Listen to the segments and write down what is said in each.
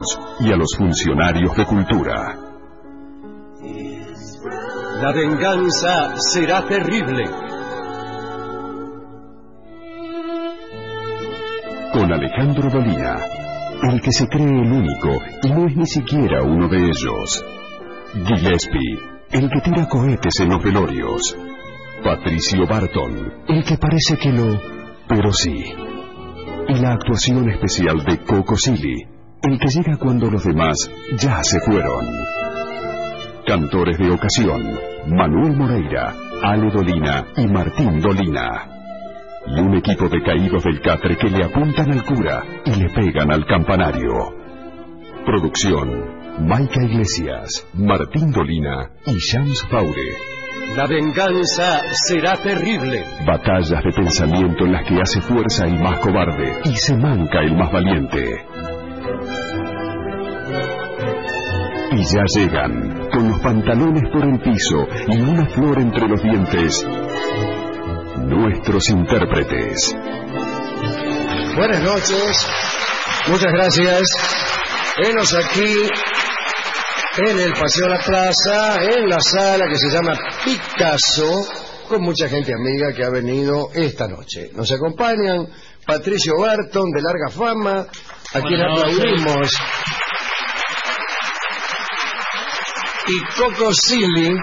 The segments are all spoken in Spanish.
y a los funcionarios de cultura. La venganza será terrible. Con Alejandro Dolina, el que se cree el único y no es ni siquiera uno de ellos. Gillespie, el que tira cohetes en los velorios. Patricio Barton, el que parece que lo... pero sí. Y la actuación especial de Coco Silly, el que llega cuando los demás ya se fueron. Cantores de ocasión, Manuel Moreira, Ale Dolina y Martín Dolina. Y un equipo de caídos del catre que le apuntan al cura y le pegan al campanario. Producción, Maica Iglesias, Martín Dolina y Shams Faure. La venganza será terrible. Batallas de pensamiento en las que hace fuerza el más cobarde y se manca el más valiente. Y ya llegan, con los pantalones por el piso y una flor entre los dientes, nuestros intérpretes. Buenas noches, muchas gracias. Venos aquí en el Paseo de la Plaza, en la sala que se llama Picasso, con mucha gente amiga que ha venido esta noche. Nos acompañan Patricio Barton, de larga fama, a quien aplaudimos, y Coco Silly.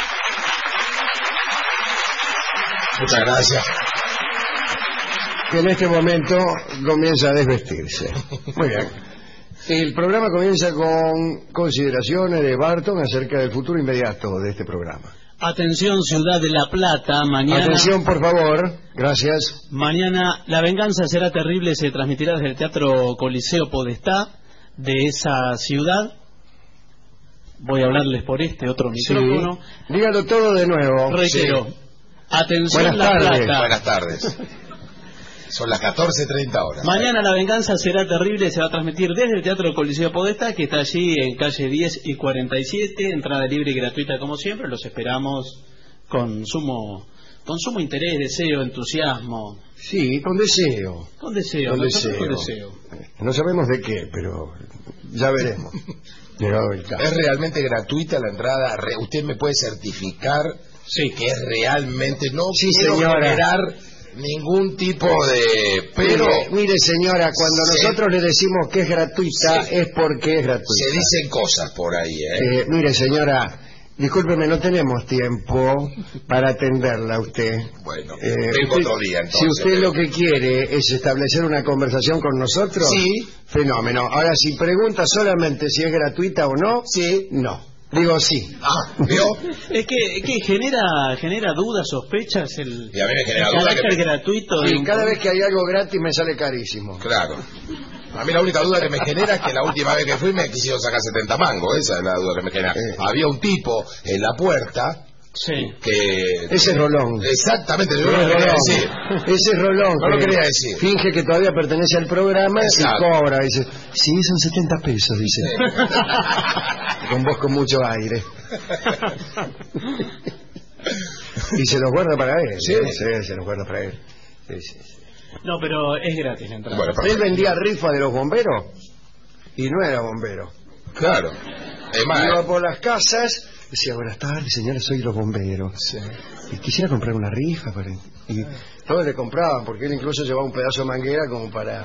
Muchas gracias. Que en este momento comienza a desvestirse. Muy bien. El programa comienza con consideraciones de Barton acerca del futuro inmediato de este programa. Atención, Ciudad de La Plata, mañana... Atención, por favor. Gracias. Mañana La Venganza será terrible, se transmitirá desde el Teatro Coliseo Podestá de esa ciudad. Voy a hablarles por este otro micrófono. Sí. Dígalo todo de nuevo. Reitero. Sí. Atención, Buenas La tardes. Plata. Buenas tardes. Son las 14:30 horas. Mañana La Venganza será terrible, se va a transmitir desde el Teatro Coliseo Podestá, que está allí en calle 10 y 47, entrada libre y gratuita como siempre. Los esperamos con sumo interés, deseo, entusiasmo. Sí, con deseo. Con deseo. Con deseo. No sabemos de qué, pero ya veremos. Llegado el caso. ¿Es realmente gratuita la entrada? ¿Usted me puede certificar que es realmente? No quiero generar ningún tipo de... Pero mire, señora, cuando nosotros le decimos que es gratuita, es porque es gratuita. Se dicen cosas por ahí, mire, señora, discúlpeme, no tenemos tiempo para atenderla a usted. Bueno, vengo otro día entonces. Si usted lo que quiere es establecer una conversación con nosotros, sí. Fenómeno. Ahora, si pregunta solamente si es gratuita o no, sí. No. Digo sí. ¿Vio? Es que genera dudas, sospechas el, y a mí me genera el duda carácter gratuito. Sí, cada vez que hay algo gratis me sale carísimo. Claro. A mí la única duda que me genera es que la última vez que fui me quisieron sacar 70 mangos. Esa es la duda que me genera. Había un tipo en la puerta. Sí. Que... Ese es Rolón. Exactamente, yo no lo quería decir. Ese es Rolón. No lo quería decir. Finge que todavía pertenece al programa. Exacto. Y cobra. Dice, sí, son 70 pesos, dice. Con voz con mucho aire. Y se los guarda para él. Sí, se los guarda para él. Sí. No, pero es gratis la entrada. Bueno, él vendía rifa de los bomberos y no era bombero. Claro. Iba por las casas. Decía, buenas tardes, señores, soy los bomberos. Sí. Y quisiera comprar una rifa. Y todos le compraban, porque él incluso llevaba un pedazo de manguera como para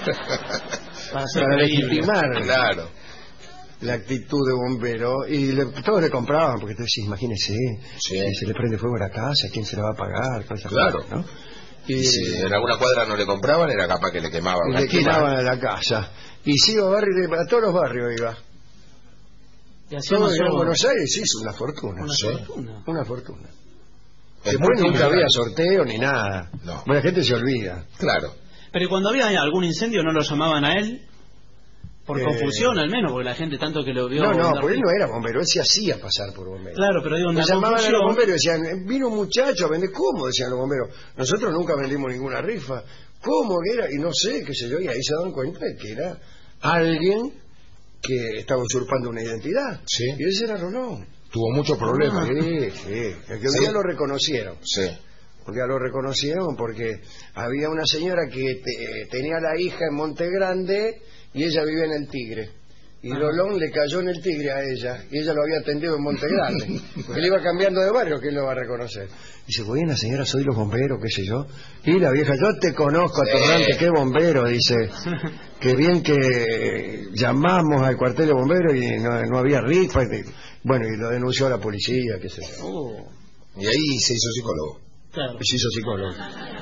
legitimar la actitud de bombero. Y todos le compraban, porque entonces, imagínese, si se le prende fuego a la casa, ¿quién se la va a pagar? Claro. ¿No? Y si en alguna cuadra no le compraban, era capaz que le quemaban. Le quemaban a la casa. Y sí, a todos los barrios iba. Todo en Buenos Aires hizo una fortuna. Una fortuna. Después nunca había sorteo ni nada. No. La gente se olvida. Claro. Pero cuando había algún incendio, ¿no lo llamaban a él? Por confusión, al menos, porque la gente tanto que lo vio... No, porque él no era bombero, él se hacía pasar por bombero. Claro, pero digo, le llamaban a los bomberos y decían, vino un muchacho a vender. ¿Cómo? Decían los bomberos. Nosotros nunca vendimos ninguna rifa. ¿Cómo que era? Y no sé, qué sé yo, y ahí se daban cuenta de que era alguien que estaba usurpando una identidad. Sí. Y ese era Rolón. Tuvo muchos problemas. Sí. El que un día lo reconocieron. Sí. Un día lo reconocieron porque había una señora que tenía a la hija en Monte Grande y ella vivía en el Tigre. Y Rolón le cayó en el Tigre a ella, y ella lo había atendido en Monte Grande, porque él iba cambiando de barrio, que él lo va a reconocer. Dice, buena señora, soy los bomberos, qué sé yo. Y la vieja, yo te conozco, atorrante, qué bombero, dice. Qué bien que llamamos al cuartel de bomberos y no había rifa. Bueno, y lo denunció a la policía, qué sé yo. Y ahí se hizo psicólogo. Claro. Se hizo psicólogo.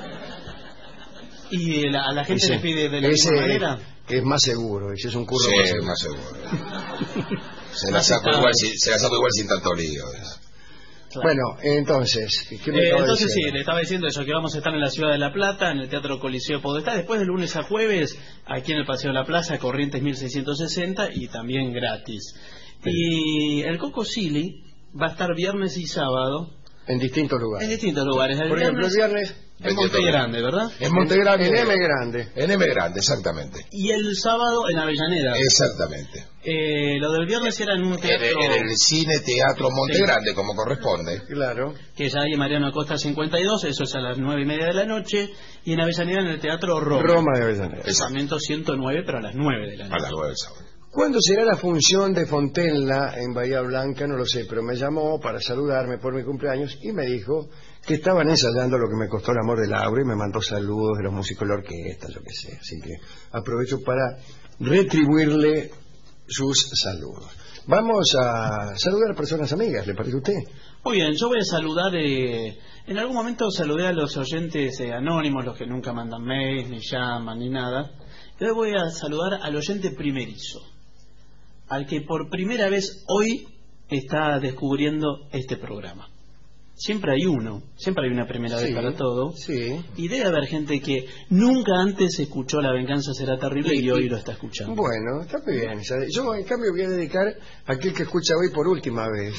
¿Y a la gente le pide de la misma manera? Es más seguro, ese es un curro más seguro. Se la saco igual sin tanto lío. Claro. Bueno, entonces, ¿qué me entonces sí, le estaba diciendo eso, que vamos a estar en la ciudad de La Plata, en el Teatro Coliseo Podestá, después de lunes a jueves, aquí en el Paseo de la Plaza, Corrientes 1660, y también gratis. Sí. Y el Coco Silly va a estar viernes y sábado. En distintos lugares. En distintos lugares. Por ejemplo, el viernes... En Monte Grande, ¿verdad? En Monte Grande. En M Grande. En M Grande, exactamente. Y el sábado en Avellaneda. Exactamente. Lo del viernes era en un teatro... En el Cine Teatro Monte Grande, como corresponde. Claro. Que ya hay en Mariano Acosta 52, eso es a las 9:30 de la noche. Y en Avellaneda en el Teatro Roma. Roma de Avellaneda. Exactamente, 109, pero a las 9 de la noche. A las 9 del sábado. ¿Cuándo será la función de Fontenla en Bahía Blanca? No lo sé, pero me llamó para saludarme por mi cumpleaños y me dijo que estaban ensayando Lo que me costó el amor de Laura y me mandó saludos de los músicos de la orquesta, yo qué sé. Así que aprovecho para retribuirle sus saludos. Vamos a saludar a personas amigas, ¿le parece a usted? Muy bien, yo voy a saludar, en algún momento saludé a los oyentes anónimos, los que nunca mandan mails, ni llaman, ni nada. Y hoy voy a saludar al oyente primerizo, al que por primera vez hoy está descubriendo este programa. Siempre hay uno, siempre hay una primera vez para todo. Sí. Y debe haber gente que nunca antes escuchó La venganza será terrible y hoy lo está escuchando. Bueno, está bien. Yo en cambio voy a dedicar a aquel que escucha hoy por última vez.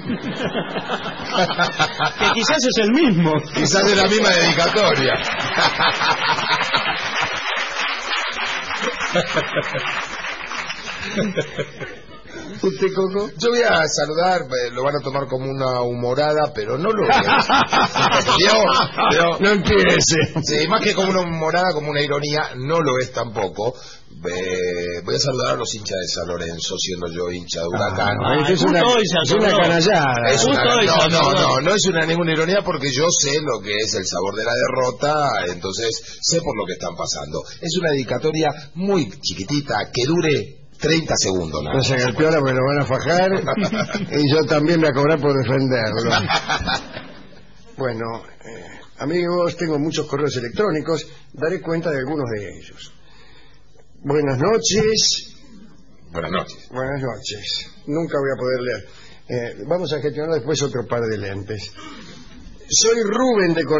Que quizás es el mismo. Quizás es la misma dedicatoria. ¿Usted, Coco? Yo voy a saludar, lo van a tomar como una humorada, pero no lo es. No empiece. Sí, más que como una humorada, como una ironía, no lo es tampoco. Voy a saludar a los hinchas de San Lorenzo, siendo yo hincha de Huracán. Es una canallada. No es ninguna ironía porque yo sé lo que es el sabor de la derrota, entonces sé por lo que están pasando. Es una dedicatoria muy chiquitita, que dure 30 segundos. No se golpeara porque lo van a fajar y yo también voy a cobrar por defenderlo. Bueno, amigos, tengo muchos correos electrónicos, daré cuenta de algunos de ellos. Buenas noches. Buenas noches. Buenas noches. Nunca voy a poder leer. Vamos a gestionar después otro par de lentes. Soy Rubén de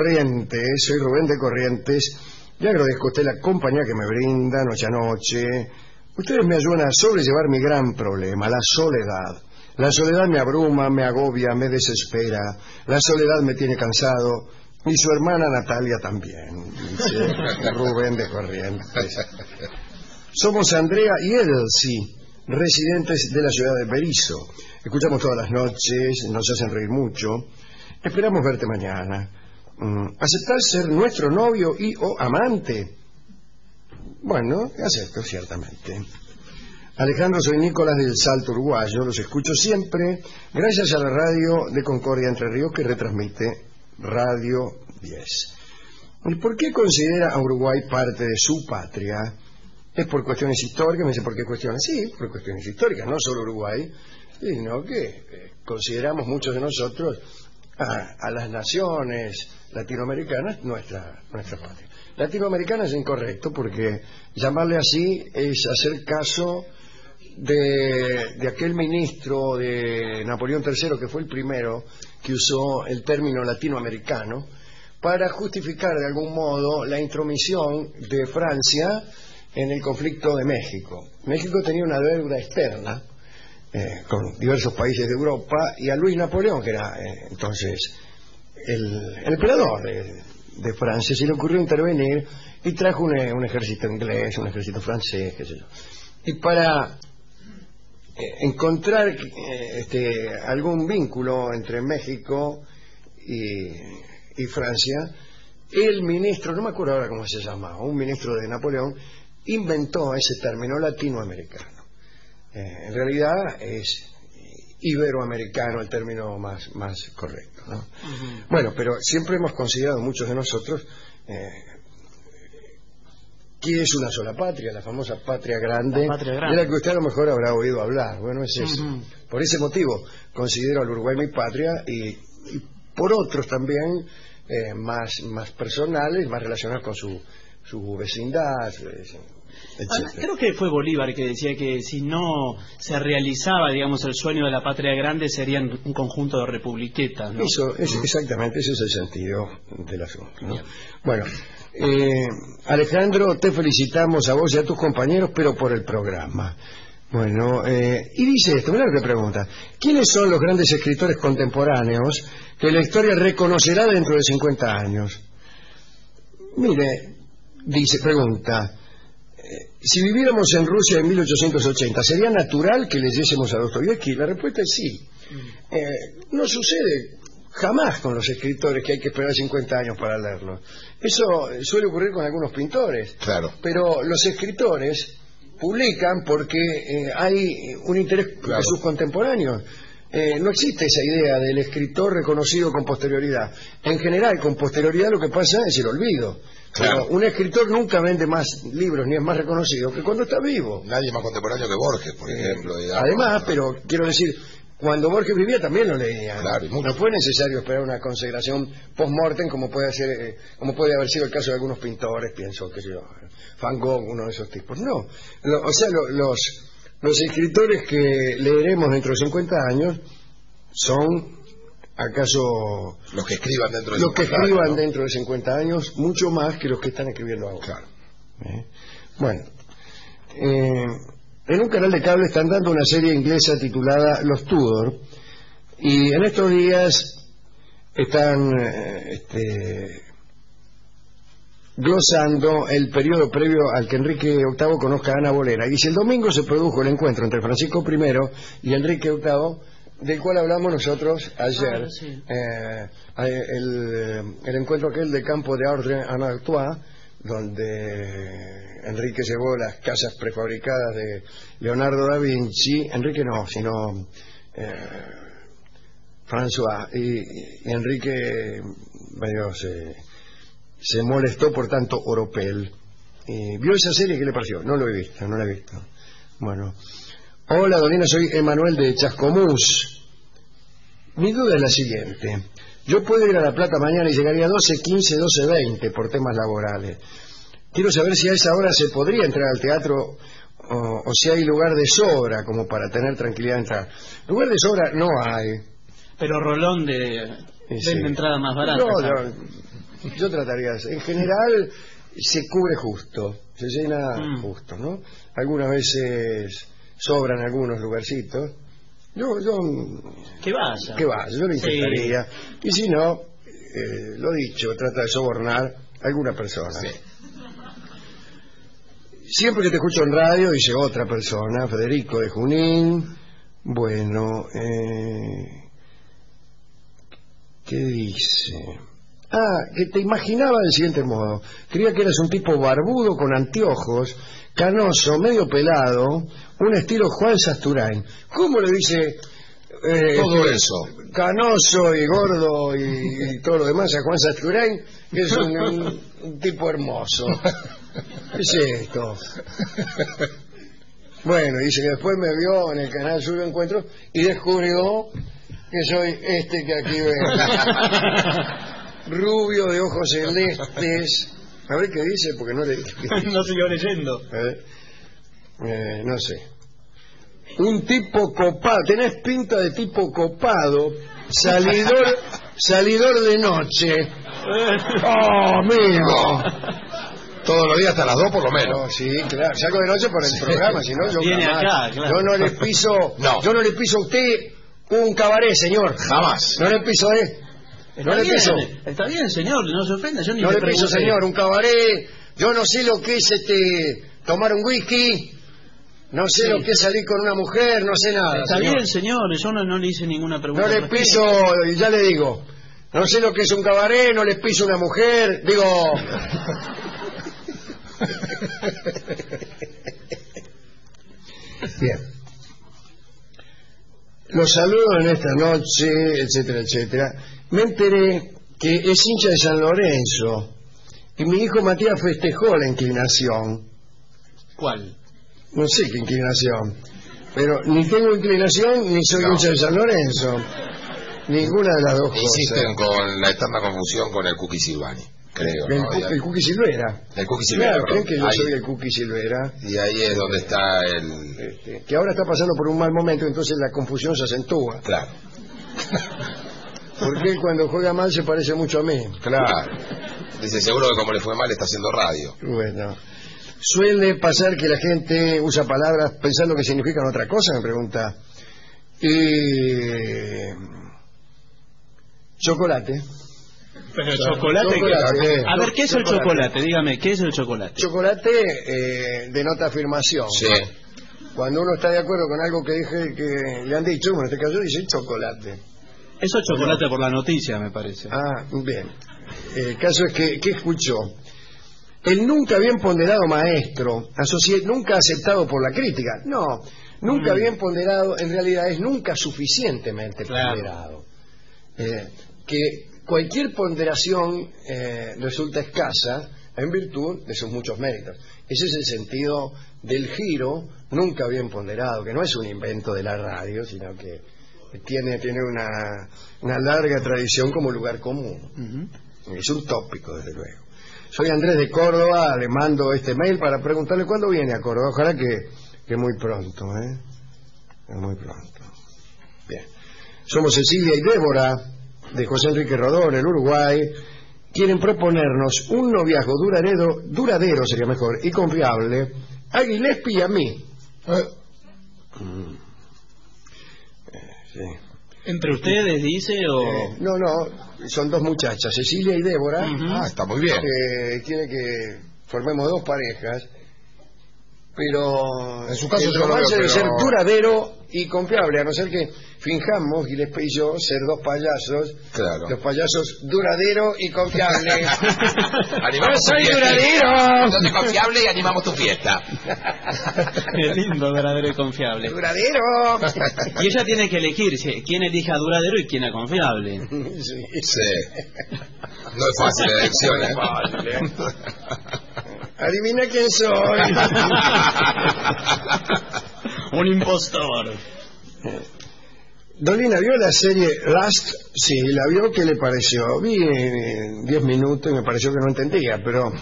Corrientes. Le agradezco a usted la compañía que me brinda noche a noche. Ustedes me ayudan a sobrellevar mi gran problema, la soledad. La soledad me abruma, me agobia, me desespera. La soledad me tiene cansado. Y su hermana Natalia también, dice Rubén de Corrientes. Somos Andrea y Elsie, residentes de la ciudad de Berisso. Escuchamos todas las noches, nos hacen reír mucho. Esperamos verte mañana. ¿Aceptar ser nuestro novio y o amante? Bueno, acepto, ciertamente. Alejandro, soy Nicolás del Salto Uruguayo, los escucho siempre gracias a la radio de Concordia Entre Ríos que retransmite Radio 10. ¿Por qué considera a Uruguay parte de su patria? ¿Es por cuestiones históricas? Me dice, ¿por qué cuestiones? Sí, por cuestiones históricas, no solo Uruguay, sino que consideramos muchos de nosotros a las naciones latinoamericanas nuestra patria. Latinoamericana es incorrecto porque llamarle así es hacer caso de aquel ministro de Napoleón III que fue el primero que usó el término latinoamericano para justificar de algún modo la intromisión de Francia en el conflicto de México. México tenía una deuda externa con diversos países de Europa y a Luis Napoleón, que era entonces el emperador de Francia, se le ocurrió intervenir y trajo un ejército inglés, un ejército francés, qué sé yo. Y para encontrar algún vínculo entre México y Francia, el ministro, no me acuerdo ahora cómo se llamaba, un ministro de Napoleón, inventó ese término latinoamericano. En realidad es iberoamericano el término más correcto, ¿no? Bueno, pero siempre hemos considerado, muchos de nosotros, que es una sola patria, la famosa patria grande, de la que usted a lo mejor habrá oído hablar. Bueno, es eso. Por ese motivo considero al Uruguay mi patria y por otros también más personales, más relacionados con su vecindad, creo que fue Bolívar que decía que si no se realizaba, digamos, el sueño de la patria grande, serían un conjunto de republiquetas, ¿no? Eso es exactamente, ese es el sentido del asunto, ¿no? Bueno, Alejandro, te felicitamos a vos y a tus compañeros, pero por el programa. Bueno, y dice esto, mirá lo que pregunta: ¿quiénes son los grandes escritores contemporáneos que la historia reconocerá dentro de 50 años? Mire, pregunta, si viviéramos en Rusia en 1880, ¿sería natural que leyésemos a Dostoyevsky? La respuesta es sí. No sucede jamás con los escritores que hay que esperar 50 años para leerlos. Eso suele ocurrir con algunos pintores. Claro. Pero los escritores publican porque hay un interés de sus contemporáneos. No existe esa idea del escritor reconocido con posterioridad. En general, con posterioridad lo que pasa es el olvido. Claro. Pero un escritor nunca vende más libros ni es más reconocido que cuando está vivo. Nadie es más contemporáneo que Borges, por ejemplo. Digamos. Además, pero quiero decir, cuando Borges vivía también lo leían. Claro, no fue necesario esperar una consagración post-mortem como puede haber sido el caso de algunos pintores, pienso que yo, Van Gogh, uno de esos tipos. No, los escritores que leeremos dentro de 50 años son, ¿acaso los que escriban dentro de 50 años? Los que escriban dentro de 50 años, mucho más que los que están escribiendo ahora. Claro. Bueno, en un canal de cable están dando una serie inglesa titulada Los Tudor, y en estos días están glosando el periodo previo al que Enrique VIII conozca a Ana Bolena. Y si el domingo se produjo el encuentro entre Francisco I y Enrique VIII, del cual hablamos nosotros ayer, el encuentro aquel de Campo de Ardres-en-Artois, donde Enrique llevó las casas prefabricadas de Leonardo da Vinci, Enrique no, sino François, y Enrique medio se molestó por tanto oropel. ¿Vio esa serie? ¿Qué le pareció? No lo he visto, no la he visto. Bueno, hola Dolina, soy Emanuel de Chascomús. Mi duda es la siguiente: yo puedo ir a La Plata mañana y llegaría a 12:15, 12:20 por temas laborales. Quiero saber si a esa hora se podría entrar al teatro o si hay lugar de sobra como para tener tranquilidad de entrar. Lugar de sobra no hay. Pero Rolón vende entrada más barata. No, yo trataría de... En general se cubre justo, se llena justo, ¿no? Algunas veces sobran algunos lugarcitos. Que vaya, yo lo intentaría. Sí. Y si no, lo dicho, trata de sobornar a alguna persona. Sí. Siempre que te escucho en radio, dice otra persona, Federico de Junín. Bueno, ¿qué dice? Que te imaginaba del siguiente modo: creía que eras un tipo barbudo con anteojos, canoso, medio pelado, un estilo Juan Sasturain. ¿Cómo le dice todo eso? Canoso y gordo y todo lo demás a Juan Sasturain, que es un tipo hermoso. ¿Qué es esto? Bueno, dice que después me vio en el canal Suyo Encuentro y descubrió que soy este que aquí ve. Rubio, de ojos celestes. A ver qué dice, porque no le... No siguió leyendo. No sé. Un tipo copado, tenés pinta de tipo copado, salidor de noche. ¡Oh, amigo! Todos los días hasta las 2 por lo menos. Oh, sí, claro, salgo de noche por el programa, si no yo viene jamás. Acá, claro. Yo no le piso a usted un cabaret, señor. Jamás. No le piso, Está bien, señor, no se ofenda. Yo ni no le piso, señor, un cabaret. Yo no sé lo que es tomar un whisky. No sé lo que es salir con una mujer, no sé nada. Está bien, señor, yo no le hice ninguna pregunta. No le piso, ya le digo. No sé lo que es un cabaret, no le piso una mujer. Digo... Bien. Los saludo en esta noche, etcétera, etcétera. Me enteré que es hincha de San Lorenzo y mi hijo Matías festejó la inclinación. ¿Cuál? No sé qué inclinación, pero ni tengo inclinación ni soy hincha de San Lorenzo. Ninguna de las dos cosas. Insisten con la eterna confusión con el Cookie Silvani, creo. El Cookie Silvera. El Cookie Silvera. Claro, creen que yo soy el Cookie Silvera. Y ahí es donde está el... que ahora está pasando por un mal momento, entonces la confusión se acentúa. Claro. Porque él cuando juega mal se parece mucho a mí. Claro. Dice, seguro que como le fue mal está haciendo radio. Bueno. Suele pasar que la gente usa palabras pensando que significan otra cosa, me pregunta. Chocolate. Pero chocolate. A ver, ¿qué es el chocolate? Dígame, ¿qué es el chocolate? Chocolate denota afirmación. Sí. Cuando uno está de acuerdo con algo que dije que le han dicho, bueno, en este caso dice chocolate. Eso es chocolate por la noticia, me parece. Ah, bien. El caso es que, ¿qué escuchó? El nunca bien ponderado maestro, nunca aceptado por la crítica. No, nunca bien ponderado en realidad es nunca suficientemente ponderado. Que cualquier ponderación resulta escasa en virtud de sus muchos méritos. Ese es el sentido del giro nunca bien ponderado, que no es un invento de la radio, sino que tiene una larga tradición como lugar común. Es un tópico, desde luego. Soy Andrés de Córdoba, le mando este mail para preguntarle cuándo viene a Córdoba. Ojalá que muy pronto, muy pronto. Bien. Somos Cecilia y Débora, de José Enrique Rodón, el Uruguay. Quieren proponernos un noviazgo duradero sería mejor, y confiable, a Gillespie y a mí. Sí. ¿Entre ustedes dice o...? No, son dos muchachas, Cecilia y Débora. Está muy bien. Quiere que formemos dos parejas, pero en su caso el romance debe ser duradero y confiable, a no ser que finjamos, Gillespie y yo, ser dos payasos. Claro. Los payasos duradero y confiable. Animamos ¡Yo soy duradero! Yo soy confiable y animamos tu fiesta. Qué lindo, duradero y confiable. ¡Duradero! Y ella tiene que elegir quién elija duradero y quién a confiable. Sí. No es fácil la elección, Adivina quién soy. Un impostor. Dolina, ¿vio la serie Rust? Sí, la vio. ¿Qué le pareció? Vi en 10 minutos y me pareció que no entendía, pero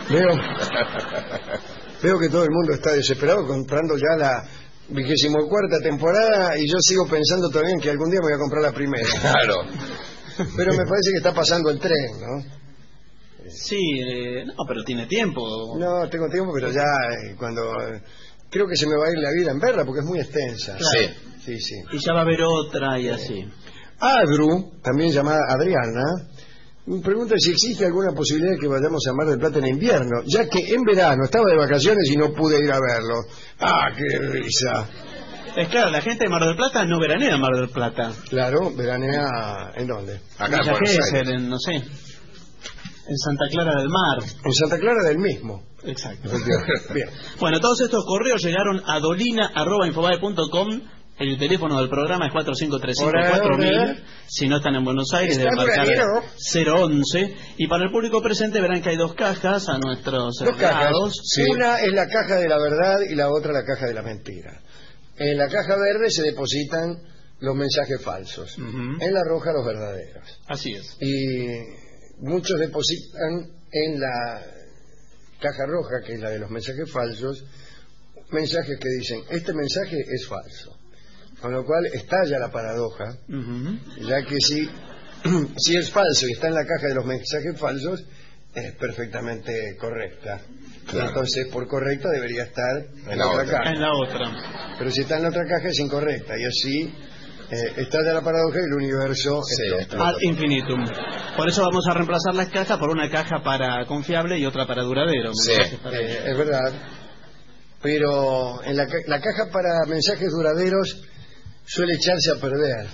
veo que todo el mundo está desesperado comprando ya la 24ª temporada y yo sigo pensando todavía en que algún día me voy a comprar la primera. Claro. Pero me parece que está pasando el tren, ¿no? Sí, no, pero tiene tiempo. No, tengo tiempo, pero ya cuando... creo que se me va a ir la vida en verla porque es muy extensa. Claro. Sí. Y ya va a haber otra y así. Adru, también llamada Adriana, me pregunta si existe alguna posibilidad de que vayamos a Mar del Plata en invierno, ya que en verano estaba de vacaciones y no pude ir a verlo. ¡Ah, qué risa! Es claro, la gente de Mar del Plata no veranea en Mar del Plata. Claro, veranea... ¿En dónde? Acá en Buenos Aires. No sé. En Santa Clara del Mar. En Santa Clara del mismo. Exacto. Bien. Bueno, todos estos correos llegaron a dolina@infobae.com. El teléfono del programa es 4535-4000. Si no están en Buenos Aires, deben marcar 011. Y para el público presente verán que hay dos cajas a nuestros lados. Sí. Una es la caja de la verdad y la otra la caja de la mentira. En la caja verde se depositan los mensajes falsos. En la roja los verdaderos. Así es. Y muchos depositan en la caja roja, que es la de los mensajes falsos, mensajes que dicen, este mensaje es falso. Con lo cual estalla la paradoja, ya que si es falso y está en la caja de los mensajes falsos, es perfectamente correcta. Claro. Entonces, por correcta debería estar en la otra caja. En la otra. Pero si está en la otra caja es incorrecta, y así estalla la paradoja y el universo ad infinitum. Por eso vamos a reemplazar las cajas por una caja para confiable y otra para duradero. Es verdad. Pero en la caja para mensajes duraderos suele echarse a perder.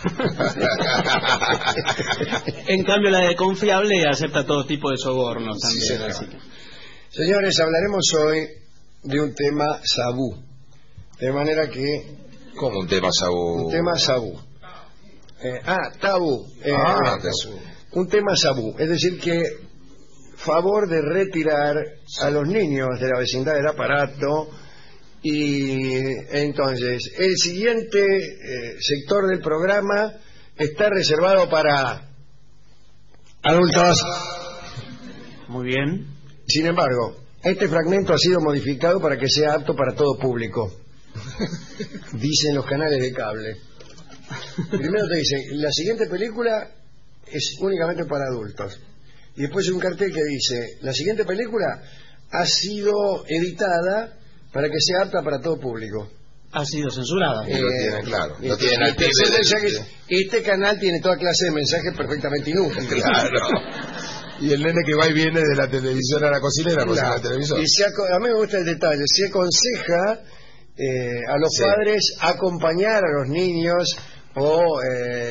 En cambio la de confiable acepta todo tipo de sobornos también. Sí, señores, hablaremos hoy de un tema sabú, de manera que ¿Cómo un tema tabú? Un tema tabú. Tabú. Un tema tabú. Es decir que favor de retirar a los niños de la vecindad del aparato. Y entonces el siguiente sector del programa está reservado para adultos. Muy bien. Sin embargo, este fragmento ha sido modificado para que sea apto para todo público. Dicen los canales de cable. Primero te dicen, la siguiente película es únicamente para adultos. Y después hay un cartel que dice, la siguiente película ha sido editada para que sea apta para todo público. Ha sido censurada. Lo tienen, claro. Lo tienen al pie de... Este canal tiene toda clase de mensajes perfectamente inútiles. Claro. Y el nene que va y viene de la televisión a la cocina y la cocina al televisor. Y a mí me gusta el detalle. Se aconseja a los padres acompañar a los niños o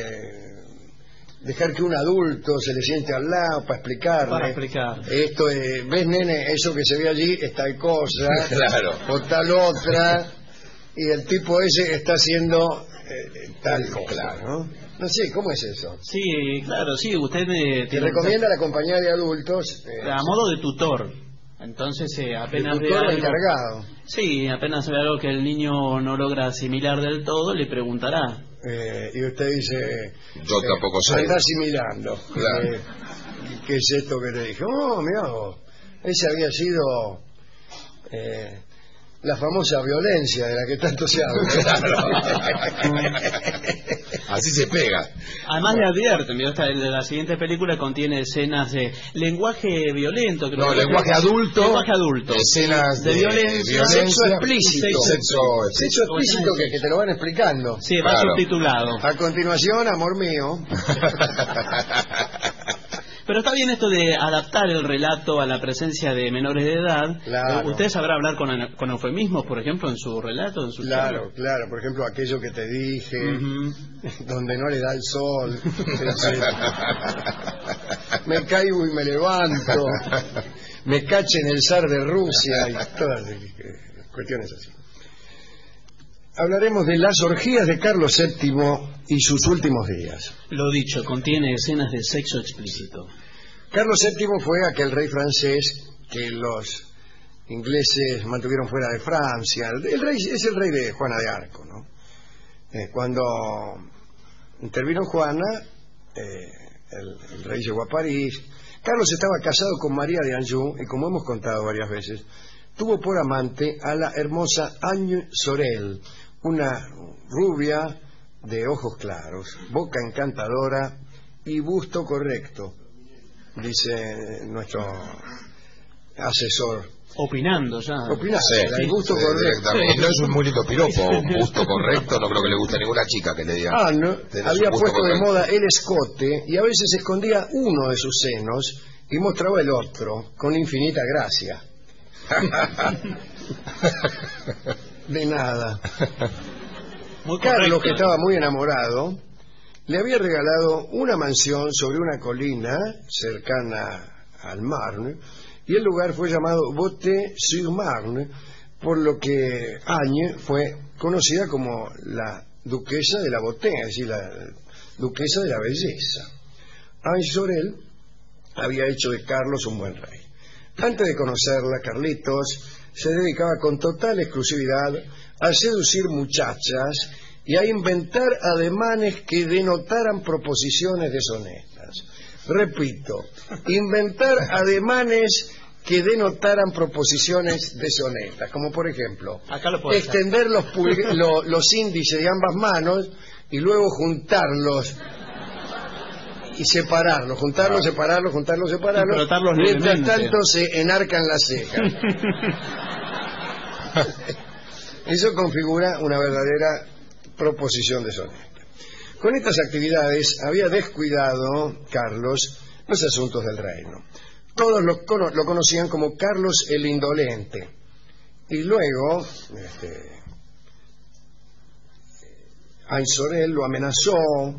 dejar que un adulto se le siente al lado para explicarle. Para explicar. Esto, ves, nene, eso que se ve allí es tal cosa, claro, o tal otra, y el tipo ese está haciendo tal cosa. Claro. No sé, ¿cómo es eso? Sí, claro, sí. Usted te recomienda la compañía de adultos a modo de tutor. Entonces, apenas ve algo, encargado. Sí, apenas ve algo que el niño no logra asimilar del todo, le preguntará. Y usted dice, yo tampoco sé. Está asimilando. Claro. ¿Qué es esto que te dije? Oh, mirá vos, ese había sido la famosa violencia de la que tanto se habla. Así se pega. Además le advierten, la siguiente película contiene escenas de lenguaje violento. No, lenguaje adulto. Lenguaje adulto. Escenas de violencia. Sexo explícito. Sexo explícito que te lo van explicando. Sí, va subtitulado. A continuación, amor mío. Pero está bien esto de adaptar el relato a la presencia de menores de edad. Claro. ¿Usted sabrá hablar con eufemismos, por ejemplo, en su relato? En su claro. Por ejemplo, aquello que te dije, donde no le da el sol, me caigo y me levanto, me caché en el zar de Rusia, y todas cuestiones así. Hablaremos de las orgías de Carlos VII y sus últimos días. Lo dicho, contiene escenas de sexo explícito. Carlos VII fue aquel rey francés que los ingleses mantuvieron fuera de Francia. El rey es el rey de Juana de Arco, ¿no? Cuando intervino Juana, el rey llegó a París. Carlos estaba casado con María de Anjou y, como hemos contado varias veces, tuvo por amante a la hermosa Anne Sorel, una rubia de ojos claros, boca encantadora y busto correcto, dice nuestro asesor. Opinando ya. El busto correcto. No es un muy lindo piropo, un busto correcto, no creo que le guste a ninguna chica que le diga. Anne había puesto de moda el escote y a veces escondía uno de sus senos y mostraba el otro con infinita gracia. De nada. Carlos, que estaba muy enamorado, le había regalado una mansión sobre una colina cercana al Marne, y el lugar fue llamado Beauté-sur-Marne, por lo que Anne fue conocida como la duquesa de la Beauté, es decir, la duquesa de la belleza. Anne Sorel había hecho de Carlos un buen rey. Antes de conocerla, Carlitos se dedicaba con total exclusividad a seducir muchachas y a inventar ademanes que denotaran proposiciones deshonestas. Repito, inventar ademanes que denotaran proposiciones deshonestas, como por ejemplo, extender los índices de ambas manos y luego juntarlos y separarlos, separarlos, mientras tanto se enarcan las cejas. Eso configura una verdadera proposición deshonesta. Con estas actividades había descuidado Carlos los asuntos del reino. Todos lo conocían como Carlos el Indolente. Y luego Anne Sorel lo amenazó,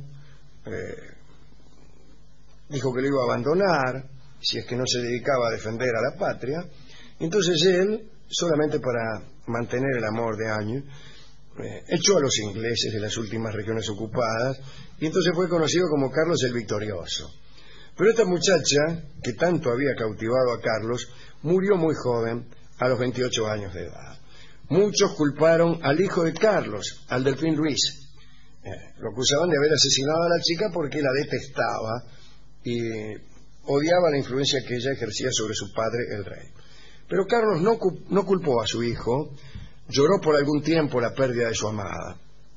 dijo que lo iba a abandonar si es que no se dedicaba a defender a la patria. Entonces él, solamente para mantener el amor de Anne, echó a los ingleses de las últimas regiones ocupadas y entonces fue conocido como Carlos el Victorioso. Pero esta muchacha, que tanto había cautivado a Carlos, murió muy joven, a los 28 años de edad. Muchos culparon al hijo de Carlos, al Delfín Ruiz. Lo acusaban de haber asesinado a la chica porque la detestaba y odiaba la influencia que ella ejercía sobre su padre, el rey. Pero Carlos no culpó a su hijo, lloró por algún tiempo la pérdida de su amada.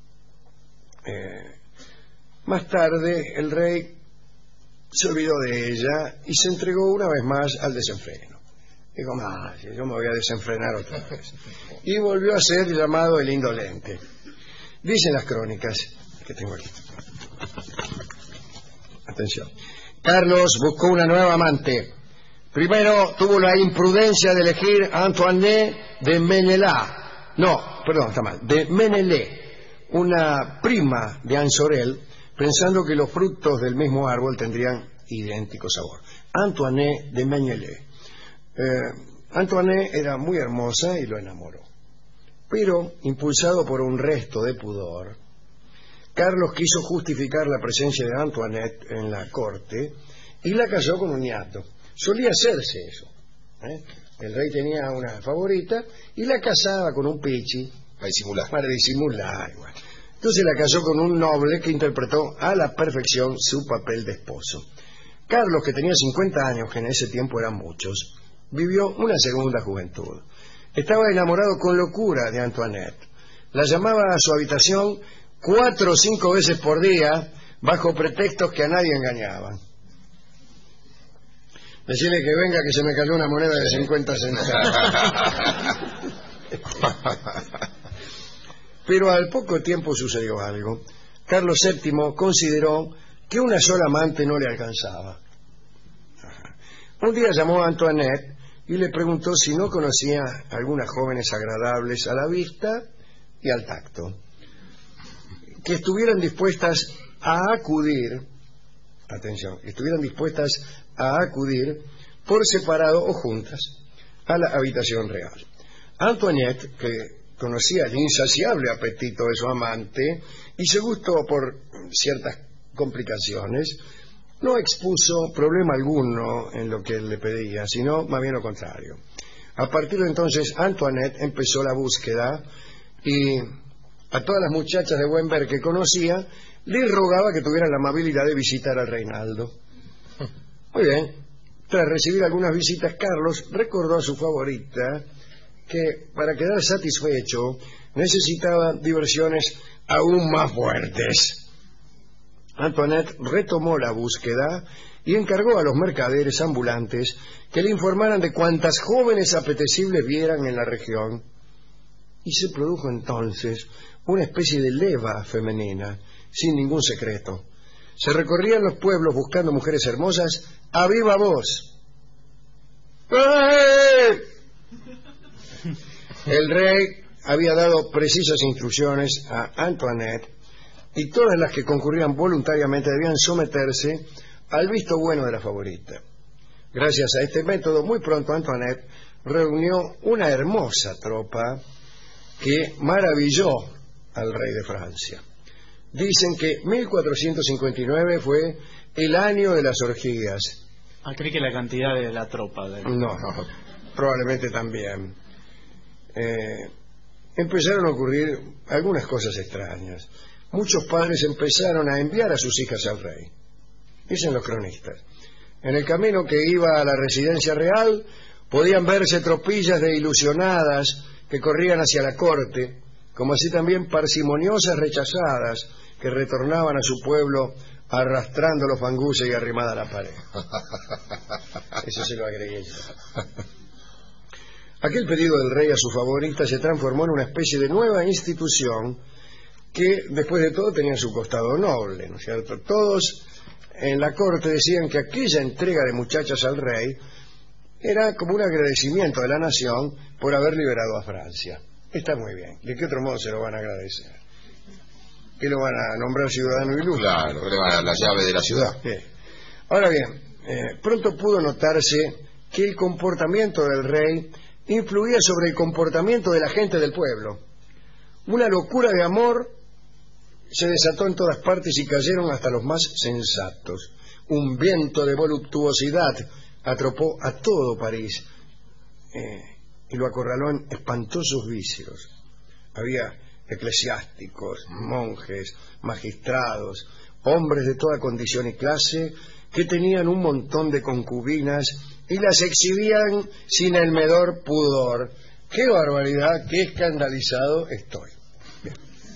Más tarde, el rey se olvidó de ella y se entregó una vez más al desenfreno. Dijo, yo me voy a desenfrenar otra vez. Y volvió a ser llamado el indolente. Dicen las crónicas que tengo aquí. Atención. Carlos buscó una nueva amante. Primero tuvo la imprudencia de elegir a Antoinette de Menelá. De Menelé, una prima de Anne Sorel, pensando que los frutos del mismo árbol tendrían idéntico sabor. Antoinette de Menelé. Antoinette era muy hermosa y lo enamoró. Pero, impulsado por un resto de pudor, Carlos quiso justificar la presencia de Antoinette en la corte y la casó con un niato. Solía hacerse eso. El rey tenía una favorita y la casaba con un pichi. Para disimular. Igual. Entonces la casó con un noble que interpretó a la perfección su papel de esposo. Carlos, que tenía 50 años, que en ese tiempo eran muchos, vivió una segunda juventud. Estaba enamorado con locura de Antoinette. La llamaba a su habitación 4 o 5 veces por día, bajo pretextos que a nadie engañaban. Decirle que venga, que se me cayó una moneda de 50 centavos. Pero al poco tiempo sucedió algo. Carlos VII consideró que una sola amante no le alcanzaba. Un día llamó a Antoinette y le preguntó si no conocía algunas jóvenes agradables a la vista y al tacto, que estuvieran dispuestas a acudir, por separado o juntas a la habitación real. Antoinette, que conocía el insaciable apetito de su amante y se gustó por ciertas complicaciones, no expuso problema alguno en lo que él le pedía, sino más bien lo contrario. A partir de entonces, Antoinette empezó la búsqueda y a todas las muchachas de buen ver que conocía, le rogaba que tuvieran la amabilidad de visitar al Reinaldo. Muy bien. Tras recibir algunas visitas, Carlos recordó a su favorita que para quedar satisfecho necesitaba diversiones aún más fuertes. Antoinette retomó la búsqueda y encargó a los mercaderes ambulantes que le informaran de cuantas jóvenes apetecibles vieran en la región. Y se produjo entonces una especie de leva femenina, sin ningún secreto. Se recorrían los pueblos buscando mujeres hermosas a viva voz. ¡Eh! El rey había dado precisas instrucciones a Antoinette y todas las que concurrían voluntariamente debían someterse al visto bueno de la favorita. Gracias a este método, muy pronto Antoinette reunió una hermosa tropa que maravilló al rey de Francia. Dicen que 1459 fue el año de las orgías. Creí que la cantidad de la tropa. No, probablemente también. Empezaron a ocurrir algunas cosas extrañas. Muchos padres empezaron a enviar a sus hijas al rey. Dicen los cronistas. En el camino que iba a la residencia real podían verse tropillas de ilusionadas que corrían hacia la corte, como así también parsimoniosas rechazadas que retornaban a su pueblo arrastrando los fanguses y arrimada a la pared. Eso se lo agregué yo. Aquel pedido del rey a su favorita se transformó en una especie de nueva institución que, después de todo, tenía su costado noble, ¿no es cierto? Todos en la corte decían que aquella entrega de muchachas al rey era como un agradecimiento de la nación por haber liberado a Francia. Está muy bien. ¿De qué otro modo se lo van a agradecer? ¿Qué lo van a nombrar ciudadano ilustre? Claro, le van a dar la llave de la ciudad. Sí. Ahora bien, pronto pudo notarse que el comportamiento del rey influía sobre el comportamiento de la gente del pueblo. Una locura de amor se desató en todas partes y cayeron hasta los más sensatos. Un viento de voluptuosidad atropó a todo París y lo acorraló en espantosos vicios. Había eclesiásticos, monjes, magistrados, hombres de toda condición y clase que tenían un montón de concubinas y las exhibían sin el menor pudor. ¡Qué barbaridad! ¡Qué escandalizado estoy! Bien.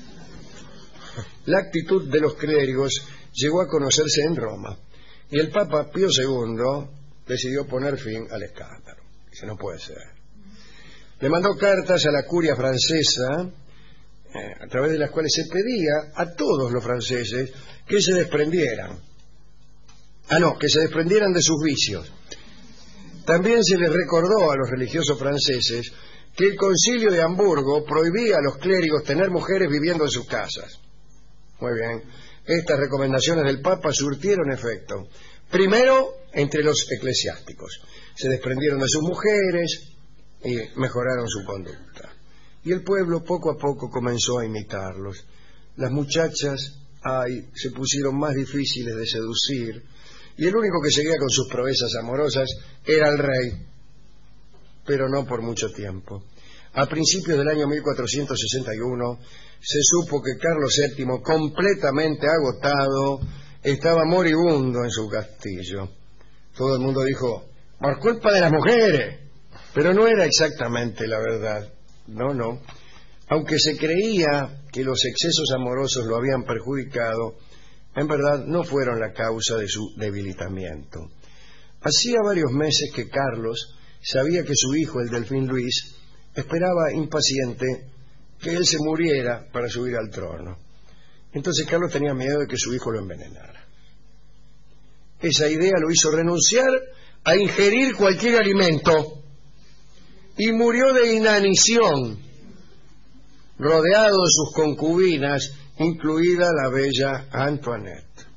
La actitud de los clérigos llegó a conocerse en Roma y el Papa Pío II decidió poner fin al escándalo. Dice, no puede ser. Le mandó cartas a la curia francesa a través de las cuales se pedía a todos los franceses que se desprendieran. Que se desprendieran de sus vicios. También se les recordó a los religiosos franceses que el concilio de Hamburgo prohibía a los clérigos tener mujeres viviendo en sus casas. Muy bien. Estas recomendaciones del Papa surtieron efecto. Primero, entre los eclesiásticos. Se desprendieron de sus mujeres y mejoraron su conducta. Y el pueblo poco a poco comenzó a imitarlos. Las muchachas se pusieron más difíciles de seducir y el único que seguía con sus proezas amorosas era el rey, pero no por mucho tiempo. A principios del año 1461 se supo que Carlos VII, completamente agotado, estaba moribundo en su castillo. Todo el mundo dijo, por culpa de las mujeres, pero no era exactamente la verdad. No. Aunque se creía que los excesos amorosos lo habían perjudicado, en verdad no fueron la causa de su debilitamiento. Hacía varios meses que Carlos sabía que su hijo, el Delfín Luis, esperaba impaciente que él se muriera para subir al trono. Entonces Carlos tenía miedo de que su hijo lo envenenara. Esa idea lo hizo renunciar a ingerir cualquier alimento y murió de inanición, rodeado de sus concubinas, incluida la bella Antoinette.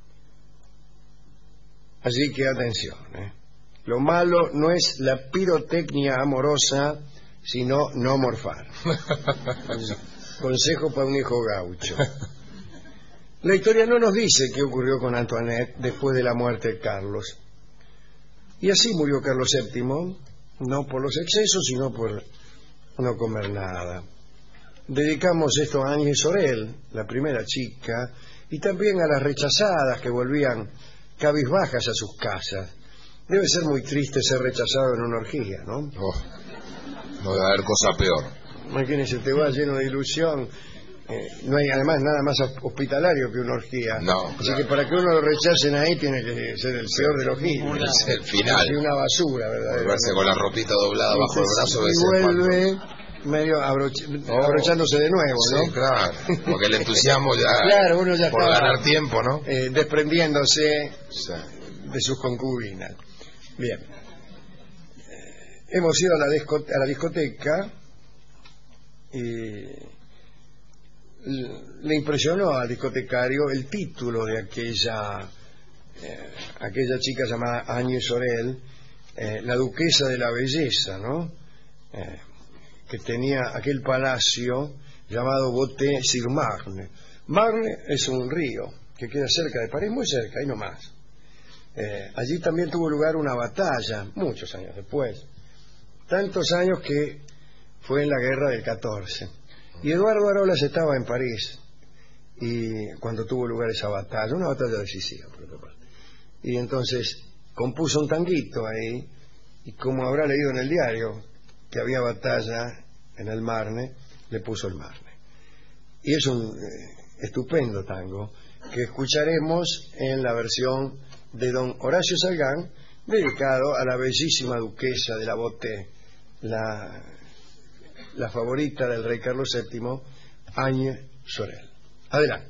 Así que atención, lo malo no es la pirotecnia amorosa, sino no morfar. Consejo para un hijo gaucho. La historia no nos dice qué ocurrió con Antoinette después de la muerte de Carlos. Y así murió Carlos VII, no por los excesos, sino por no comer nada. Dedicamos esto a Ángel Sorel, la primera chica, y también a las rechazadas que volvían cabizbajas a sus casas. Debe ser muy triste ser rechazado en una orgía, ¿no? No debe haber cosa peor. Imagínese, te vas lleno de ilusión. No hay además nada más hospitalario que una orgía. No, así que para que uno lo rechacen ahí tiene que ser el peor de los orgías. Es el final. Es una basura, ¿verdad? Volverse con la ropita doblada bajo el brazo de ese vuelve medio abrochándose de nuevo, ¿no? Sí, claro. Porque el entusiasmo ya. Claro, uno ya por está ganar tiempo, ¿no? Desprendiéndose de sus concubinas. Bien. Hemos ido a la discoteca y le impresionó al discotecario el título de aquella chica llamada Agnès Sorel, la duquesa de la belleza, ¿no? Que tenía aquel palacio llamado Beauté-sur-Marne. Marne es un río que queda cerca de París, muy cerca, ahí nomás. Allí también tuvo lugar una batalla, muchos años después, tantos años que fue en la guerra del 14. Y Eduardo Arolas estaba en París y cuando tuvo lugar esa batalla, una batalla decisiva por otra parte. Y entonces compuso un tanguito ahí, y como habrá leído en el diario que había batalla en el Marne, le puso el Marne. Y es un estupendo tango que escucharemos en la versión de don Horacio Salgán, dedicado a la bellísima duquesa de la Beauté, la favorita del rey Carlos VII, Agnès Sorel. Adelante.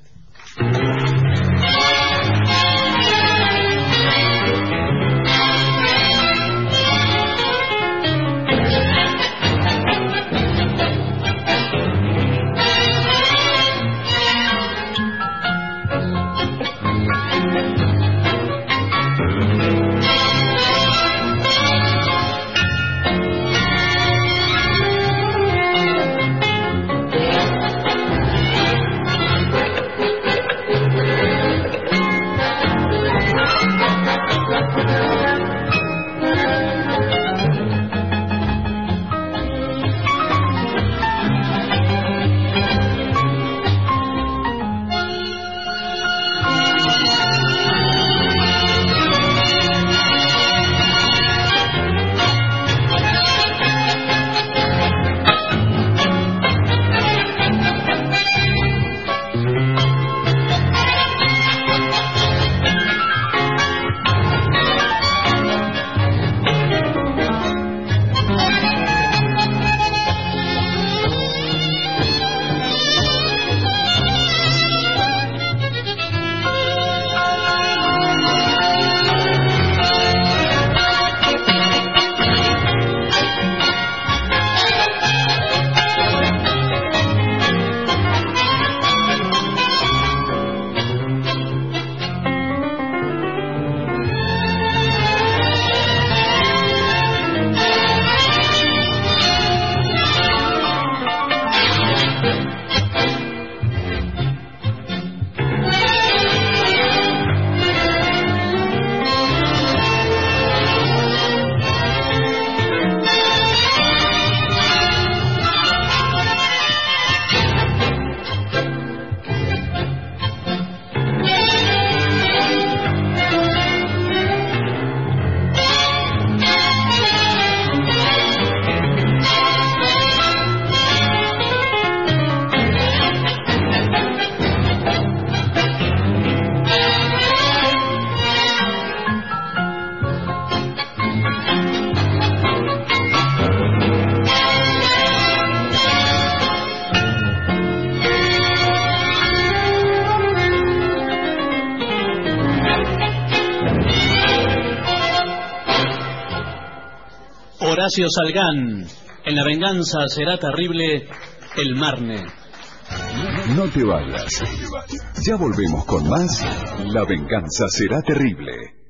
Horacio Salgán, en La venganza será terrible, El Marne. No te vayas. Ya volvemos con más La venganza será terrible.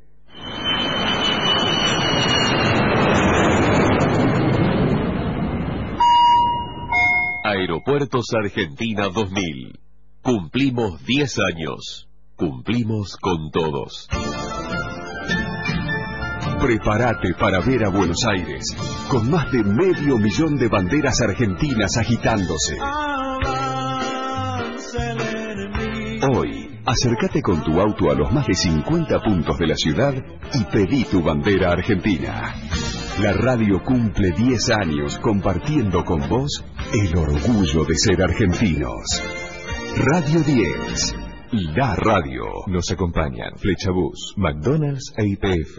Aeropuertos Argentina 2000. Cumplimos 10 años. Cumplimos con todos. Prepárate para ver a Buenos Aires con más de 500.000 de banderas argentinas agitándose. Hoy, acércate con tu auto a los más de 50 puntos de la ciudad y pedí tu bandera argentina. La radio cumple 10 años compartiendo con vos el orgullo de ser argentinos. Radio 10, la radio. Nos acompañan Flechabús, McDonald's e YPF.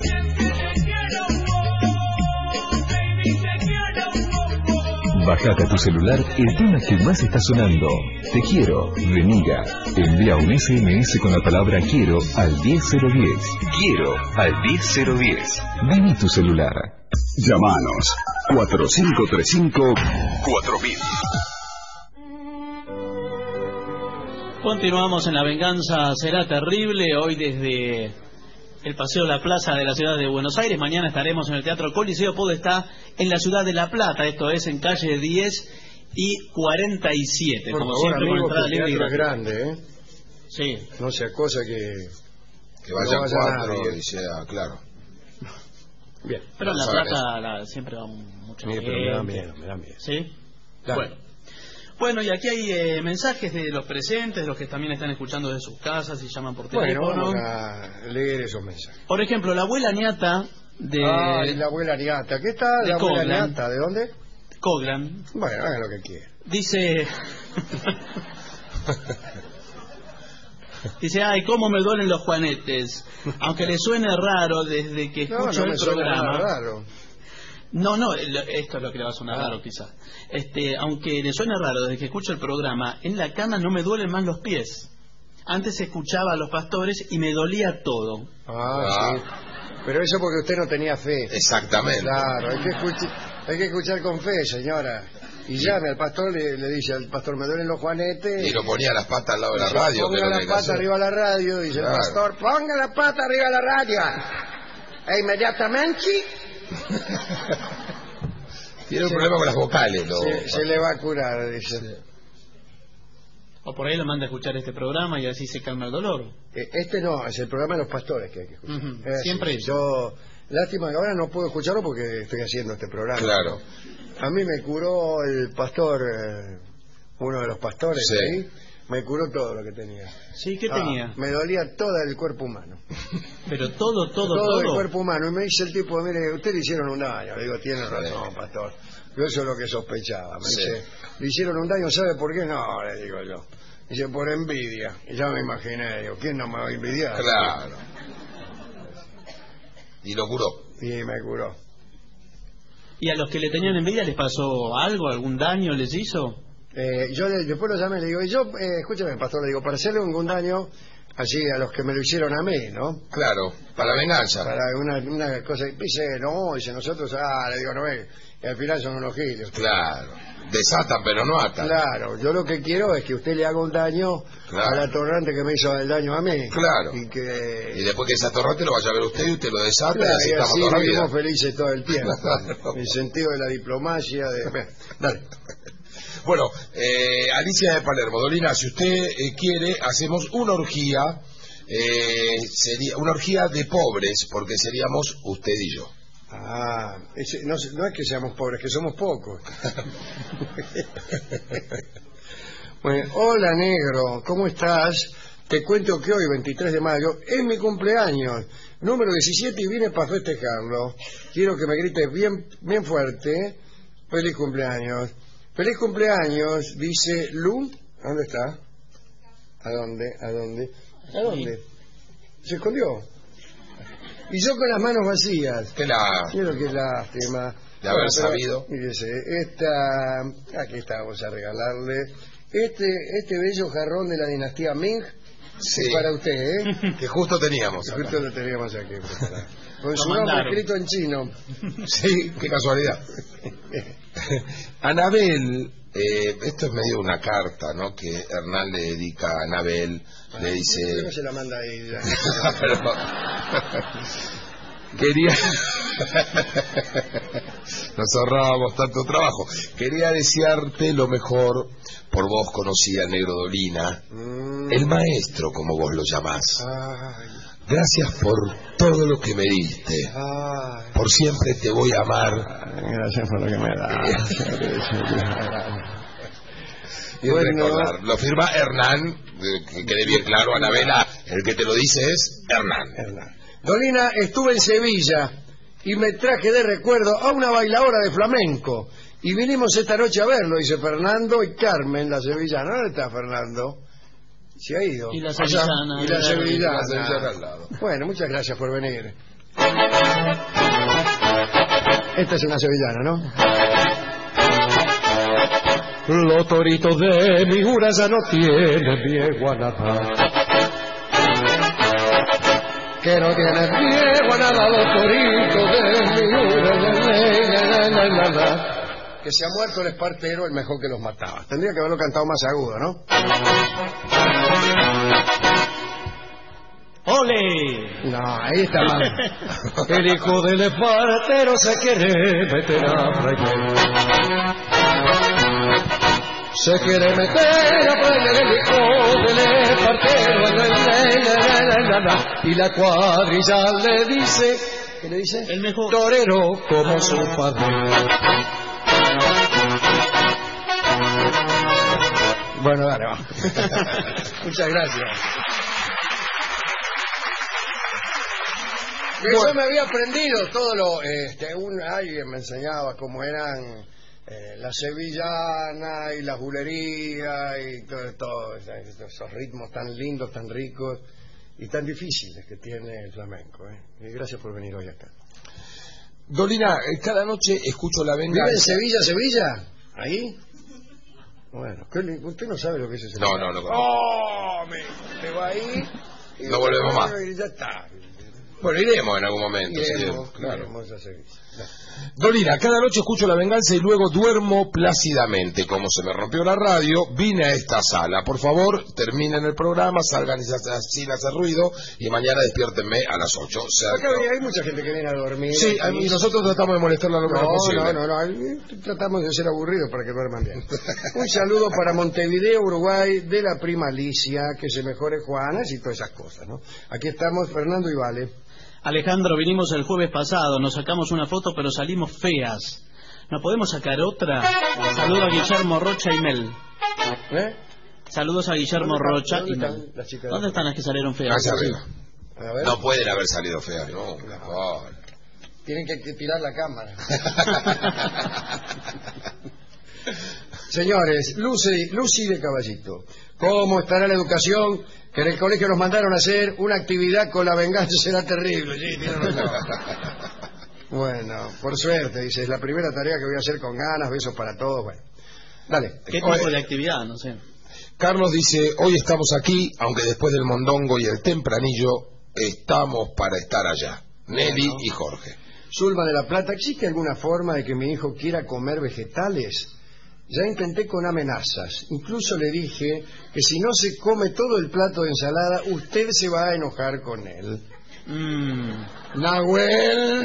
Bajate a tu celular el tema que más está sonando. Te quiero, de Niga. Envía un SMS con la palabra quiero al 10010. Quiero al 10010. Vení tu celular. Llámanos 4535-4000. Continuamos en La venganza será terrible, hoy desde el Paseo La Plaza de la ciudad de Buenos Aires. Mañana estaremos en el Teatro Coliseo Podestá en la ciudad de La Plata, esto es en calle 10 y 47. Por como favor, siempre, amigo, con entrada el libre y teatro es gratuita. grande, ¿eh? Sí. No sea cosa que vayan no vaya 4 nadie. y sea, claro. Bien. Pero en La Saben Plata siempre va mucha Mire, gente. pero me da miedo, me da miedo. ¿Sí? Dale. Bueno, y aquí hay mensajes de los presentes, de los que también están escuchando desde sus casas y llaman por teléfono. Bueno, vamos a leer esos mensajes. Por ejemplo, la abuela niata de... Ay, la abuela Niata. ¿Qué está de la abuela Coglan. Niata? ¿De dónde? Coglan. Bueno, hagan lo que quieran. Dice... Dice, ay, cómo me duelen los juanetes. Aunque le suene raro desde que escucho me el suena programa. nada raro. No, esto es lo que le va a sonar raro quizás. Aunque le suene raro desde que escucho el programa, en la cama no me duelen más los pies. Antes escuchaba a los pastores y me dolía todo. Sí. Pero eso porque usted no tenía fe. Exactamente. Claro, hay que escuchar con fe, señora. Y llame al pastor, le dice al pastor, me duelen los juanetes. Y lo ponía las patas al lado de la radio. Ponga la pata arriba de la radio, dice Claro. el pastor, ponga la pata arriba de la radio. E inmediatamente Tiene un problema con las vocales. se le va a curar, dice. O por ahí lo manda a escuchar este programa y así se calma el dolor. Este no, es el programa de los pastores que hay que escuchar. Ujú, Es siempre así. Yo, lástima que ahora no puedo escucharlo porque estoy haciendo este programa. Claro. A mí me curó el pastor, uno de los pastores Sí. ahí, me curó todo lo que tenía. Sí, ¿qué tenía? Me dolía todo el cuerpo humano. Pero todo Todo el cuerpo humano. Y me dice el tipo, mire, usted le hicieron un daño. Le digo, tiene razón, pastor. Yo eso es lo que sospechaba. Me Sí. dice, le hicieron un daño, ¿sabe por qué? No, le digo yo. Dice, por envidia. Y ya me imaginé, digo, ¿quién no me va a envidiar? Claro. Y lo curó. Y me curó. ¿Y a los que le tenían envidia les pasó algo, algún daño les hizo? Yo después lo llamé y le digo, escúchame, pastor, le digo, para hacerle algún daño así a los que me lo hicieron a mí, ¿no? Claro, para la venganza. Para una cosa, dice, no, dice nosotros, le digo, no ve, y al final son unos giles. Claro. Desatan pero no atan. Claro, yo lo que quiero es que usted le haga un daño Claro. al atorrante que me hizo el daño a mí. Claro. Y que... Y después que ese atorrante lo vaya a ver usted y usted lo desata Claro, y así y estamos así toda la vivimos vida. felices todo el tiempo. Claro. El sentido de la diplomacia. Dale. Bueno, Alicia de Palermo, Dolina, si usted quiere, hacemos una orgía, sería una orgía de pobres, porque seríamos usted y yo. No es que seamos pobres, que somos pocos. Bueno, hola negro, ¿cómo estás? Te cuento que hoy, 23 de mayo, es mi cumpleaños, número 17, y vine para festejarlo. Quiero que me grites bien fuerte. Feliz cumpleaños. Feliz cumpleaños, dice Lu. ¿Dónde está? ¿A dónde? ¿Se escondió? Y yo con las manos vacías. Quiero que lástima. De haber sabido. Fíjese, aquí está, vamos a regalarle este bello jarrón de la dinastía Ming Sí. Para usted, ¿eh? Que justo teníamos. Que justo lo teníamos aquí preparado. Con Lo su nombre mandaron. escrito en chino. Sí, qué casualidad. Anabel, esto es medio una carta, ¿no? Que Hernán le dedica a Anabel. Le dice... ¿Por qué no se la manda a ella? Pero... Quería... Nos ahorrábamos tanto trabajo. Quería desearte lo mejor. Por vos conocí a Negro Dolina, el maestro, como vos lo llamás. Ay, Gracias por todo lo que me diste. ay. Por siempre te voy a amar. Gracias por lo que me da. Y Bueno. recordar. Lo firma Hernán, que quede bien claro, Anabela, el que te lo dice es Hernán. Dolina, estuve en Sevilla y me traje de recuerdo a una bailadora de flamenco. Y vinimos esta noche a verlo, dice Fernando y Carmen, la sevillana. ¿Dónde está Fernando? Se ha ido. Y la sevillana. Y la sevillana. La sevillana al lado. Bueno, muchas gracias por venir. Esta es una sevillana, ¿no? Los toritos de mi jura ya no tienen viejo a nada. Que no tienen viejo a nada los toritos de mi jura. Que se ha muerto el espartero, el mejor que los mataba. Tendría que haberlo cantado más agudo, ¿no? ¡Ole! No, ahí está mal. El hijo del espartero se quiere meter a freír. Se quiere meter a freír el hijo del espartero. Y la cuadrilla le dice... ¿Qué le dice? El mejor. Torero como su padre. Bueno, dale, va. Muchas gracias. Yo me había aprendido todo lo... alguien me enseñaba cómo eran la sevillana y la bulería y todo esos ritmos tan lindos, tan ricos y tan difíciles que tiene el flamenco. Y gracias por venir hoy acá. Dolina, cada noche escucho La Venganza. ¿Vive en Sevilla? ¿Ahí? Bueno, usted no sabe lo que es ese. No. ¡Oh! Me va ahí. Y No volvemos más. Y ya está. Bueno, iremos en algún momento. Iremos claro. a Sevilla. Dolina, cada noche escucho La Venganza y luego duermo plácidamente. Como se me rompió la radio, vine a esta sala. Por favor, terminen el programa, salgan sin hacer ruido y mañana despiértenme a las 8. Acá hay mucha gente que viene a dormir. Sí, y nosotros tratamos de molestarla lo menos posible. No. Tratamos de ser aburridos para que duerman bien. Un saludo para Montevideo, Uruguay, de la prima Alicia, que se mejore Juanas y todas esas cosas, ¿no? Aquí estamos, Fernando y Vale. Alejandro, vinimos el jueves pasado, nos sacamos una foto pero salimos feas. ¿No podemos sacar otra? Saludos a Guillermo Rocha y Mel. Saludos a Guillermo Rocha y Mel. ¿Dónde están las que salieron feas? Hacia arriba. A ver. No pueden haber salido feas, no. Tienen que tirar la cámara. Señores, Lucy de Caballito, ¿cómo estará la educación? Que en el colegio nos mandaron a hacer una actividad con La Venganza será terrible. Sí, tiene razón. Bueno, por suerte, dice, es la primera tarea que voy a hacer con ganas, besos para todos. Bueno, dale. ¿Qué tipo de actividad? No sé. Carlos dice, hoy estamos aquí, aunque después del mondongo y el tempranillo, estamos para estar allá. Nelly y Jorge. Zulma de la Plata, ¿existe alguna forma de que mi hijo quiera comer vegetales? Ya intenté con amenazas. Incluso le dije que si no se come todo el plato de ensalada, usted se va a enojar con él. Nahuel.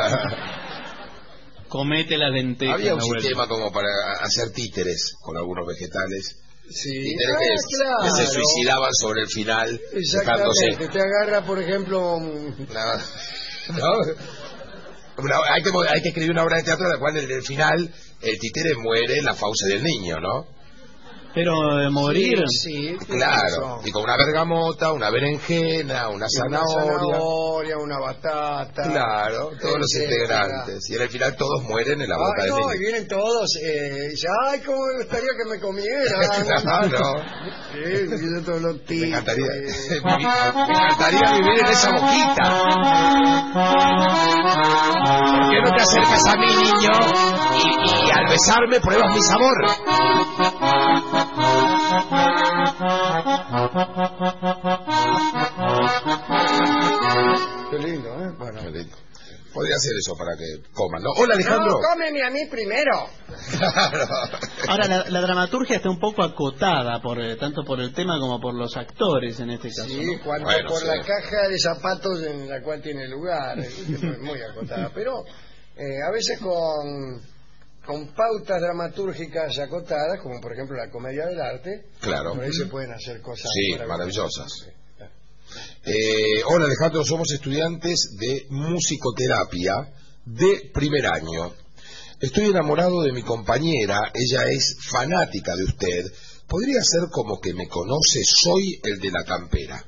Comete la lenteja. Había un Nahuel. sistema como para hacer títeres con algunos vegetales. Sí, Títeres claro. que se suicidaban sobre el final. Exactamente. dejándose- Te agarra, por ejemplo... Hay que escribir una obra de teatro en la cual en el final el títere muere en la fauce del niño, ¿no? Pero morir. Sí, Claro, y con una bergamota, una berenjena, una zanahoria. Una batata. Claro, todos los etcétera. integrantes. Y en el final todos mueren en la boca del No, y niño. vienen todos. Dice, ay, cómo me gustaría que me comiera. Claro. Sí, vienen todos los tíos. Me encantaría vivir en esa boquita. ¿Por qué no te acercas a mí, niño? Y al besarme pruebas mi sabor. hacer eso para que coman, ¿no? Hola, Alejandro. No, cómeme a mí primero. Claro. Ahora, la dramaturgia está un poco acotada, tanto por el tema como por los actores en este caso. Sí, ¿no? cuando Bueno, por sí. la caja de zapatos en la cual tiene lugar, es muy acotada. Pero a veces con pautas dramatúrgicas acotadas, como por ejemplo la comedia del arte, Claro. por ahí se pueden hacer cosas Sí, maravillosas. Hola, Alejandro, somos estudiantes de musicoterapia de primer año. Estoy enamorado de mi compañera, ella es fanática de usted. ¿Podría ser como que me conoce? Soy el de la campera.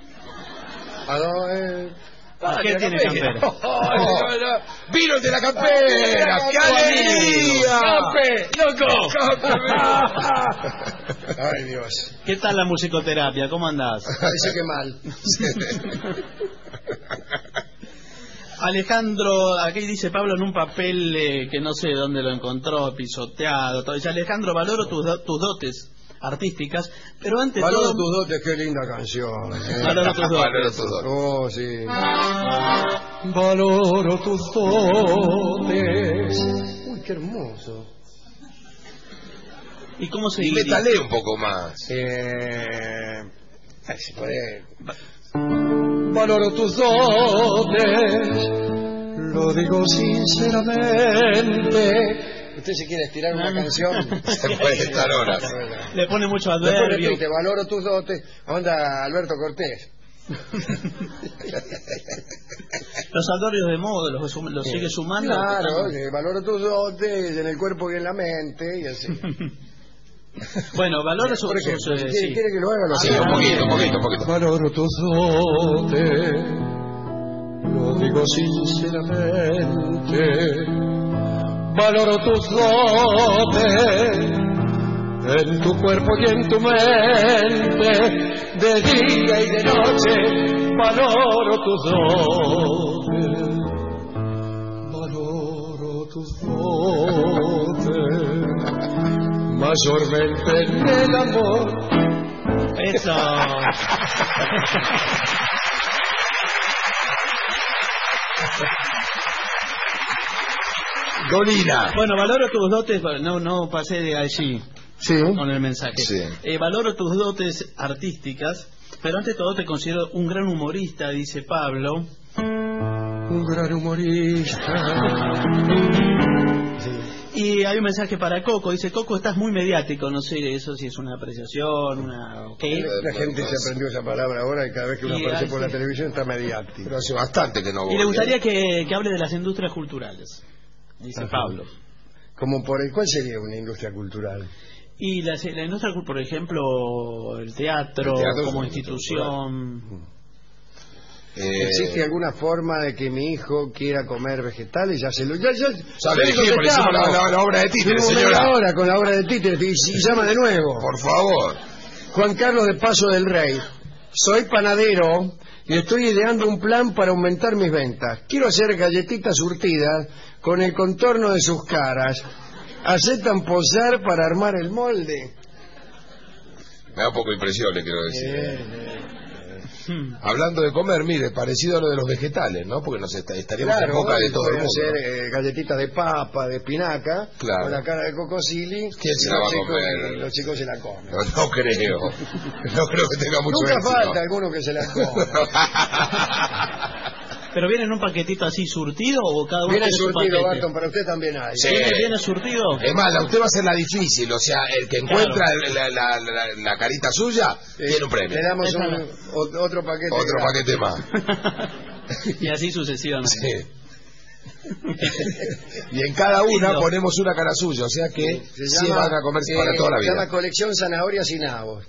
¿Qué tiene campera? ¡Vino el de la campera! ¡Qué alegría! ¡Campe! ¡Loco! Ay, Dios. ¿Qué tal la musicoterapia? ¿Cómo andás? Parece que mal. Alejandro, aquí dice Pablo en un papel que no sé dónde lo encontró, pisoteado, todo. Dice, Alejandro, valoro tus dotes artísticas, pero antes Valoro todo... tus dotes, qué linda canción. Valoro tus dotes. Valoro tus dotes. Oh, sí. Valoro tus dotes. Uy, qué hermoso. ¿Y cómo se Y diría? metale un poco más. Se puede... Valoro tus dotes, lo digo sinceramente. ¿Usted se quiere estirar una canción? Se puede estar horas. Le pone mucho Después adverbio. repite, valoro tus dotes. Onda Alberto Cortés. Los adverbios de modo los sigue sumando. Claro, valoro tus dotes en el cuerpo y en la mente y así. Bueno, valoro sus... Por ejemplo, si sí. quiere que lo haga, lo Sí, haga. un poquito. Valoro tus dotes, lo digo sinceramente. Valoro tus dotes, en tu cuerpo y en tu mente, de día y de noche. Valoro tus dotes, valoro tus dotes, mayormente en el amor. Eso. Dolina. Bueno, valoro tus dotes, no pasé de allí Sí. con el mensaje. Sí. Valoro tus dotes artísticas, pero ante todo te considero un gran humorista, dice Pablo. Un gran humorista. Y hay un mensaje para Coco, dice, Coco, estás muy mediático, no sé eso si es una apreciación, ¿qué? La gente se aprendió esa palabra ahora y cada vez que uno Y aparece ahí por sí. la televisión está mediático. Pero hace bastante que no voy. Y le gustaría que hable de las industrias culturales, dice Ajá. Pablo. ¿Cuál sería una industria cultural? Y la industria, por ejemplo, el teatro, El teatro es como una institución. ¿Existe alguna forma de que mi hijo quiera comer vegetales? Ya Ya le dijimos, le hicimos contestamos. la obra de títere, Tuvimos señora. media hora con la obra de títere y llama de nuevo. Por favor. Juan Carlos de Paso del Rey. Soy panadero y estoy ideando un plan para aumentar mis ventas. Quiero hacer galletitas surtidas con el contorno de sus caras. ¿Aceptan posar para armar el molde? Me da un poco de impresión, le quiero decir. Hablando de comer, mire, parecido a lo de los vegetales, ¿no? Porque nos estaríamos en boca de todo el pueden mundo. hacer galletitas de papa, de espinaca, Claro. con la cara de Cocosili. ¿Quién se la va a comer? Los chicos se la comen. No creo. No creo que tenga mucho Nunca éxito. falta alguno que se la come. ¿Pero viene en un paquetito así surtido o cada uno Viene tiene su surtido, paquete? Barton, para usted también hay. Sí. ¿Viene surtido? Es más, usted va a hacer la difícil, o sea, el que encuentra la carita suya tiene un premio. Le damos Esa otro paquete. Otro gratis. paquete más. Y así sucesivamente. Sí. Y en cada una Lindo. ponemos una cara suya, o sea que Se sí llama, van a comerse para toda la Se llama vida. colección zanahorias y nabos.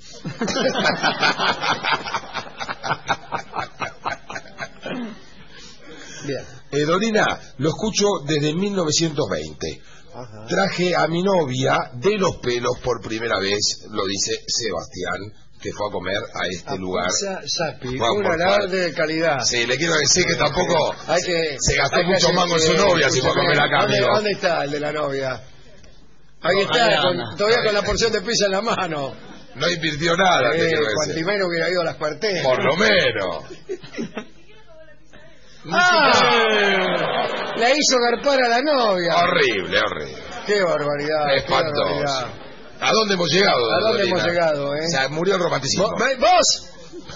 Bien. Dorina, lo escucho desde 1920. Ajá. Traje a mi novia de los pelos por primera vez, lo dice Sebastián, que fue a comer a este lugar. Pizza Zappi, Vamos, un por favor. alarde de calidad. Sí, le quiero decir que tampoco Hay que, se gastó hay que mucho hacer- mango en su novia si fue a comer acá, ¿Dónde, amigo. ¿Dónde está el de la novia? Ahí está, Ahí con- anda. todavía con la porción de pizza en la mano. No invirtió nada, te quiero decir. Cuantimeno hubiera ido a las cuarteles. Por lo menos. ¡Ah! La hizo garpar a la novia. Horrible, horrible. Qué barbaridad. Espantoso. ¿A dónde hemos llegado? ¿A dónde Dolina? hemos llegado, O sea, murió el romanticismo. ¿Vos?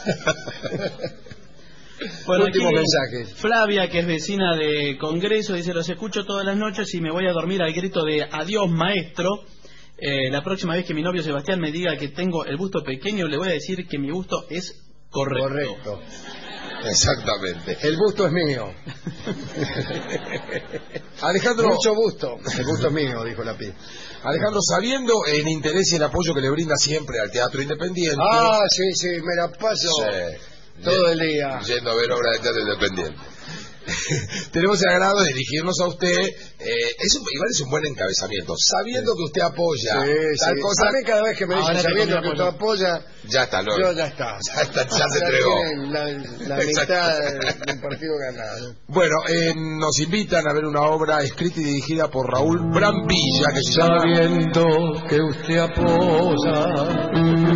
Bueno, Últimos aquí, mensajes. Flavia, que es vecina de Congreso, dice: los escucho todas las noches y me voy a dormir al grito de adiós, maestro. La próxima vez que mi novio Sebastián me diga que tengo el busto pequeño, le voy a decir que mi busto es correcto. Exactamente. El busto es mío. Alejandro, Mucho busto. El busto es mío, dijo la Pi. Alejandro, sabiendo el interés y el apoyo que le brinda siempre al teatro independiente. Ah, sí, me la paso todo el día. Yendo a ver obras de teatro independiente. Tenemos el agrado de dirigirnos a usted. Igual es un buen encabezamiento. Sabiendo que usted apoya tal cosa. A mí cada vez que me dicen sabiendo que usted apoya, ya está, ya está. Ya se entregó. La mitad del partido ganado. Bueno, nos invitan a ver una obra escrita y dirigida por Raúl Brambilla, que se llama Sabiendo que usted apoya.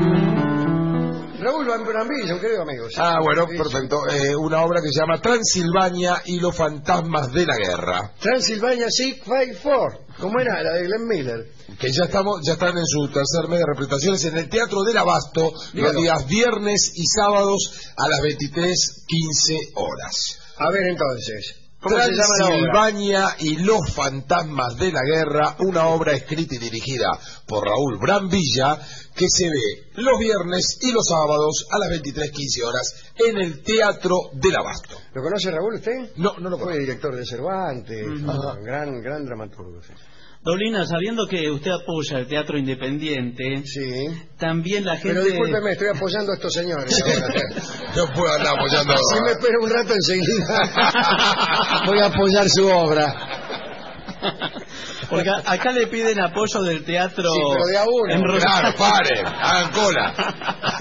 Raúl Brambilla, un querido amigo. Sí. Ah, bueno, perfecto. Una obra que se llama Transilvania y los fantasmas de la guerra. Transilvania 654, ¿cómo era? La de Glenn Miller. Que ya están en su tercer mes de representaciones en el Teatro del Abasto, los días viernes y sábados a las 23:15 horas. A ver entonces, ¿cómo se llama la obra? Transilvania y los fantasmas de la guerra, una obra escrita y dirigida por Raúl Brambilla, que se ve los viernes y los sábados a las 23:15 horas en el Teatro del Abasto. ¿Lo conoce Raúl usted? No lo Fue conozco. director de Cervantes, gran dramaturgo. Sí. Dolina, sabiendo que usted apoya el teatro independiente, Sí. también la gente... Pero discúlpeme, estoy apoyando a estos señores. No puedo andar apoyando. Si me espera un rato enseguida, voy a apoyar su obra. Porque acá le piden apoyo del teatro... Sí, pero de a uno. en Rosario. Claro, paren, hagan cola.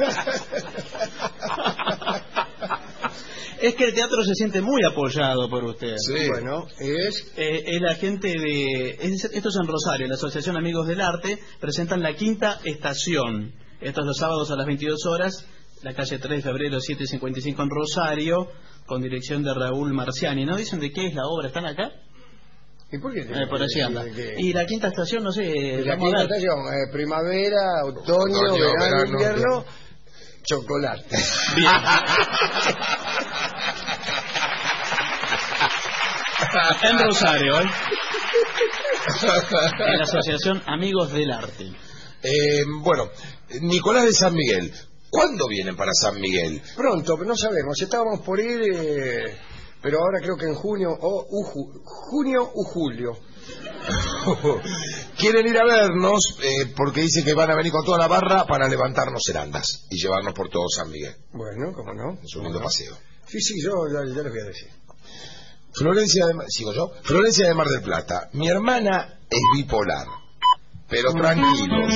Es que el teatro se siente muy apoyado por usted. Sí. Bueno, es la gente de... esto es en Rosario, la Asociación Amigos del Arte, presentan La Quinta Estación. Esto es los sábados a las 22 horas, la calle 3 de febrero 755 en Rosario, con dirección de Raúl Marciani. ¿No dicen de qué es la obra? ¿Están acá? ¿Y por qué? Por allí anda. Y La Quinta Estación, no sé... La quinta estación, primavera, otoño, verano, invierno, chocolate. Bien. En Rosario, ¿eh? En la Asociación Amigos del Arte. Bueno, Nicolás de San Miguel, ¿cuándo vienen para San Miguel? Pronto, pero no sabemos. Estábamos por ir, pero ahora creo que en junio o julio. Quieren ir a vernos porque dicen que van a venir con toda la barra para levantarnos cerandas y llevarnos por todo San Miguel. Bueno, ¿cómo no? Es un lindo paseo. Sí, yo ya les voy a decir. Florencia de Mar del Plata. Mi hermana es bipolar, pero tranquilos.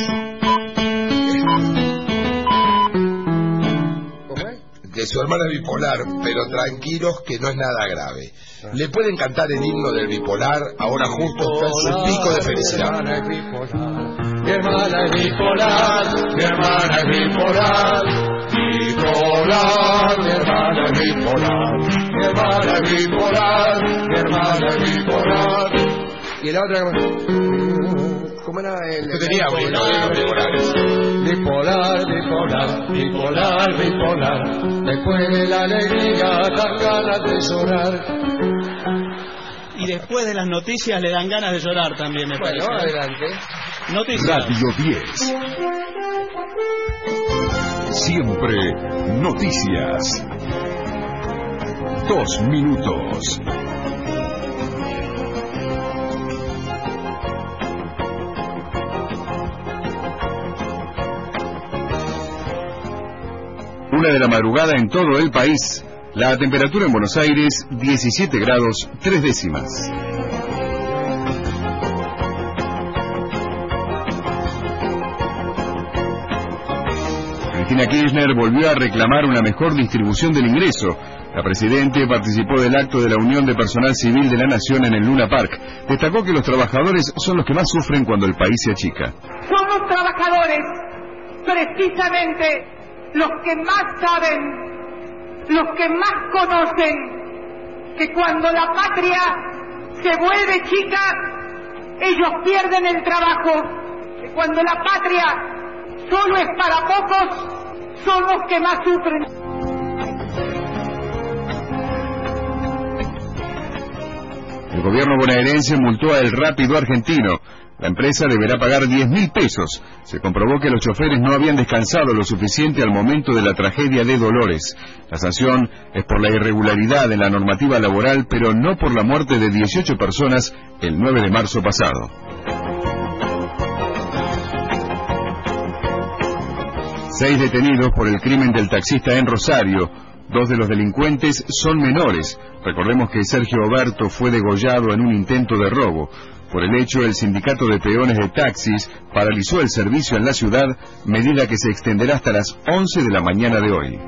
¿Cómo es? Que su hermana es bipolar, pero tranquilos que no es nada grave. Le pueden cantar el himno del bipolar, ahora justo está en su pico de felicidad. Mi hermana es bipolar, mi hermana es bipolar, bipolar, mi hermana es bipolar, mi hermana es bipolar, mi hermana es bipolar. Y la otra, ¿cómo era el? Que tenía bipolares. Bipolar, bipolar, bipolar, bipolar. Después de la alegría dan ganas de llorar. Y después de las noticias le dan ganas de llorar también, me parece. Bueno, adelante. Radio Noticias. 10. Siempre noticias. 2 minutos. Una de la madrugada en todo el país. La temperatura en Buenos Aires, 17 grados 3 décimas. Cristina Kirchner volvió a reclamar una mejor distribución del ingreso. La Presidente participó del acto de la Unión de Personal Civil de la Nación en el Luna Park. Destacó que los trabajadores son los que más sufren cuando el país se achica. Son los trabajadores, precisamente, los que más saben, los que más conocen, que cuando la patria se vuelve chica, ellos pierden el trabajo. Que cuando la patria solo es para pocos, son los que más sufren. El gobierno bonaerense multó a El Rápido Argentino. La empresa deberá pagar 10.000 pesos. Se comprobó que los choferes no habían descansado lo suficiente al momento de la tragedia de Dolores. La sanción es por la irregularidad en la normativa laboral, pero no por la muerte de 18 personas el 9 de marzo pasado. 6 detenidos por el crimen del taxista en Rosario. 2 de los delincuentes son menores. Recordemos que Sergio Oberto fue degollado en un intento de robo. Por el hecho, el sindicato de peones de taxis paralizó el servicio en la ciudad, medida que se extenderá hasta las 11 de la mañana de hoy.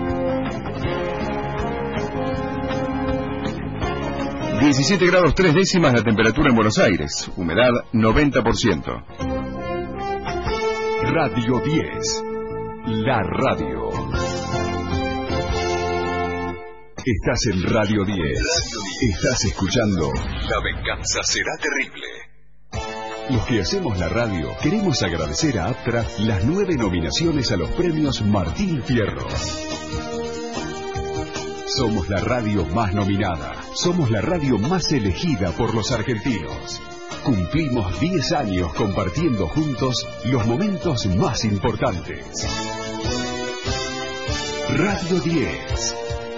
17 grados 3 décimas la temperatura en Buenos Aires, humedad 90%. Radio 10, la radio. Estás en Radio 10. Estás escuchando La venganza será terrible. Los que hacemos la radio queremos agradecer a Aptra las 9 nominaciones a los premios Martín Fierro. Somos la radio más nominada. Somos la radio más elegida por los argentinos. Cumplimos 10 años compartiendo juntos los momentos más importantes. Radio 10.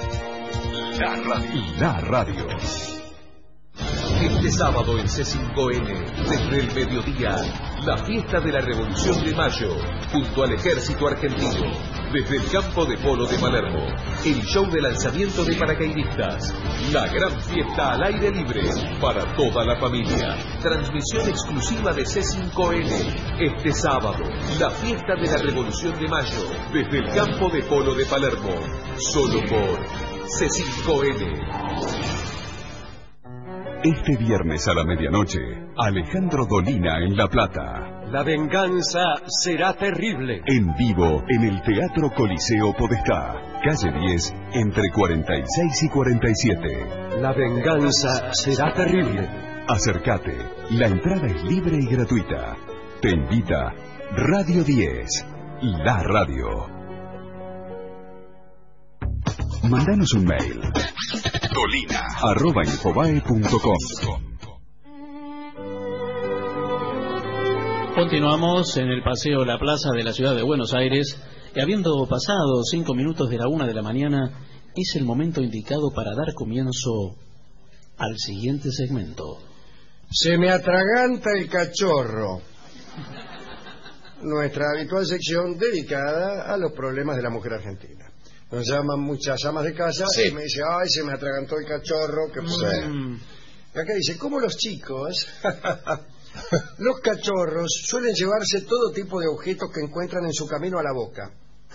La radio. Este sábado en C5N, desde el mediodía, la fiesta de la Revolución de Mayo, junto al Ejército Argentino, desde el campo de polo de Palermo, el show de lanzamiento de paracaidistas, la gran fiesta al aire libre para toda la familia, transmisión exclusiva de C5N, este sábado, la fiesta de la Revolución de Mayo, desde el campo de polo de Palermo, solo por C5N. Este viernes a la medianoche, Alejandro Dolina en La Plata. La venganza será terrible. En vivo en el Teatro Coliseo Podestá, calle 10, entre 46 y 47. La venganza será terrible. Acércate, la entrada es libre y gratuita. Te invita Radio 10, la radio. Mándanos un mail. dolina@infobae.com. Continuamos en el paseo La Plaza de la ciudad de Buenos Aires y habiendo pasado 5 minutos de la 1 de la mañana, es el momento indicado para dar comienzo al siguiente segmento. Se me atraganta el cachorro. Nuestra habitual sección dedicada a los problemas de la mujer argentina. Nos llaman muchas amas de casa y me dicen, ay, se me atragantó el cachorro. Que Y acá dice, ¿cómo los chicos, los cachorros suelen llevarse todo tipo de objetos que encuentran en su camino a la boca?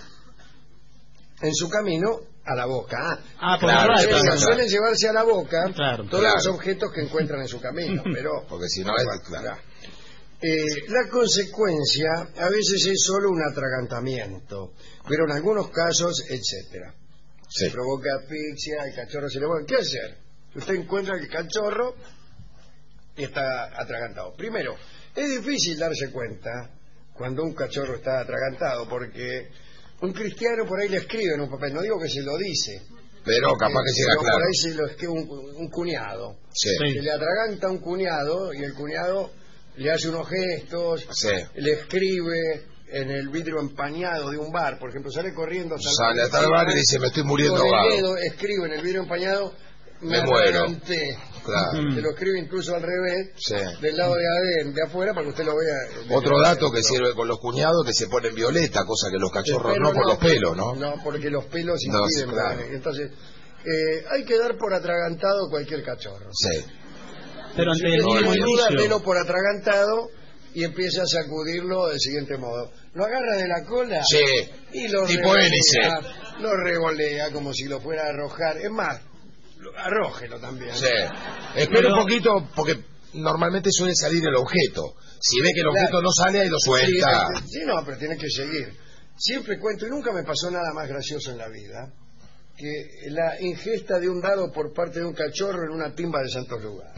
En su camino a la boca. Claro, suelen llevarse a la boca todos claro. los objetos que encuentran en su camino. Pero porque si no es... Claro. La consecuencia a veces es solo un atragantamiento, pero en algunos casos, etcétera. Se provoca asfixia, el cachorro se le mueve. ¿Qué hacer? Usted encuentra el cachorro y está atragantado. Primero, es difícil darse cuenta cuando un cachorro está atragantado, porque un cristiano por ahí le escribe en un papel, no digo que se lo dice, pero capaz que llega claro. Por ahí se lo escribe un cuñado. Se le atraganta un cuñado y el cuñado le hace unos gestos, le escribe en el vidrio empañado de un bar, por ejemplo, sale corriendo sale hasta el bar y dice, me estoy muriendo ahogado. Escribe en el vidrio empañado, me muero. Claro. Se lo escribe incluso al revés, del lado de afuera, para que usted lo vea. Otro dato que sirve con los cuñados, que se ponen violeta, cosa que los cachorros no por los pelos, ¿no? No, porque los pelos impiden. Claro. Entonces, hay que dar por atragantado cualquier cachorro. Pero ante el mismo inicio, delo por atragantado y empieza a sacudirlo del siguiente modo. Lo agarra de la cola y lo tipo hélice. Lo revolea como si lo fuera a arrojar. Es más, arrójelo también. Espera un poquito, porque normalmente suele salir el objeto. Si ve que el objeto no sale, ahí lo suelta. No, pero tiene que seguir. Siempre cuento, y nunca me pasó nada más gracioso en la vida, que la ingesta de un dado por parte de un cachorro en una timba de Santos Lugar.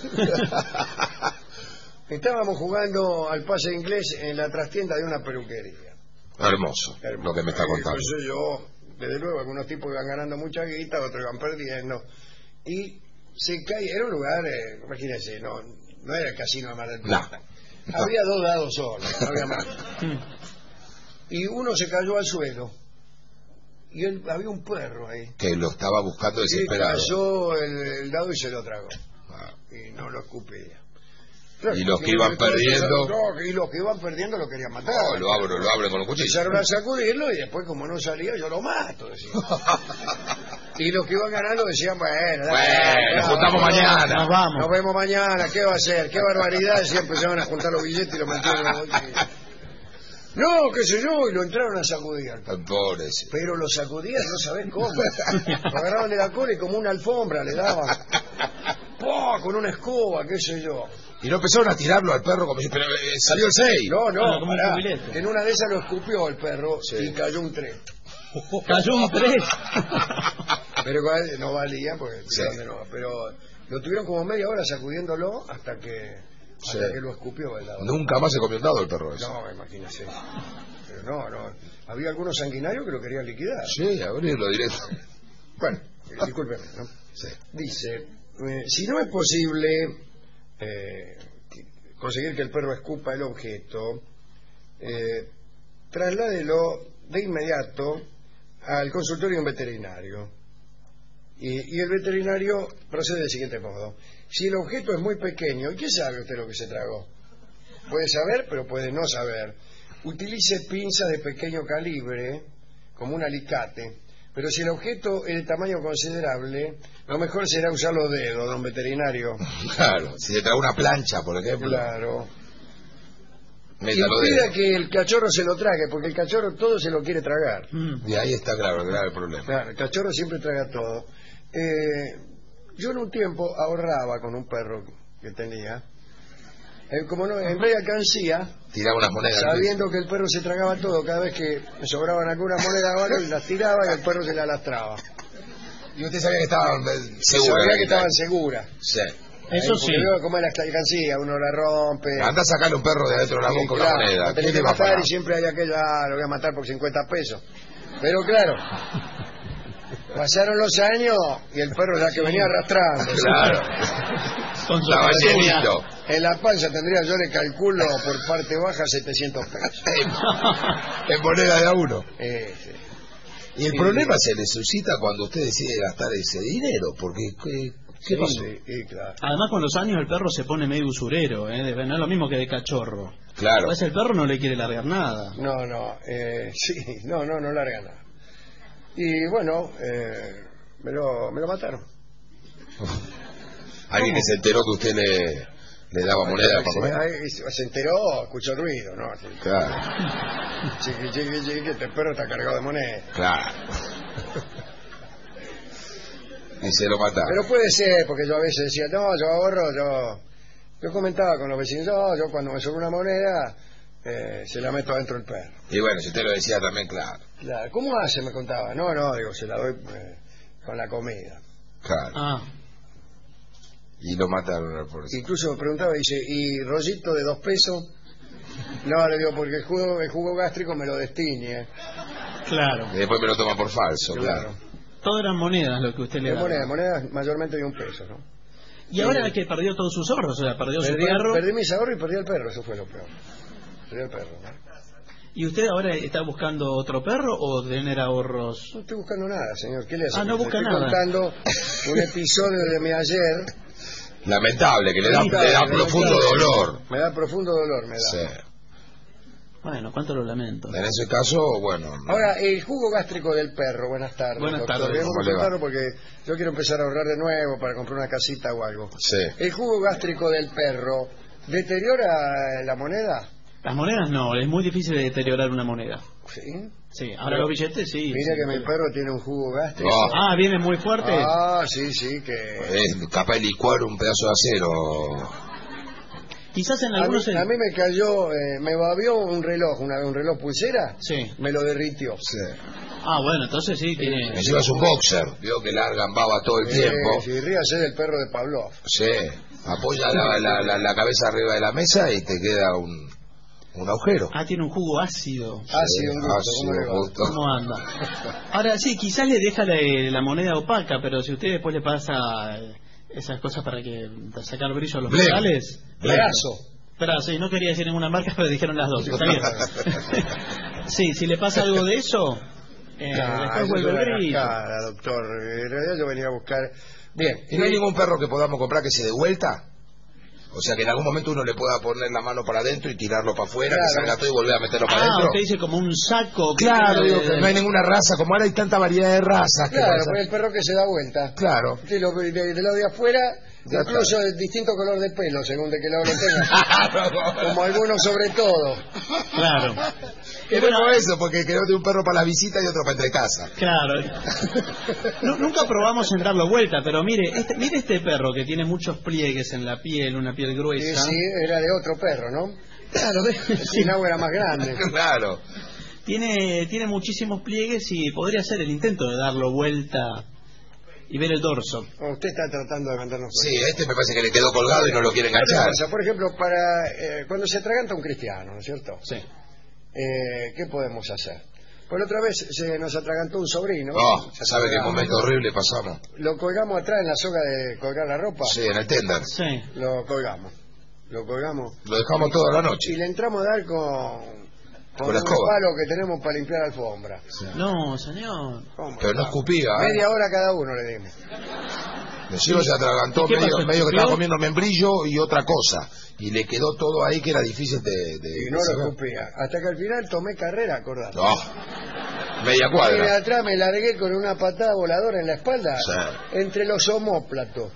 Estábamos jugando al pase inglés en la trastienda de una peluquería. Hermoso, lo que me está contando. Yo, desde luego, algunos tipos iban ganando mucha guita, otros iban perdiendo. Y se cae, era un lugar, imagínense, no era el casino de Mar del Plata. No. Había 2 dados solos, no había más. Y uno se cayó al suelo. Y había un perro ahí. Que lo estaba buscando desesperado. Cayó el dado y se lo tragó. Y no lo escupía. Y los que iban perdiendo... Y los que iban perdiendo lo querían matar. No, lo abren con un cuchillo. Empezaron a sacudirlo y después, como no salía, yo lo mato, decía. Y los que iban ganando decían, bueno, nos juntamos mañana. Nos vamos. Nos vemos mañana, ¿qué va a ser? ¿Qué barbaridad? Y empezaban a juntar los billetes y los metieron en los bolsillos. No, qué sé yo, y lo entraron a sacudir. Pobrecito. Pero lo sacudían, no sabés cómo. Lo agarraban de la cola y como una alfombra le daban. ¡Pah! Con una escoba, qué sé yo. Y no empezaron a tirarlo al perro como si... Pero salió el 6. No, pará. En una de esas lo escupió el perro y cayó un 3. Cayó un 3. Pero no valía, porque pero lo tuvieron como media hora sacudiéndolo hasta que lo escupió el dado. Nunca más se comió un dado el perro ese. No, imagínese. Pero no. Había algunos sanguinarios que lo querían liquidar. Sí, abrirlo directo. Bueno, discúlpeme, ¿no? Sí. Dice, si no es posible conseguir que el perro escupa el objeto, trasládelo de inmediato al consultorio de un veterinario. Y el veterinario procede del siguiente modo. Si el objeto es muy pequeño, ¿y qué sabe usted lo que se tragó? Puede saber, pero puede no saber. Utilice pinzas de pequeño calibre, como un alicate. Pero si el objeto es de tamaño considerable, lo mejor será usar los dedos, don veterinario. Claro, si se traga una plancha, por ejemplo. Claro. Y pida que el cachorro se lo trague, porque el cachorro todo se lo quiere tragar. Y ahí está claro el grave problema. Claro, el cachorro siempre traga todo. Yo en un tiempo ahorraba con un perro que tenía. Como no, en vez de alcancía, tiraba unas monedas. Sabiendo que el perro se tragaba todo, cada vez que me sobraban algunas monedas, las tiraba y el perro se las lastraba. Y usted sabía que estaban seguras. Sabía que estaban seguras. Sí. Eso sí. Como es la alcancía, uno la rompe. Anda a sacarle un perro de adentro de la boca con la moneda. Tenés que matar y siempre hay aquella, lo voy a matar por 50 pesos. Pero claro, pasaron los años y el perro ya que venía arrastrando. Claro. Estaba llenito. En la panza tendría, yo le calculo por parte baja 700 pesos. En moneda de a uno. Sí. Y el problema se le suscita cuando usted decide gastar ese dinero, porque ¿qué pasó? Sí, claro. Además, con los años el perro se pone medio usurero, no es lo mismo que de cachorro. Claro. Pues el perro no le quiere largar nada. No larga nada. Y bueno, me lo mataron. Alguien que se enteró que usted le daba moneda para comer. Se enteró, escuchó el ruido, ¿no? Claro. Chiqui, este perro está cargado de moneda. Claro. Y se lo mataron. Pero puede ser, porque yo a veces decía, no, yo ahorro, yo comentaba con los vecinos, yo cuando me sobra una moneda, se la meto adentro del perro. Y bueno, si usted lo decía también, claro. Claro, ¿cómo hace? Me contaba. No, digo, se la doy con la comida. Claro. Y lo mataron al pobrecito. Incluso me preguntaba, dice, ¿y rollito de 2 pesos? No, le digo, porque el jugo gástrico me lo destiñe. Claro. Y después me lo toman por falso, claro. Todo eran monedas lo que usted le daba. Monedas mayormente de 1 peso, ¿no? Y ahora que perdió todos sus ahorros, o sea, perdió su perro. Perdí mis ahorros y perdí el perro, eso fue lo peor. Perdí el perro, ¿no? ¿Y usted ahora está buscando otro perro o tener ahorros? No estoy buscando nada, señor. ¿Qué le hace? No busca nada. Estoy contando un episodio de mi ayer. Lamentable, que le da profundo dolor. Me da profundo dolor, me da. Sí. Bueno, cuánto lo lamento. En ese caso, bueno. Ahora, el jugo gástrico del perro. Buenas tardes. Buenas doctor. tardes. Vengo a contarlo porque yo quiero empezar a ahorrar de nuevo para comprar una casita o algo. Sí. El jugo gástrico del perro, ¿deteriora la moneda? Las monedas no, es muy difícil de deteriorar una moneda. ¿Sí? Sí, ahora los billetes sí. Mira que mi perro tiene un jugo gástrico. ¿Viene muy fuerte? Sí, que... Es capaz de licuar un pedazo de acero. Quizás en A mí, algunos... a mí me cayó, me babió un reloj, una vez un reloj pulsera, Sí. me lo derritió. Sí. Ah, bueno, entonces sí, tiene... Encima es un boxer, vio que largan baba todo el tiempo. Sí, ríase del perro de Pavlov. Sí, apoya la cabeza arriba de la mesa y te queda un agujero. Ah, tiene un jugo ácido. Ácido, un gusto, ¿cómo le va? gusto. ¿Cómo anda? Ahora sí, quizás le deja la moneda opaca, pero si usted después le pasa esas cosas para sacar brillo a los Blen. metales... Brazo. Espera, sí, no quería decir ninguna marca, pero dijeron las dos. Está bien. Sí, si le pasa algo de eso, después vuelve el brillo. Doctor, en realidad yo venía a buscar... Bien. ¿Y no hay ningún perro que podamos comprar que se dé vuelta? O sea, que en algún momento uno le pueda poner la mano para adentro y tirarlo para afuera, Claro. que salga todo y volver a meterlo para adentro. Usted dice como un saco. Claro, digo que no hay ninguna raza, como ahora hay tanta variedad de razas. Claro, pues el perro que se da vuelta. Claro. De lado de afuera, Ya incluso de distinto color de pelo, según de qué lado lo tenga. Como algunos sobre todo. Claro. Queremos eso, porque queremos de un perro para la visita y otro para entre casa. Claro. Nunca probamos en darlo vuelta, pero mire este perro que tiene muchos pliegues en la piel, una piel gruesa. Sí, era de otro perro, ¿no? Claro, El Sinagua era más grande. Claro. Tiene muchísimos pliegues y podría hacer el intento de darlo vuelta y ver el dorso. Usted está tratando de mandarnos. Sí, este me parece que le quedó colgado y no lo quiere enganchar. O sea, por ejemplo, cuando se atraganta un cristiano, ¿no es cierto? Sí. ¿Qué podemos hacer? Por otra vez se nos atragantó un sobrino. Oh, ya sabe qué momento horrible pasamos. Lo colgamos atrás en la soga de colgar la ropa. Sí, en el tender. Sí. Lo colgamos. Lo dejamos toda la noche. Y le entramos a dar con la un escoba. palo que tenemos para limpiar alfombra. No, señor. ¿Cómo? Pero no escupía, ¿eh? Media hora cada uno le dimos. Encima se atragantó ¿Qué pasó? medio que estaba ¿Escupió? comiendo membrillo y otra cosa. Y le quedó todo ahí que era difícil Y no lo escupía. Hasta que al final tomé carrera, acordate. No. Media Y de cuadra. atrás me largué con una patada voladora en la espalda, Sí. entre los omóplatos.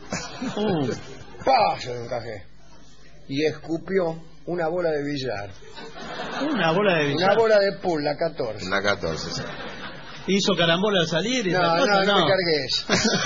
¡Pah! Se lo encajé. Y escupió una bola de billar. Una bola de billar. Una bola de pool, la 14. La 14, sí. Hizo carambola al salir y No, esas cosas, no me cargues.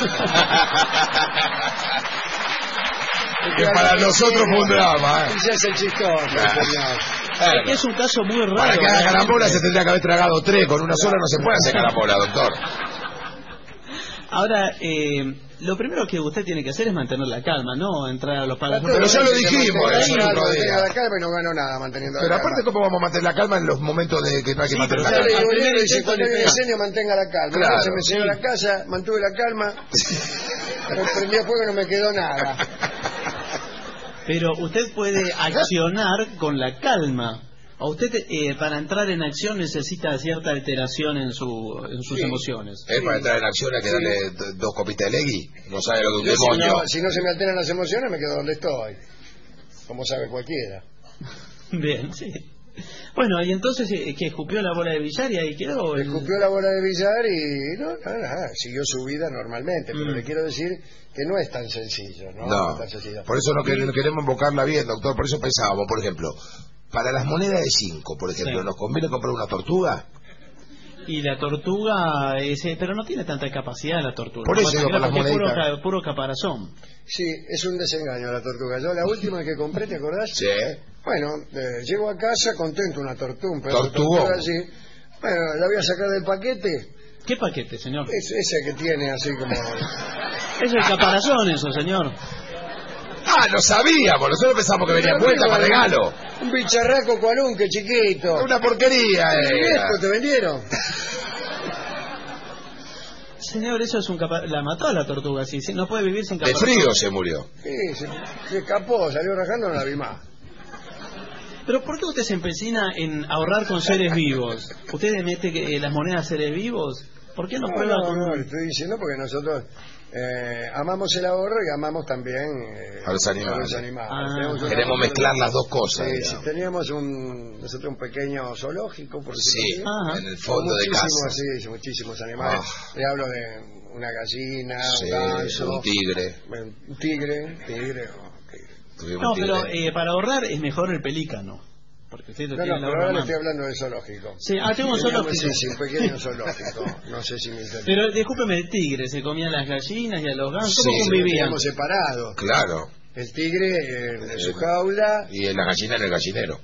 Que para nosotros fue un drama, ¿eh? Ese es el chistoso, señor. Claro. Es un caso muy raro. Para que haga realmente. carambola se tendría que haber tragado 3. Con una sola no se puede hacer carambola, doctor. Ahora, lo primero que usted tiene que hacer es mantener la calma, no entrar a los palos. Pero ya lo dijimos eso el otro día. Tenga la calma y no ganó nada manteniendo Pero la aparte, calma. ¿cómo vamos a mantener la calma en los momentos de que no hay que mantener la Ya le calma? digo, Al primer dice, intento cuando le hay un pega. incendio mantenga la calma. Claro, Se me enseñó la casa, mantuve la calma, me prendió fuego y no me quedó nada. Pero usted puede accionar con la calma. O usted para entrar en acción necesita cierta alteración en sus emociones. Es para entrar en acción hay que darle 2 copitas de legui. No sabe lo que un Yo, demonio. si no se me alteran las emociones, me quedo donde estoy. Como sabe cualquiera. Bien, sí. Bueno, y entonces que escupió la bola de billar y ahí quedó. Escupió la bola de billar y nada, siguió su vida normalmente. Pero le quiero decir que no es tan sencillo, ¿no? No, Es tan sencillo. por eso no queremos invocarla bien, doctor. Por eso pensábamos, por ejemplo, para las monedas de 5, por ejemplo, Sí. ¿nos conviene comprar una tortuga? Y la tortuga, pero no tiene tanta capacidad la tortuga. Por eso digo, Porque para las es moneditas. puro caparazón. Sí, es un desengaño la tortuga. Yo la última que compré, ¿te acordás? Sí. Bueno, llego a casa contento, una tortuga, un pedazo de Tortugón. tortuga así. Bueno, la voy a sacar del paquete. ¿Qué paquete, señor? Es ese que tiene así como... Es el caparazón eso, señor. Ah, no sabíamos. Nosotros pensamos que venía vuelta para regalo. Un bicharraco cualunque chiquito. Una porquería, ¿Viejo te vendieron? Señor, eso es la mató a la tortuga, sí. No puede vivir sin De caparazón. frío se murió. Sí, se escapó, salió rajando, no la vi más. Pero ¿por qué usted se empecina en ahorrar con seres vivos? ¿Usted le mete las monedas a seres vivos? ¿Por qué no prueba con No, le estoy diciendo porque nosotros amamos el ahorro y amamos también A los animales. Tenemos una- Queremos mezclar las dos cosas. Sí, digamos. teníamos nosotros un pequeño zoológico, por Sí, decirlo así. Ajá. en el fondo de Muchísimos, casa. sí, muchísimos animales. Le hablo de una gallina, Sí, un ganso, un tigre. un tigre. Tuvimos No, un tigre. pero para ahorrar es mejor el pelícano. Porque usted lo No, tiene no, en la pero ahora le mano. estoy hablando de zoológico. Sí, tengo un zoológico. Sí, un pequeño zoológico. No sé si me interesa. Pero discúlpeme, el tigre se comía las gallinas y a los gansos. Sí, ¿Cómo convivían? Teníamos separados. Claro. El tigre en su jaula. Y en la gallina en el gallinero.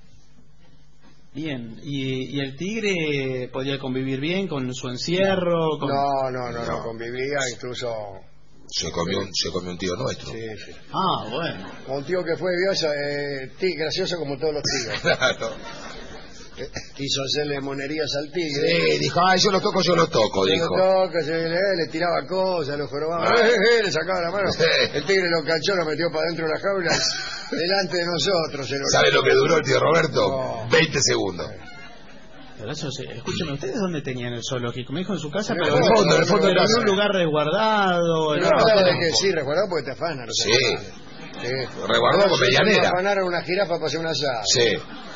Bien, ¿y el tigre podía convivir bien con su encierro? No convivía, incluso... Se comió un tío nuestro. Sí. Ah, bueno. Un tío que fue gracioso como todos los tigres. Claro. Quiso hacerle monerías al tigre. Sí, dijo, yo lo toco, dijo. Lo toco, le tiraba cosas, lo jorobaba, le sacaba la mano. El tigre lo cachó, lo metió para dentro de la jaula, delante de nosotros. ¿Sabe lo que duró el tío Roberto? No. 20 segundos. Pero eso, escúcheme, ¿ustedes dónde tenían el zoológico? Me dijo en su casa, pero en el fondo de en un lugar resguardado. Sí, resguardado porque te afanan. Sí. Resguardado con medianera. Afanaron una jirafa para hacer una asada. Sí.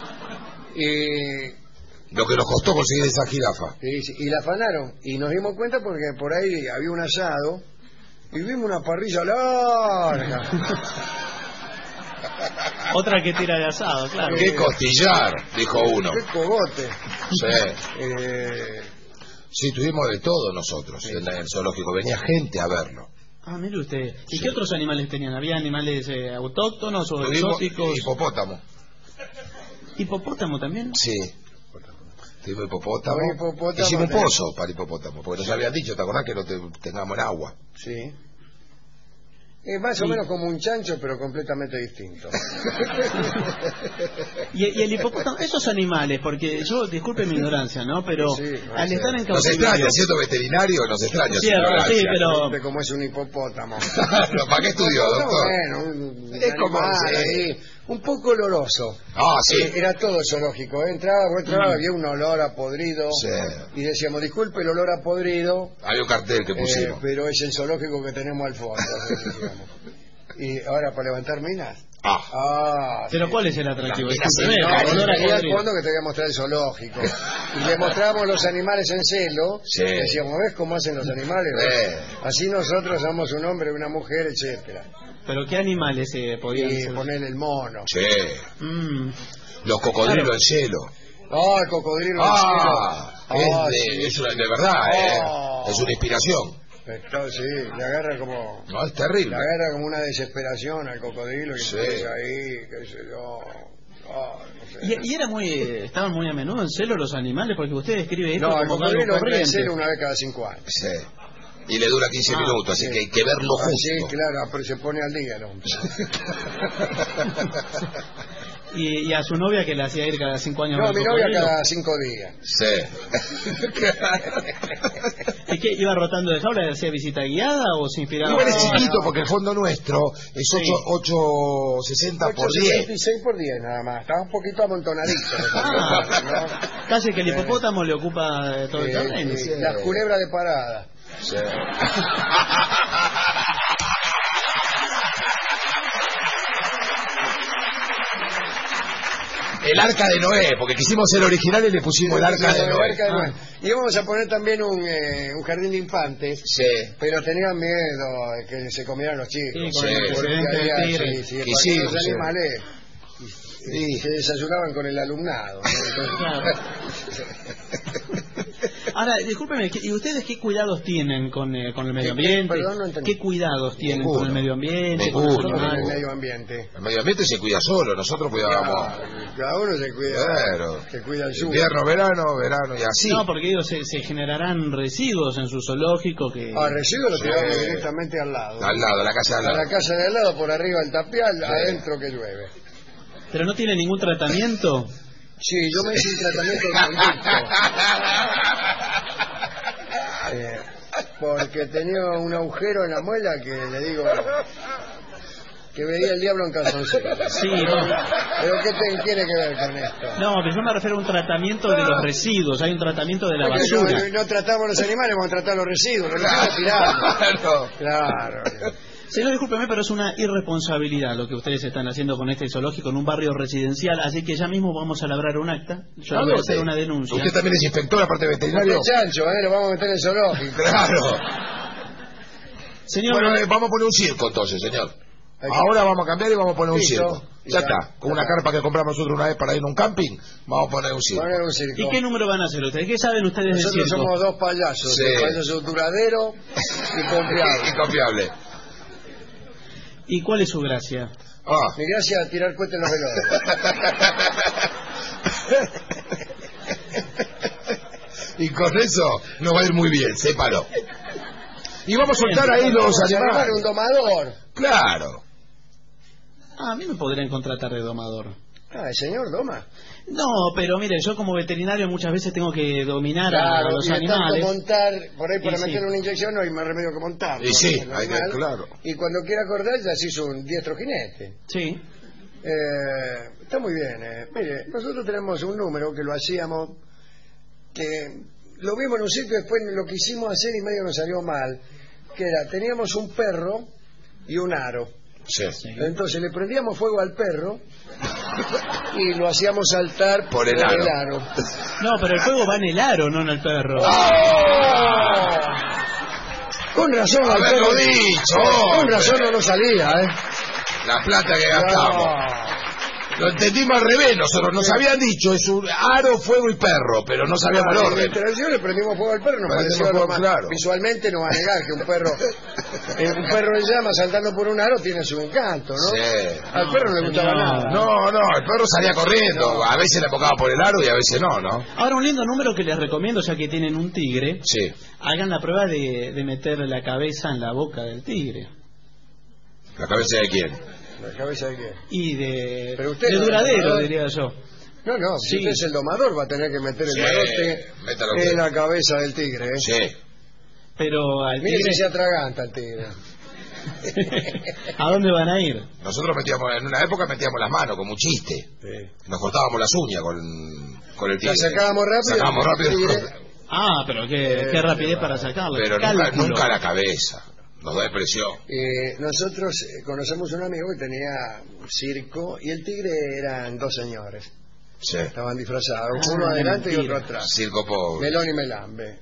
Lo que nos costó conseguir esa jirafa. Y la afanaron. Y nos dimos cuenta porque por ahí había un asado y vimos una parrilla larga. Otra que tira de asado, claro. ¡Qué costillar! Dijo uno. ¡Qué cogote! Sí. Sí, tuvimos de todo nosotros en el zoológico. Venía gente a verlo. Ah, mire usted. ¿Y qué otros animales tenían? ¿Había animales autóctonos o exóticos? Hipopótamo. ¿Hipopótamo también? Sí. Tuvimos hipopótamo. Hicimos un pozo para hipopótamo, porque nos habían dicho, ¿te acordás que no tengamos en agua? Sí. Es más o menos como un chancho, pero completamente distinto. y el hipopótamo, esos animales, porque yo, disculpe mi ignorancia, ¿no? Pero al estar en cautiverio... Nos extraña, siendo veterinario, nos extraña. Cierto, sí, pero... Como es un hipopótamo. ¿Para qué estudió, doctor? Bueno, es como ahí, un poco oloroso. Ah, sí. Era todo zoológico. Entraba, había un olor a podrido. Sí. Y decíamos, disculpe el olor a podrido. Había un cartel que pusimos. Pero es el zoológico que tenemos al fondo. Y ahora, para levantar minas. Pero ¿cuál es el atractivo? Al fondo que te voy a mostrar el zoológico. Y le mostramos los animales en celo. Sí. Y decíamos, ¿ves cómo hacen los animales? Así nosotros somos un hombre, una mujer, etcétera. ¿Pero qué animales podían poner el mono? Sí. Los cocodrilos en celo. El cocodrilo en celo. Es de verdad, es una inspiración. Sí, le agarra como... No, es terrible. Le agarra como una desesperación al cocodrilo y empieza ahí, qué sé yo... no sé. Y estaban muy a menudo en celo los animales, porque usted describe esto como el cocodrilo algo corriente. entra en celo una vez cada 5 años. Sí. Y le dura 15 minutos, así que hay que verlo justo. Sí, claro, pero se pone al día, ¿no? ¿Y a su novia que le hacía ir cada 5 años? No, mi novia cada 5 días. Sí. ¿Y qué? ¿Iba rotando de jaula y hacía visita guiada o se inspiraba? Igual es chiquito porque el fondo nuestro es 860 por 10. 866 por 10 nada más. Está un poquito amontonadito. ¿no? Casi que el hipopótamo le ocupa todo el terreno. Las culebras de parada. Sí. El arca de Noé, porque quisimos ser originales y le pusimos el arca de Noé. Y vamos a poner también un jardín de infantes, pero tenían miedo de que se comieran los chicos. Los animales se desayunaban con el alumnado. Ahora, discúlpeme, ¿y ustedes qué cuidados tienen con el medio ambiente? Perdón, no entendí. ¿Qué cuidados tienen con el medio ambiente? Con el medio ambiente. El medio ambiente se cuida solo, nosotros cuidábamos. Cada uno se cuida. Claro. Se cuida el suyo. Invierno, verano y así. No, porque digo, se generarán residuos en su zoológico que... Residuos los tiramos directamente al lado. Al lado, a la casa de al lado. A la casa de al lado, por arriba el tapial, adentro que llueve. ¿Pero no tiene ningún tratamiento? Sí, yo me hice un tratamiento porque tenía un agujero en la muela que le digo que veía el diablo en calzoncillo. Sí, no. ¿Pero qué tiene que ver con esto? No, pero yo me refiero a un tratamiento de los residuos, hay un tratamiento de la basura. No tratamos los animales, vamos a tratar los residuos, los tiramos. Claro. Señor, discúlpeme, pero es una irresponsabilidad lo que ustedes están haciendo con este zoológico en un barrio residencial, así que ya mismo vamos a labrar un acta. Yo voy a hacer una denuncia. ¿Usted también es inspector, aparte de veterinario? Chancho, lo vamos a meter en el zoológico. Claro. Señor, bueno, vamos a poner un circo entonces, señor. Ahora vamos a cambiar y vamos a poner un circo. Ya está, con una carpa que compramos nosotros una vez para ir a un camping, vamos a poner un circo. ¿Y qué número van a hacer ustedes? ¿Qué saben ustedes del circo? Nosotros somos 2 payasos, un payaso duradero y confiable. Y confiable. ¿Y cuál es su gracia? Mi gracia es tirar cohetes en los velorios. Y con eso nos va a ir muy bien, sépalo. Y vamos a soltar ahí los animales. Un domador. Claro. A mí me podrían contratar de domador. ¿El señor doma? No, pero mire, yo como veterinario muchas veces tengo que dominar a los y animales. Montar, por ahí para Y meter una inyección no hay más remedio que montar. Y sí, hay que, claro. Y cuando quiera acordar ya se hizo un diestro jinete. Sí. Está muy bien. Mire, nosotros tenemos un número que lo hacíamos, que lo vimos en un sitio y después lo quisimos hacer y medio nos salió mal, que era, teníamos un perro y un aro. Sí. Entonces le prendíamos fuego al perro y lo hacíamos saltar por el aro. No, pero el fuego va en el aro, no en el perro. Con razón al perro. Con razón no salía, La plata que gastamos. Lo entendimos al revés, nosotros nos habían dicho es un aro, fuego y perro, pero no sabíamos el orden. En televisión le prendimos fuego al perro, nos pareció normal. Claro. Visualmente no va a negar que un perro en llamas saltando por un aro tiene su encanto, ¿no? Sí. Al perro no le gustaba nada. No, el perro salía corriendo, a veces le tocaba por el aro y a veces no. Ahora un lindo número que les recomiendo, ya que tienen un tigre, sí. Hagan la prueba de meter la cabeza en la boca del tigre. ¿La cabeza de quién? ¿La cabeza de qué? Y de Duradero, diría yo. No, si usted es el domador va a tener que meter el garrote en la cabeza del tigre. Sí. Pero al Mire tigre... si se atraganta el tigre. ¿A dónde van a ir? Nosotros en una época metíamos las manos como un chiste. Sí. Nos cortábamos las uñas con el tigre. La sacábamos rápido. Pero qué rapidez para sacarla. Pero nunca la cabeza. Nos da depresión. Nosotros conocemos un amigo que tenía un circo y el tigre eran dos señores. Sí. Estaban disfrazados, uno adelante y otro atrás. Circo pobre. Melón y Melambe.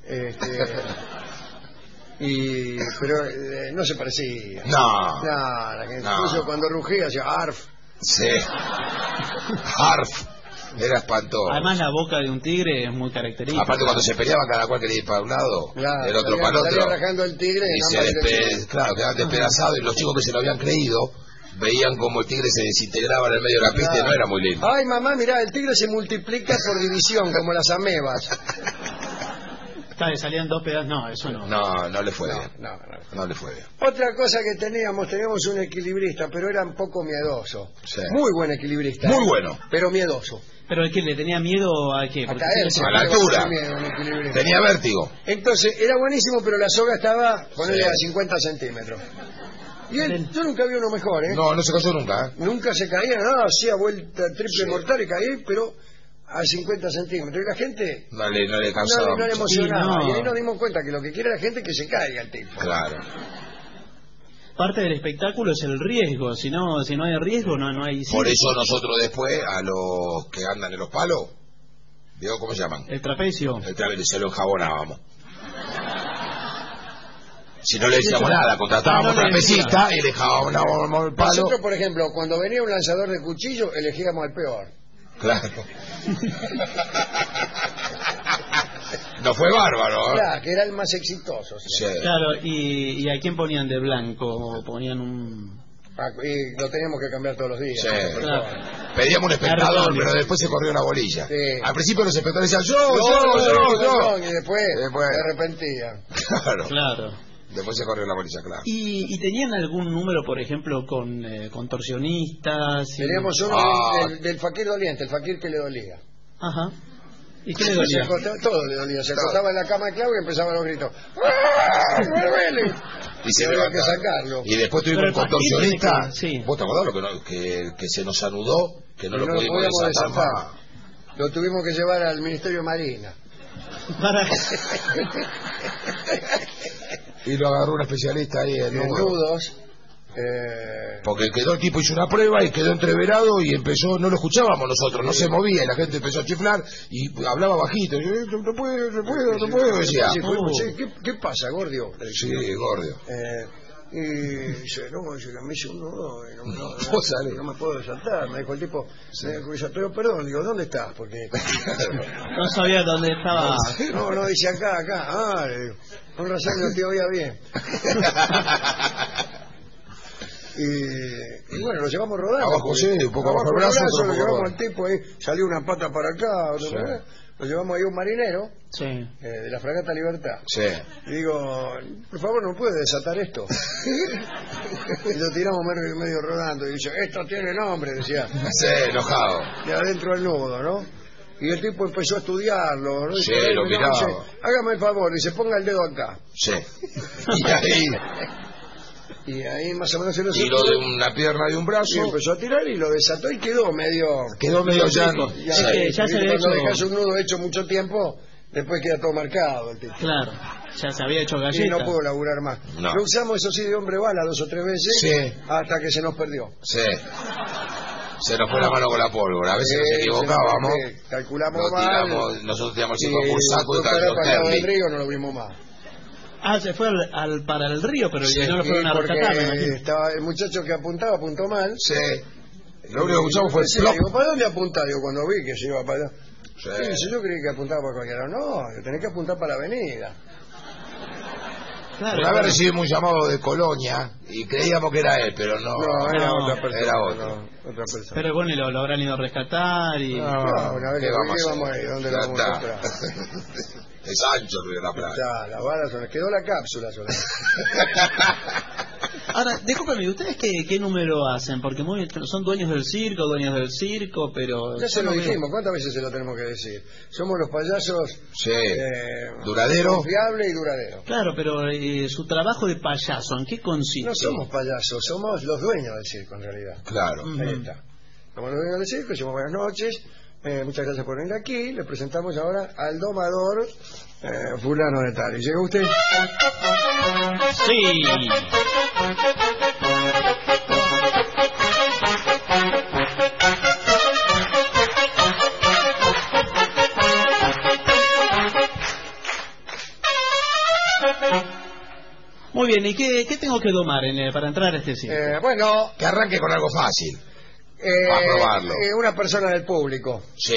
Pero no se parecía. No. Incluso cuando rugía hacía arf. Sí. Arf. Era espantoso. Además la boca de un tigre es muy característica. Aparte cuando se peleaban cada cual quería ir para un lado, el otro para el otro. Salía rajando el tigre y quedaban despedazados y los chicos que se lo habían creído veían como el tigre se desintegraba en el medio de la pista y no era muy lindo. Ay mamá, mirá, el tigre se multiplica por división como las amebas. Salían dos pedazos. No, eso no. No le fue bien. No le fue bien. Otra cosa que teníamos un equilibrista, pero era un poco miedoso. Sí. Muy buen equilibrista. Muy bueno. Pero miedoso. ¿Pero es que le tenía miedo a qué? A caerse. A la altura. Tenía vértigo. Entonces, era buenísimo, pero la soga estaba, ponerle a 50 centímetros. Y él, yo nunca vi uno mejor, ¿eh? No se cayó nunca. Nunca se caía, nada, hacía vuelta triple mortal y caía, pero a 50 centímetros. Y la gente no le cansaba. No le emocionaba. Sí, y ahí nos dimos cuenta que lo que quiere la gente es que se caiga el tipo. Claro. Parte del espectáculo es el riesgo. Si no hay riesgo, no hay... Por eso nosotros después, a los que andan en los palos, ¿veo cómo se llaman? El trapecio. El trapecio, se lo enjabonábamos. Si no le decíamos nada, contratábamos trapecista y le enjabonábamos el palo. Nosotros, por ejemplo, cuando venía un lanzador de cuchillo, elegíamos al peor. Claro. No fue bárbaro, ¿eh? Claro, que era el más exitoso. Sí. Claro, ¿y a quién ponían de blanco? Ponían un... Y lo teníamos que cambiar todos los días. Sí. ¿No? Claro. Pedíamos un espectador, pero después se corrió una bolilla. Sí. Al principio los espectadores decían yo. Y después se arrepentían. Claro. Después se corrió la bolilla, claro. ¿Y tenían algún número, por ejemplo, con contorsionistas? Teníamos uno del fakir doliente, el fakir que le dolía. Ajá. ¿Y qué le dolía? Todo le dolía. Se acostaba en la cama de Claudio y empezaban los gritos. Y se había que sacarlo. Y después tuvimos un contorsionista. Sí. ¿Vos te acordás que se nos anudó? Que no lo pudimos desatar. Lo tuvimos que llevar al Ministerio de Marina. Y lo agarró un especialista ahí en nudos. Porque el tipo hizo una prueba y quedó entreverado y empezó, no lo escuchábamos nosotros, no se movía y la gente empezó a chiflar y hablaba bajito. Y, no puedo, decía. ¿Qué pasa, Gordio? Sí, Gordio. Y dice, me hice un nudo y no me puedo saltar. Me dijo el tipo, pero perdón, digo, ¿dónde estás? Porque no sabía dónde estaba. No, dice acá. Con razón no te oía bien. Y bueno, lo llevamos rodando. Abajo, sí, un poco abajo el brazo, lo llevamos al tipo ahí, salió una pata para acá, otra para acá. Lo llevamos ahí a un marinero de la fragata Libertad. Sí. Y digo, por favor, no puede desatar esto. Y lo tiramos medio rodando. Y dice, esto tiene nombre, decía. Sí, enojado. De adentro del nudo, ¿no? Y el tipo empezó a estudiarlo, ¿no? Sí, lo miraba. Dice, hágame el favor, dice, ponga el dedo acá. Sí. Y ahí más o menos se lo tiró de una pierna y un brazo. Y empezó a tirar y lo desató y quedó medio llano. Ya se había cuando dejas un nudo hecho mucho tiempo, después queda todo marcado el tipo. Claro, ya se había hecho galleta. Y no puedo laburar más. No. Lo usamos, eso sí, de hombre bala 2 o 3 veces, hasta que se nos perdió. Sí. Se nos fue la mano con la pólvora. A veces nos equivocábamos. Calculamos mal. Nosotros tiramos el por saco y para el río no lo vimos más. Ah, se fue para el río, pero no lo fueron a rescatar. Estaba el muchacho que apuntaba, apuntó mal. Sí. Lo único que escuchamos fue el plop. Digo, ¿para dónde apunta? Digo, cuando vi que se iba para allá. Sí. Yo creí que apuntaba para cualquiera. No, tenés que apuntar para la avenida. Claro, una vez recibimos un llamado de Colonia y creíamos que era él, pero no. Era otra persona. Era otro. Otra persona. Pero bueno, y lo habrán ido a rescatar y... una vez que vamos a ir, ¿dónde lo vamos a encontrar? Es ancho el río de la Plata. Ya, la bala sola. Quedó la cápsula sola. Ahora, discúlpeme, ¿ustedes qué número hacen? Porque son dueños del circo, pero... Ya se lo dijimos, ¿cuántas veces se lo tenemos que decir? Somos los payasos... duradero. Confiable y duradero. Claro, pero su trabajo de payaso, ¿en qué consiste? No somos payasos, somos los dueños del circo en realidad. Claro. Ahí está. Somos los dueños del circo, decimos buenas noches. Muchas gracias por venir aquí. Le presentamos ahora al domador fulano de tal. ¿Y llega usted? Sí. Muy bien, ¿y qué tengo que domar para entrar a este circo? Bueno, que arranque con algo fácil. Para probarlo. Una persona del público. Sí.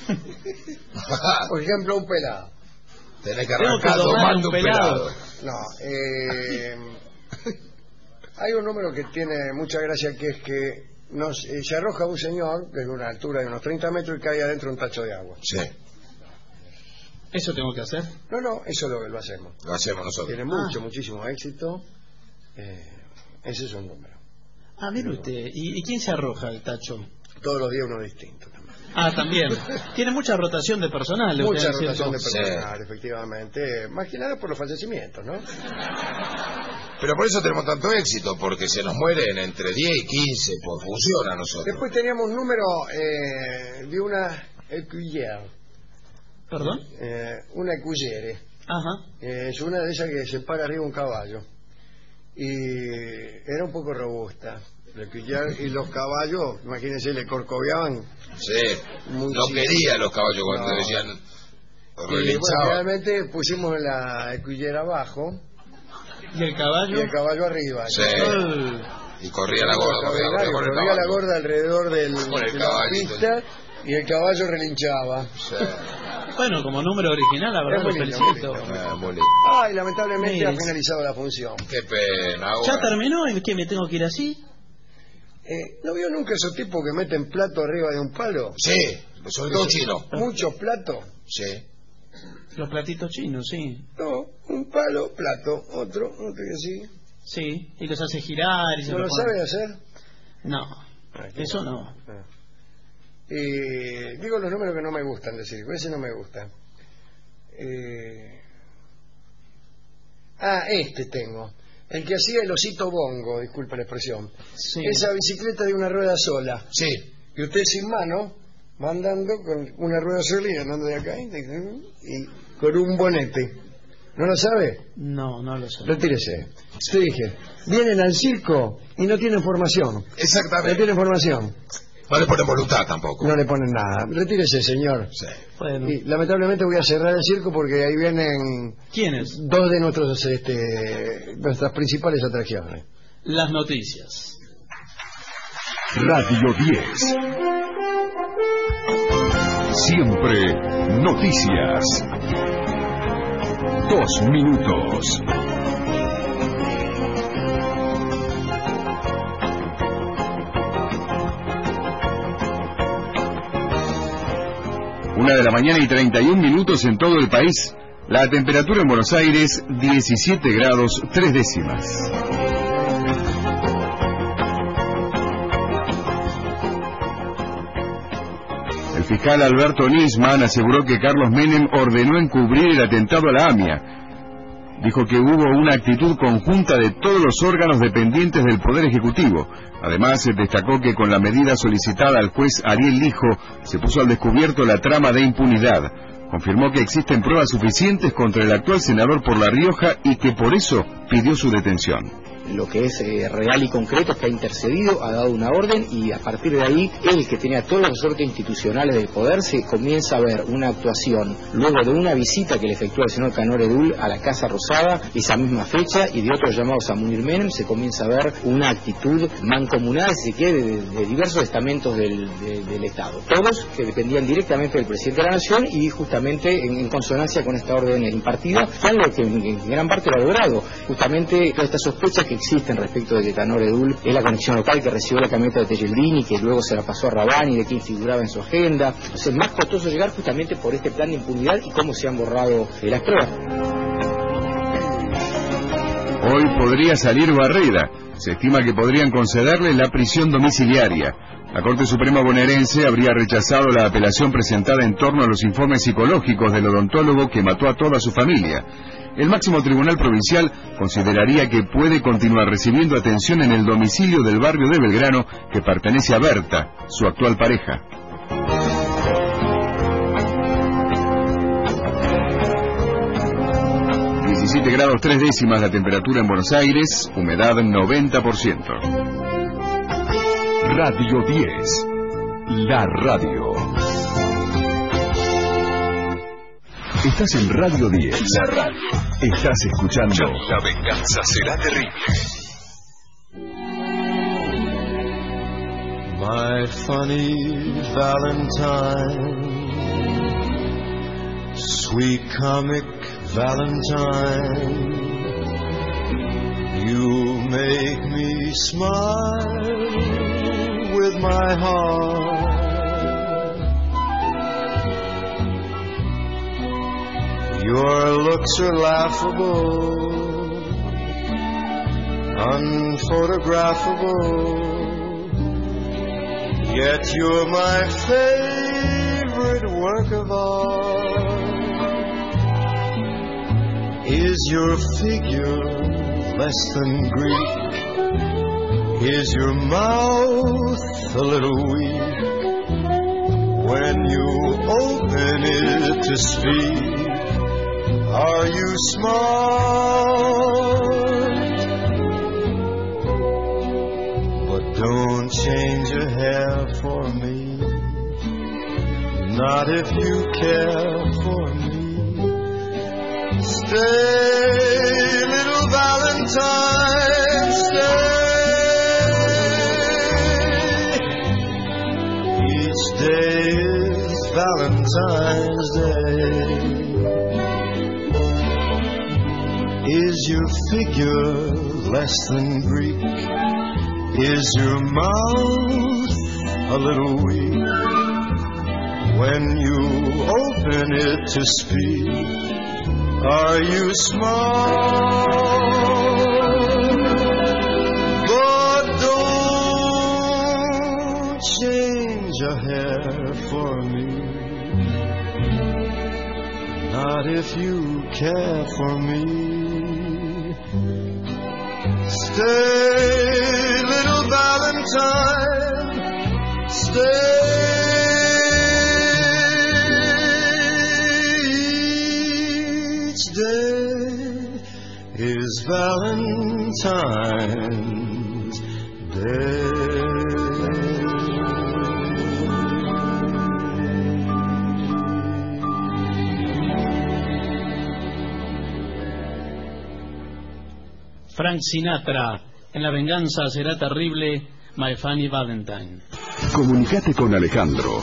Por ejemplo, un pelado. Tenés que arrancar domando un pelado. No, hay un número que tiene mucha gracia, que es que se arroja un señor desde una altura de unos 30 metros y cae adentro un tacho de agua. Sí. ¿Eso tengo que hacer? No, eso lo hacemos. Lo hacemos nosotros. Tiene muchísimo éxito. Ese es un número. Ah, mire usted. ¿Y quién se arroja el tacho? Todos los días uno distinto también. Ah, también. Tiene mucha rotación de personal. Mucha rotación de personal, efectivamente. Más que nada por los fallecimientos, ¿no? Pero por eso tenemos tanto éxito, porque se nos mueren entre 10 y 15 por función a nosotros. Después teníamos un número de una écuyère. ¿Perdón? Una écuyère. Ajá. Es una de esas que se para arriba un caballo. Y era un poco robusta. Y los caballos, imagínense, le corcoveaban. Sí, no quería los caballos cuando decían. Bueno, realmente pusimos la écuyère abajo. ¿Y el caballo? Y el caballo arriba. Sí. Y corría la gorda. Corría la gorda alrededor de la pista y el caballo relinchaba. Sí. Bueno, como número original, la verdad, lo felicito. Ay, lamentablemente ha finalizado la función. Qué pena. ¿Ya terminó? ¿En qué me tengo que ir así? ¿No vio nunca esos tipos que meten plato arriba de un palo? Sí, sobre todo chino. ¿Muchos platos? Sí. Los platitos chinos, sí. No, un palo, plato, otro y así. Sí, y los hace girar y se ¿No lo sabe hacer? No, eso no. Digo los números que no me gustan decir, ese no me gusta. Este tengo. El que hacía el osito bongo, disculpe la expresión. Sí. Esa bicicleta de una rueda sola. Sí. Y usted sin mano va andando con una rueda sola y andando de acá y con un bonete. ¿No lo sabe? No lo sé. Retírese. Te dije, vienen al circo y no tienen formación. Exactamente. No tienen formación. No le ponen voluntad tampoco. No le ponen nada. Retírese, señor. Sí. Bueno. Y lamentablemente voy a cerrar el circo porque ahí vienen... ¿Quiénes? Dos de nuestras principales atracciones. Las noticias. Radio 10. Siempre noticias. 2 minutos. 1:31 en todo el país. La temperatura en Buenos Aires, 17 grados 3 décimas. El fiscal Alberto Nisman aseguró que Carlos Menem ordenó encubrir el atentado a la AMIA. Dijo que hubo una actitud conjunta de todos los órganos dependientes del Poder Ejecutivo. Además, destacó que con la medida solicitada al juez Ariel Lijo se puso al descubierto la trama de impunidad. Confirmó que existen pruebas suficientes contra el actual senador por La Rioja y que por eso pidió su detención. Lo que es real y concreto es que ha intercedido, ha dado una orden y a partir de ahí, él que tenía todos los resortes institucionales del poder, se comienza a ver una actuación luego de una visita que le efectuó el señor Canor Edul a la Casa Rosada esa misma fecha y de otros llamados a Munir Menem, se comienza a ver una actitud mancomunada, si se quiere, de diversos estamentos del Estado. Todos que dependían directamente del presidente de la Nación y justamente en consonancia con esta orden impartida, algo que en gran parte lo ha logrado. Justamente todas estas sospechas que existen respecto de que Canor Edul es la conexión local que recibió la camioneta de Tejeldini, que luego se la pasó a Rabani, de quien figuraba en su agenda. Entonces es más costoso llegar justamente por este plan de impunidad y cómo se han borrado las pruebas. Hoy podría salir Barreda. Se estima que podrían concederle la prisión domiciliaria. La Corte Suprema bonaerense habría rechazado la apelación presentada en torno a los informes psicológicos del odontólogo que mató a toda su familia. El máximo tribunal provincial consideraría que puede continuar recibiendo atención en el domicilio del barrio de Belgrano que pertenece a Berta, su actual pareja. grados 3 décimas la temperatura en Buenos Aires, humedad 90%. Radio 10, la radio. Estás en Radio 10. La radio. Estás escuchando La venganza será terrible. My funny Valentine, sweet comic Valentine, you make me smile with my heart. Your looks are laughable, unphotographable, yet you're my favorite work of art. Is your figure less than Greek? Is your mouth a little weak? When you open it to speak, are you smart? But don't change a hair for me, not if you care for me. Stay, little Valentine, stay. Each day is Valentine's Day. Is your figure less than Greek? Is your mouth a little weak? When you open it to speak, are you smart? But don't change a hair for me, not if you care for me. Stay, little Valentine, stay. Each day is Valentine's Day. Frank Sinatra, en La venganza será terrible, My Funny Valentine. Comunicate con Alejandro,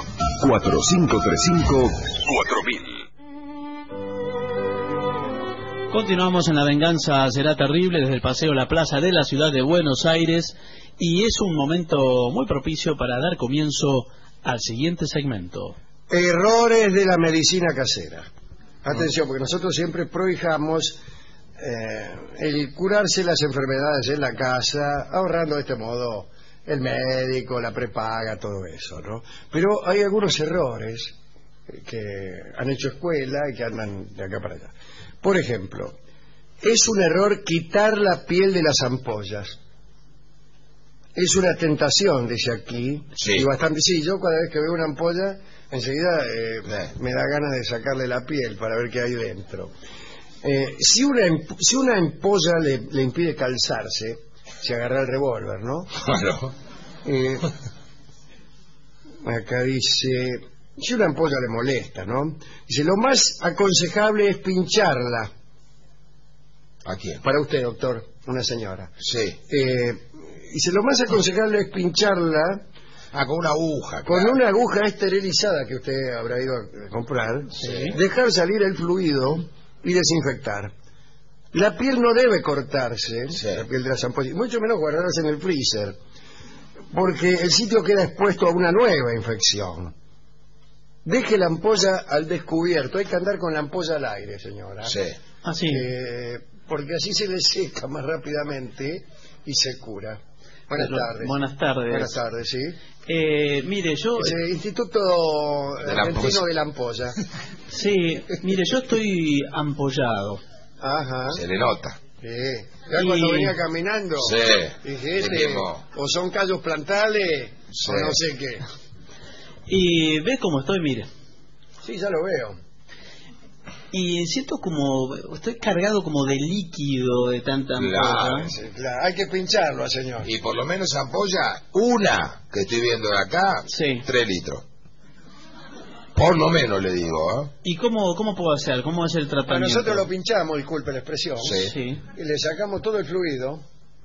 4535-4000. Continuamos en La venganza será terrible desde el Paseo La Plaza de la ciudad de Buenos Aires y es un momento muy propicio para dar comienzo al siguiente segmento. Errores de la medicina casera. Atención, porque nosotros siempre prohijamos el curarse las enfermedades en la casa, ahorrando de este modo el médico, la prepaga, todo eso, ¿no? Pero hay algunos errores que han hecho escuela y que andan de acá para allá. Por ejemplo, es un error quitar la piel de las ampollas. Es una tentación, dice aquí, y bastante. Sí, yo cada vez que veo una ampolla, enseguida me da ganas de sacarle la piel para ver qué hay dentro. Si una ampolla le impide calzarse, se agarra el revólver, ¿no? Claro. Acá dice, si una ampolla le molesta, ¿no? Dice, lo más aconsejable es pincharla. ¿A quién? Para usted, doctor, una señora. Sí. Dice, lo más aconsejable es pincharla. Con una aguja. Con una aguja esterilizada que usted habrá ido a comprar. Sí. Dejar salir el fluido y desinfectar. La piel no debe cortarse, la piel de las ampollas, mucho menos guardarse en el freezer, porque el sitio queda expuesto a una nueva infección. Deje la ampolla al descubierto. Hay que andar con la ampolla al aire, señora. Sí. Así. Porque así se le seca más rápidamente y se cura. Buenas tardes. Buenas tardes. Buenas tardes, sí. Mire, yo... Instituto Argentino de la Ampolla. Sí, mire, yo estoy ampollado. Ajá. Se le nota. Sí. Ya cuando venía caminando, dije, o son callos plantales, o no sé qué. Y ve cómo estoy, mire. Sí, ya lo veo. Y siento como, estoy cargado como de líquido de tanta ampolla. Sí, claro. Hay que pincharlo, señor. Y por lo menos ampolla, una que estoy viendo de acá, 3 litros. Por lo menos le digo, ¿eh? ¿Y cómo puedo hacer? ¿Cómo es el tratamiento? Nosotros lo pinchamos, disculpe la expresión. Sí. Y le sacamos todo el fluido.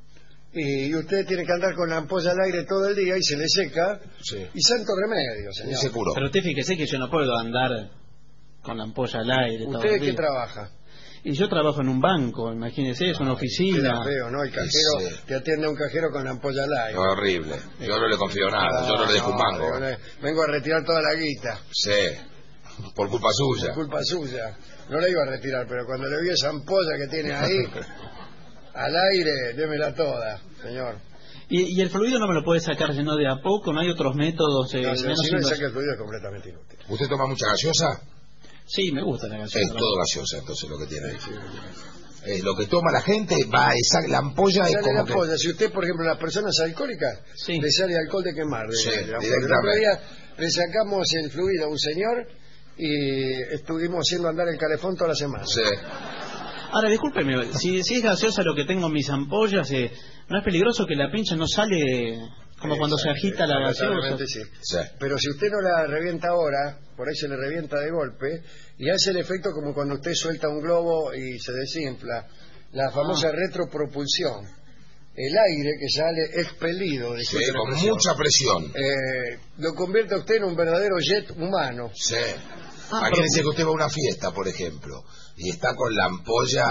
Y usted tiene que andar con la ampolla al aire todo el día y se le seca. Sí. Y santo remedio, señor. Y se curó. Pero usted fíjese que yo no puedo andar con la ampolla al aire. ¿Usted qué trabaja? Y yo trabajo en un banco, imagínese, es una oficina. Veo, ¿no? El cajero, te atiende a un cajero con la ampolla al aire. Horrible. Yo no le confío nada, yo no le dejo un mango. Vengo a retirar toda la guita. Sí, por culpa suya. Por culpa suya. No la iba a retirar, pero cuando le vi esa ampolla que tiene ahí, al aire, démela toda, señor. ¿Y el fluido no me lo puede sacar sino de a poco? ¿No hay otros métodos? Si no le saca el fluido es completamente inútil. ¿Usted toma mucha gaseosa? Sí, me gusta la gaseosa. Es todo gaseosa, entonces, lo que tiene ahí. Lo que toma la gente va a la ampolla es como la ampolla. Si usted, por ejemplo, las personas alcohólicas, le sale alcohol de quemar. El otro día le sacamos el fluido a un señor y estuvimos haciendo andar el calefón toda la semana. Sí. Ahora, discúlpeme, si es gaseosa lo que tengo en mis ampollas, ¿no es peligroso que la pincha no sale como cuando se agita la gaseosa? Sí. Pero si usted no la revienta ahora, por ahí se le revienta de golpe, y hace el efecto como cuando usted suelta un globo y se desinfla, la famosa retropropulsión. El aire que sale expelido con mucha presión, lo convierte a usted en un verdadero jet humano. Sí. Imagínese que usted va a una fiesta, por ejemplo, y está con la ampolla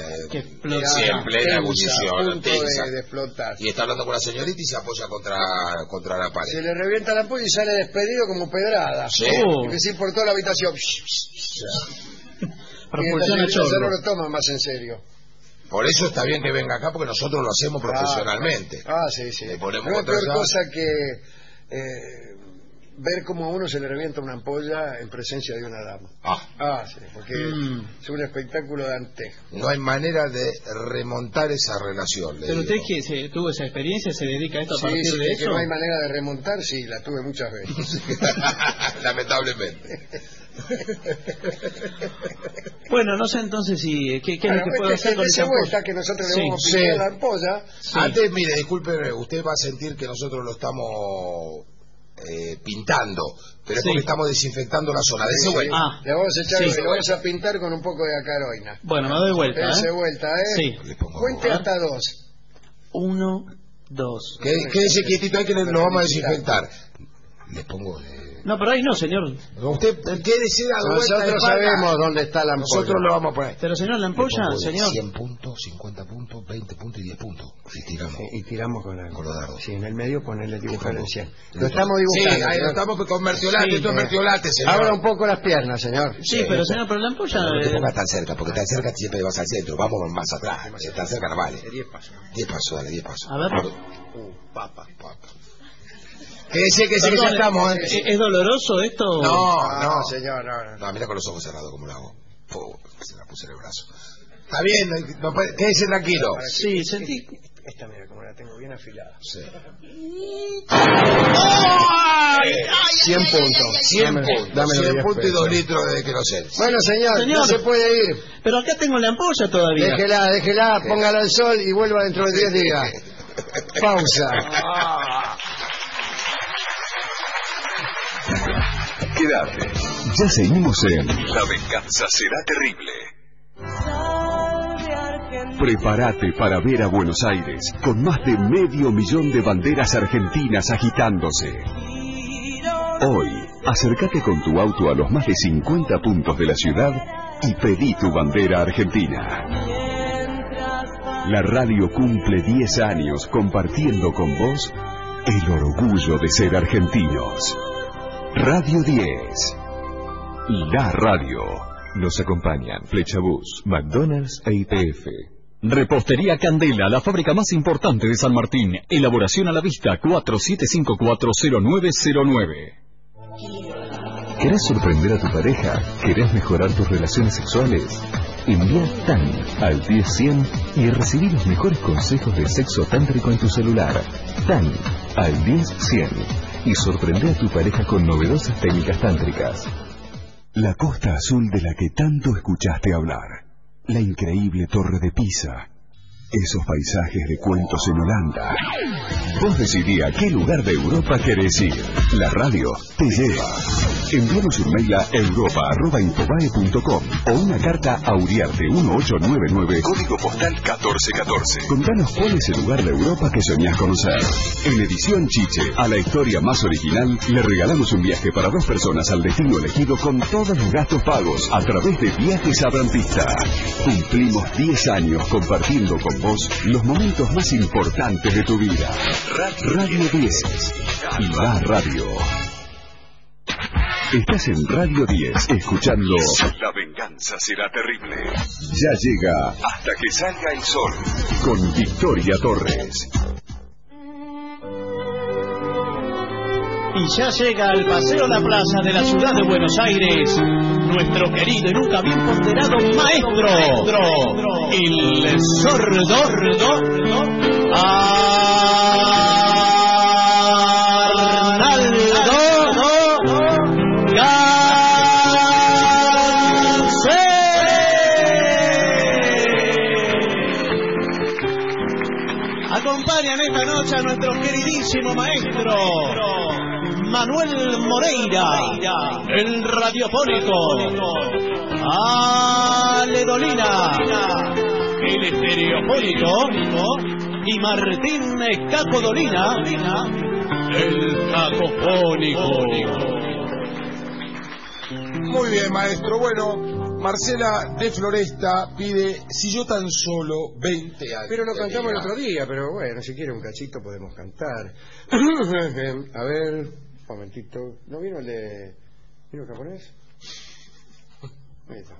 en plena ebullición, de explotar. Y está hablando con la señorita y se apoya contra la pared. Se le revienta la ampolla y sale despedido como pedrada. Sí. Y que sí, por toda la habitación. Y entonces ya no lo toman más en serio. Por eso está bien que venga acá, porque nosotros lo hacemos profesionalmente. Sí. Le ponemos no hay peor cosa que ver cómo a uno se le revienta una ampolla en presencia de una dama. Sí, porque es un espectáculo dantesco. No hay manera de remontar esa relación. Pero usted que tuvo esa experiencia, se dedica a esto a partir de eso. Que no hay manera de remontar, sí, la tuve muchas veces. Lamentablemente. Bueno, no sé entonces si qué es lo que puedo hacer con esa vuelta que nosotros le vamos a pintar la ampolla. Antes, mire, disculpe, usted va a sentir que nosotros lo estamos pintando, pero es porque estamos desinfectando la zona. Dese vuelta. Le vamos a echar, le vamos a pintar con un poco de acaroina. Bueno, me doy vuelta. Dese vuelta, Sí. Cuente hasta 2. 1, 2. Quédese quietito ahí que lo vamos a desinfectar. Le pongo No, pero ahí no, señor. Usted quédese dado vuelta de Nosotros espalda. sabemos dónde está la ampolla. Nosotros lo vamos a poner. Pero señor, la ampolla, señor. 100 puntos, 50 puntos, 20 puntos y 10 puntos. Y tiramos. Y tiramos con los dardos. Sí, en el medio ponerle dibujar el 100. Lo Lo estamos dibujando. Sí, ahí lo estamos con mertiolate, Sí, esto es mertiolate, señor. Abra un poco las piernas, señor. Sí, pero señor, pero la ampolla... No te pongas tan cerca, porque tan cerca siempre vas al centro. Vamos más atrás. Si tan cerca no vale. 10 pasos. 10 pasos, dale, 10 pasos. A ver. Papa. Que ya estamos, ¿Es doloroso esto? No, señor, no. No, mira con los ojos cerrados como lo hago. Se la puse en el brazo. Está bien, quédese tranquilo. Sí, sentí... Esta mira como la tengo bien afilada. Sí. 100 puntos. 100 puntos. 100 puntos y 2 litros de queroseno. Bueno, señor, no se puede ir. Pero acá tengo la ampolla todavía. Déjela, póngala al sol y vuelva dentro de 10 días. Pausa. Quédate. Ya seguimos en La venganza será terrible. Prepárate para ver a Buenos Aires con más de 500.000 de banderas argentinas agitándose. Hoy, acércate con tu auto a los más de 50 puntos de la ciudad y pedí tu bandera argentina. La radio cumple 10 años compartiendo con vos el orgullo de ser argentinos. Radio 10. La radio. Nos acompañan Flechabús, McDonald's e IPF. Repostería Candela, la fábrica más importante de San Martín. Elaboración a la vista, 47540909. ¿Querés sorprender a tu pareja? ¿Querés mejorar tus relaciones sexuales? Envía TAN al 10100 y recibí los mejores consejos de sexo tántrico en tu celular. TAN al 10100 y sorprende a tu pareja con novedosas técnicas tántricas. La costa azul de la que tanto escuchaste hablar. La increíble Torre de Pisa. Esos paisajes de cuentos en Holanda. Vos decidí a qué lugar de Europa querés ir. La radio te lleva. Envíanos un mail a europa@infobae.com o una carta a Uriarte 1899, código postal 1414. Contanos cuál es el lugar de Europa que soñás conocer. En edición Chiche, a la historia más original, le regalamos un viaje para 2 personas al destino elegido con todos los gastos pagos a través de Viajes Abrantista. Cumplimos 10 años compartiendo con vos los momentos más importantes de tu vida. Radio 10. La radio. Estás en Radio 10, escuchando La venganza será terrible. Ya llega Hasta que salga el sol, con Victoria Torres. Y ya llega al Paseo La Plaza de la ciudad de Buenos Aires, nuestro querido y nunca bien ponderado maestro, el sordo Acompañan esta noche a nuestro queridísimo maestro Manuel Moreira, el radiofónico, Ale Dolina, el estereofónico, y Martín Caco Dolina, el cacofónico. Muy bien, maestro. Bueno, Marcela de Floresta pide Si yo tan solo 20 años. Pero lo cantamos el otro día, pero bueno, si quiere un cachito podemos cantar. A ver, un momentito. ¿No vino el de... ¿Vino el japonés? Ahí está.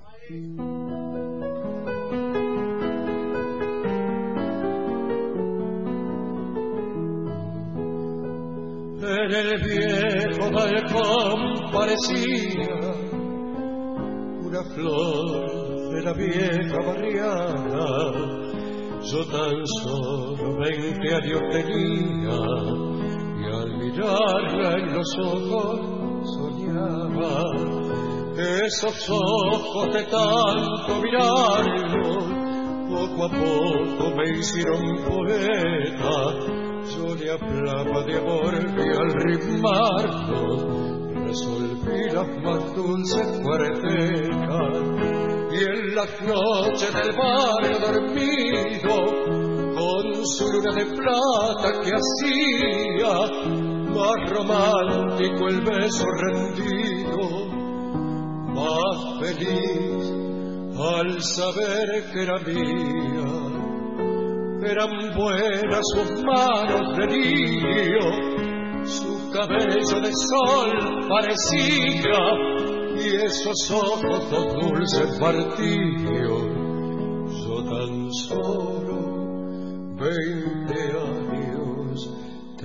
En el viejo balcón parecía una flor de la vieja barriada. Yo tan solo 20 años tenía y al mirarla en los ojos soñaba. Esos ojos de tanto mirarlos poco a poco me hicieron poeta. Yo le hablaba de amor y al rimarnos resolví las más dulces cuartetas. Y en las noches del barrio dormido, con su luna de plata que hacía, más romántico el beso rendido, más feliz al saber que era mía. Eran buenas sus manos de lirio, su cabello de sol parecía, y esos ojos dos dulces martirios. Yo tan solo 20 años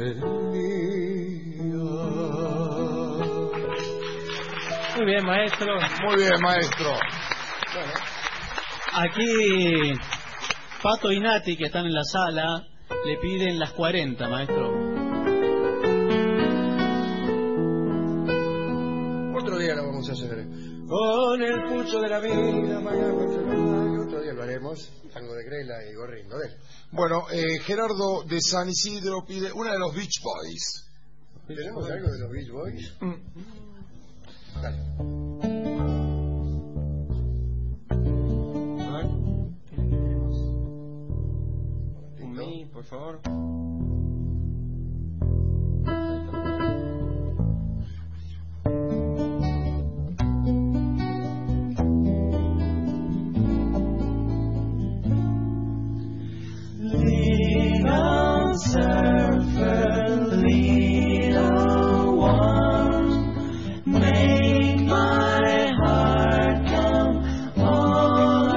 tenía. Muy bien, maestro. Muy bien, maestro. Bueno, aquí Pato y Nati, que están en la sala, le piden las 40, maestro. Otro día lo vamos a hacer. Con el pucho de la vida, mañana, otro día lo haremos. Tango de Grela y Gorrindo. Bueno, Gerardo de San Isidro pide una de los Beach Boys. ¿Tenemos algo de los Beach Boys? Dale. Por favor. Little surfer, little one, make my heart come all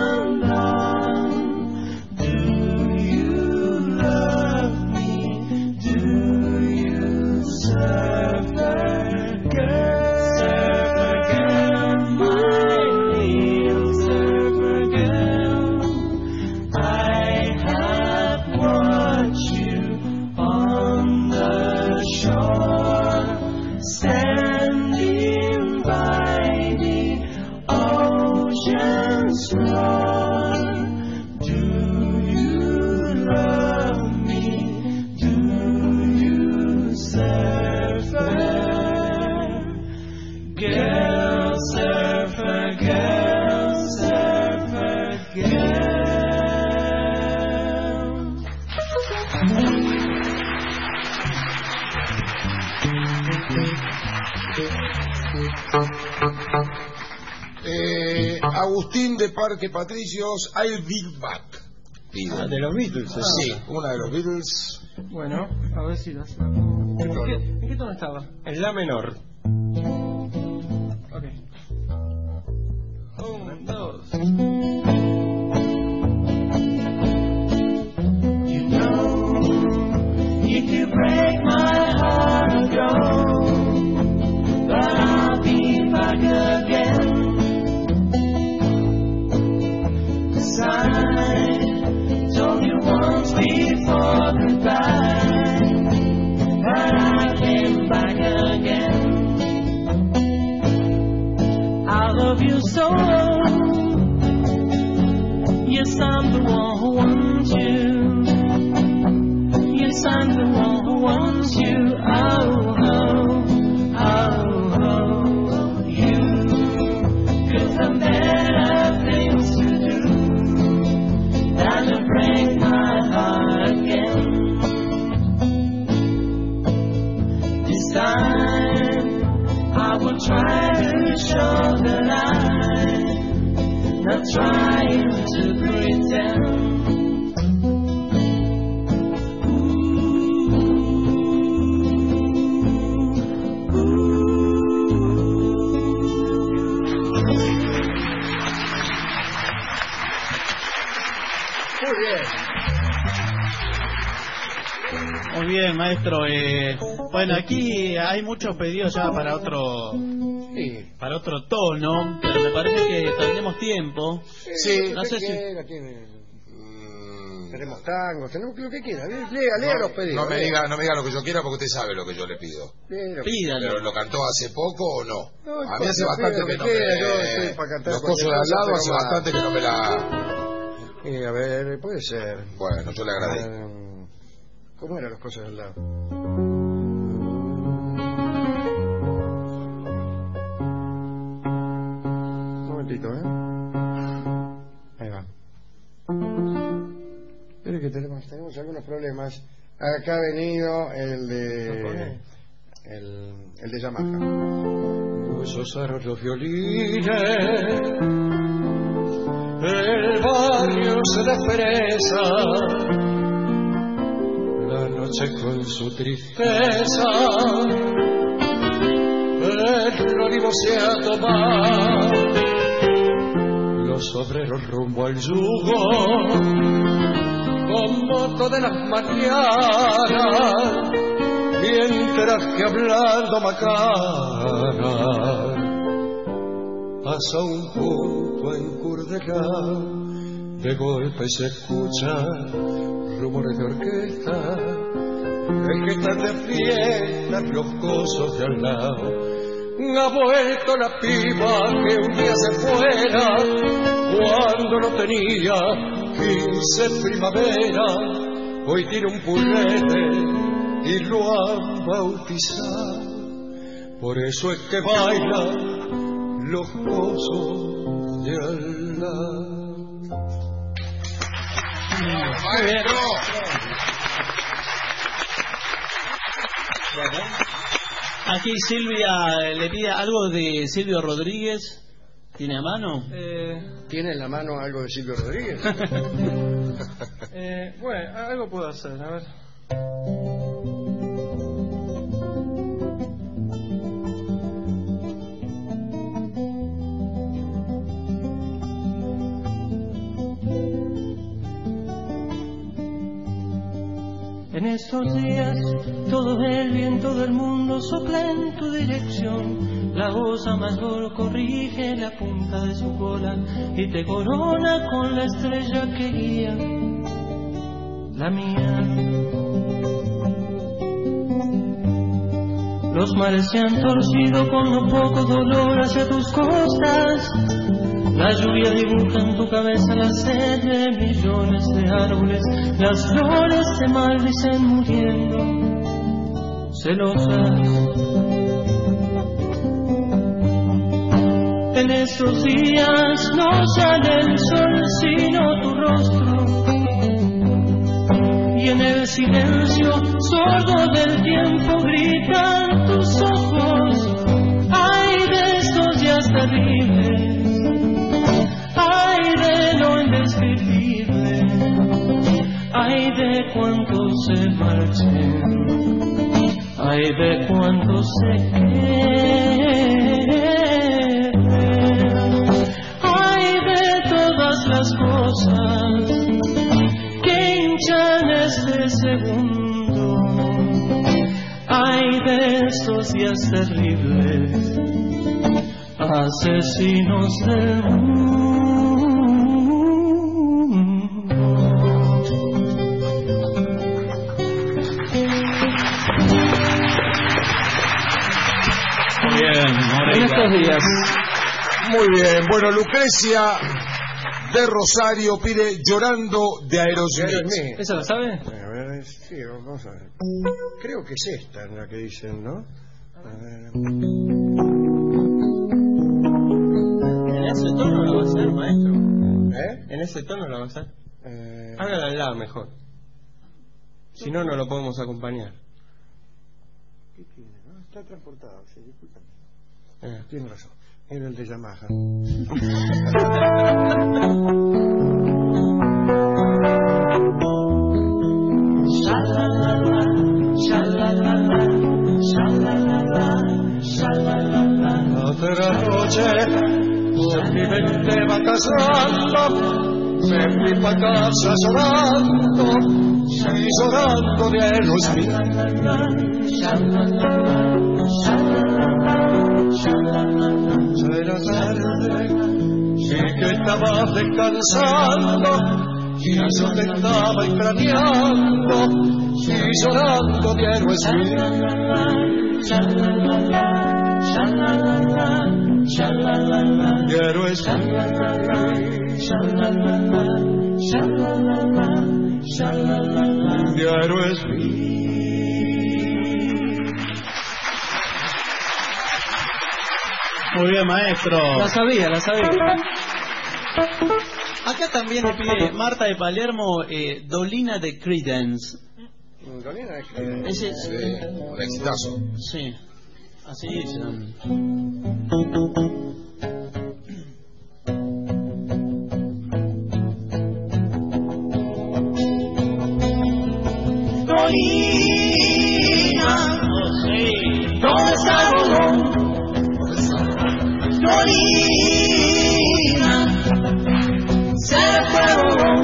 undone. Do you love me? Do you, surfer girl? Surfer girl, my little surfer girl. I have watched you on the shore, standing by the ocean's floor. Do you love me? Do you, surfer girl, surfer girl, surfer girl? Agustín de Parque Patricios, I'll Be Back. Ah, de los Beatles. Sí, una de los Beatles. Bueno, a ver si las... ¿En qué tono estaba? En la menor. Ok. 1, 2. You know, you could break my heart and go, but I'll be back again. 'Cause I told you once before goodbye, but I came back again. I love you so. Yes, I'm the one who wants you. Yes, I'm the one who wants you. Oh, oh, oh, oh. You could have better things to do than to break my heart again. This time I will try to show that I'm not trying to pretend. Muy bien, maestro. Bueno, aquí hay muchos pedidos ya para otro tono, pero me parece que tenemos tiempo. Sí, no sé si... Tenemos tangos, tenemos lo que quiera. Lea los pedidos. No me diga lo que yo quiera porque usted sabe lo que yo le pido. Pídalo. ¿Pero lo cantó hace poco o no? A mí importa, hace bastante que no me... Los cosos de al lado hace bastante que no me la... A ver, puede ser. Bueno, yo le agradezco. ¿Cómo eran las cosas al lado? Un momentito, Ahí va. Espere que tenemos algunos problemas. Acá ha venido el de Yamaha. Esos aros los violines, el barrio se despereza, la noche con su tristeza, el olivo se ha tomado, los obreros rumbo al yugo, como todas las mañanas, mientras que hablando macana, hasta un punto encurdelado, de golpe se escuchan rumores de orquesta, el que están de fiesta, los gozos de al lado. Ha vuelto la piba que un día se fuera, cuando no tenía 15 primavera, hoy tiene un purrete y lo han bautizado, por eso es que baila los gozos de al lado. ¡Maestro! Aquí Silvia le pide algo de Silvio Rodríguez. ¿Tiene a mano? ¿Tiene en la mano algo de Silvio Rodríguez? Bueno, algo puedo hacer, a ver. En estos días todo el viento del mundo sopla en tu dirección, la osa mayor corrige la punta de su cola y te corona con la estrella que guía la mía. Los mares se han torcido con no poco dolor hacia tus costas, la lluvia dibuja en tu cabeza la sed de millones de árboles, las flores se maldicen muriendo, celosas. En estos días no sale el sol sino tu rostro, y en el silencio sordo del tiempo gritan tus ojos. Ay, de estos días terribles, ay de lo indescriptible, ay de cuántos se marchen, ay de cuántos se queden, ay de todas las cosas que hinchan este segundo, ay de estos días terribles, asesinos del mundo. Bien, en estos días. Muy bien, bueno, Lucrecia de Rosario pide Llorando de Aerosmith. ¿Esa la sabe? A ver, sí, vamos a ver. Creo que es esta la que dicen, ¿no? A ver. En ese tono la va a hacer, maestro. En ese tono la va a hacer. Hágala al lado mejor. Si no, no lo podemos acompañar. ¿Qué tiene? ¿No? Está transportado, sí, disculpa. Tiene razón. Era el de Yamaha. Otra noche mi mente va casando, me fui pa' casa llorando, y llorando de Aerosmith. Ya era tarde y que estabas descansando, y yo te estaba extrañando, y llorando de Aerosmith. Quiero estar quiero estar. Muy bien, maestro. La sabía. Acá también le pide Marta de Palermo Dolina de Creedence. Dolina es Ese, un exitazo. Sí, así es. Dolina, ¿dónde está el bolón? Dolina, se fue el bolón.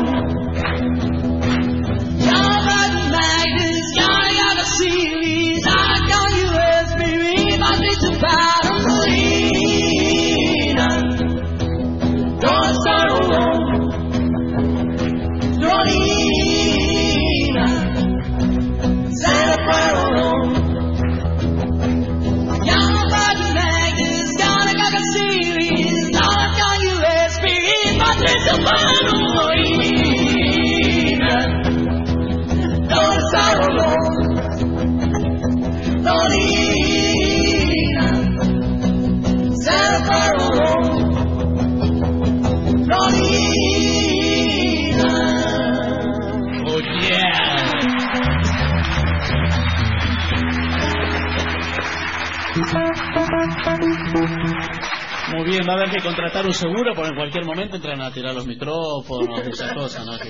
Muy bien, va a haber que contratar un seguro porque en cualquier momento entran a tirar los micrófonos, esas cosas, ¿no?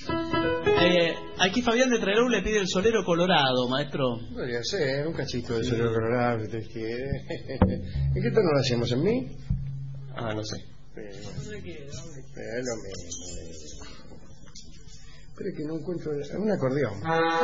Aquí Fabián de Trelew le pide el solero colorado, maestro. Podría ser, un cachito de solero colorado, si usted quiere. ¿En qué tono lo hacemos? ¿En mí? Ah, no sé. Es lo mismo. Espera que no encuentro un acordeón.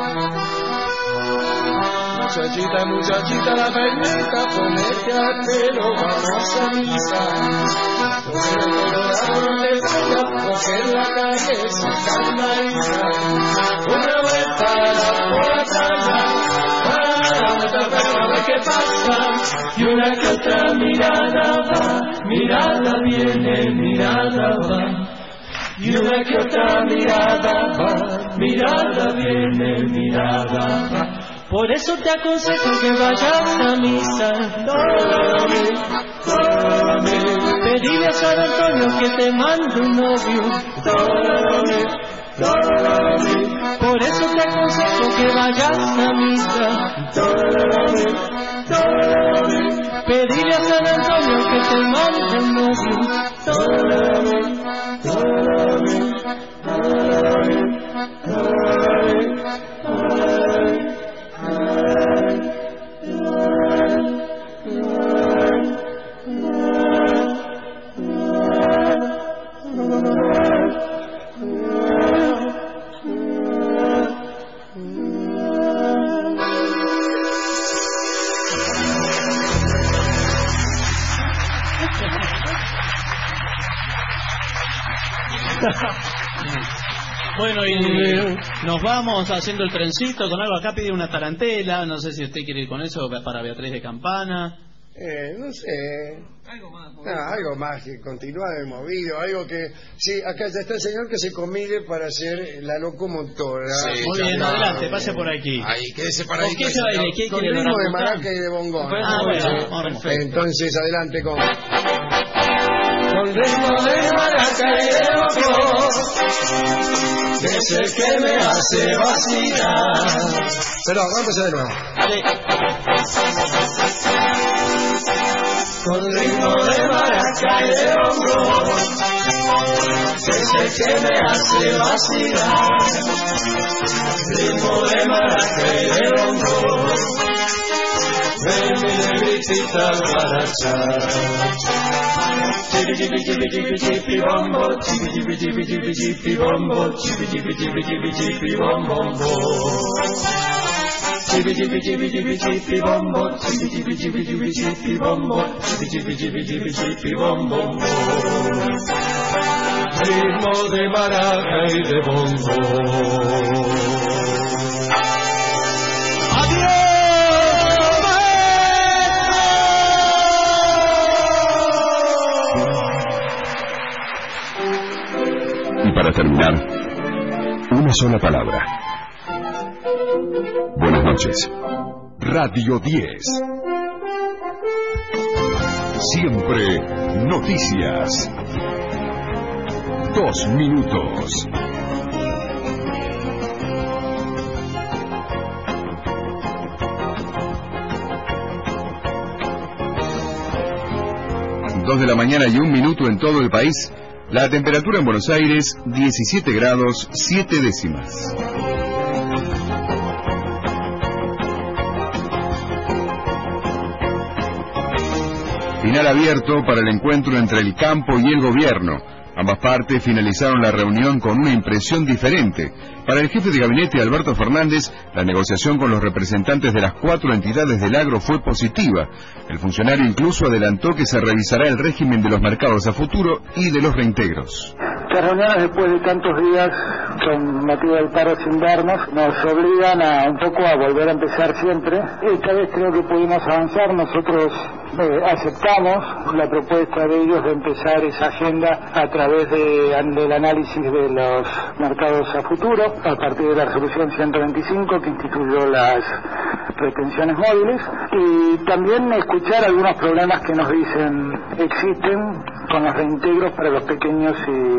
Muchachita, muchachita, la peineta, ponete a pelo, vamos a misa. Coger el colorado no te vaya, coger la cabeza, calma y una vuelta por la calle, para ver qué pasa. Y una que otra mirada va, mirada viene, mirada va. Y una que otra mirada va, mirada viene, mirada va. Por eso te aconsejo que vayas a misa. Pedile a San Antonio que te mande un novio. Por eso te aconsejo que vayas a misa. Pedile a San Antonio que te mande un novio. Bueno, y nos vamos haciendo el trencito con algo. Acá pide una tarantela, no sé si usted quiere ir con eso para Beatriz de Campana. No sé. Algo más que continuar el movido, algo que... Sí, acá ya está el señor que se comide para hacer la locomotora. Sí, muy bien, adelante, pase por aquí. Ahí, quédese para ahí. ¿Qué se baile? ¿Qué con quiere? ritmo de maraca y de bongón. Bueno, entonces, adelante con ritmo de maraca y de bongón, que es el que me hace vacilar. Perdón, vamos a empezar de nuevo. Con ritmo de maraca y de bongón, que es el que me hace vacilar. Ritmo de maraca y de bongón, ven mi negritita guaracha. Chibi chibi chibi chibi chibi bombo, chibi chibi chibi chibi chibi bombo, chibi chibi chibi chibi chibi bombo. Chibi chibi chibi chibi chibi bombo, chibi chibi chibi chibi chibi bombo, chibi chibi chibi chibi chibi bombo. Ritmo de maraca y de bongo. Y para terminar, una sola palabra. Buenas noches. Radio 10. Siempre noticias. 2 minutos. 2 de la mañana y 1 minuto en todo el país. La temperatura en Buenos Aires, 17 grados 7 décimas. Final abierto para el encuentro entre el campo y el gobierno. Ambas partes finalizaron la reunión con una impresión diferente. Para el jefe de gabinete Alberto Fernández, la negociación con los representantes de las 4 entidades del agro fue positiva. El funcionario incluso adelantó que se revisará el régimen de los mercados a futuro y de los reintegros. Las reuniones después de tantos días con motivo del paro sin darnos nos obligan a un poco a volver a empezar siempre. Esta vez creo que pudimos avanzar. Nosotros aceptamos la propuesta de ellos de empezar esa agenda a través del análisis de los mercados a futuro, a partir de la resolución 125 que instituyó las retenciones móviles, y también escuchar algunos problemas que nos dicen existen con los reintegros para los pequeños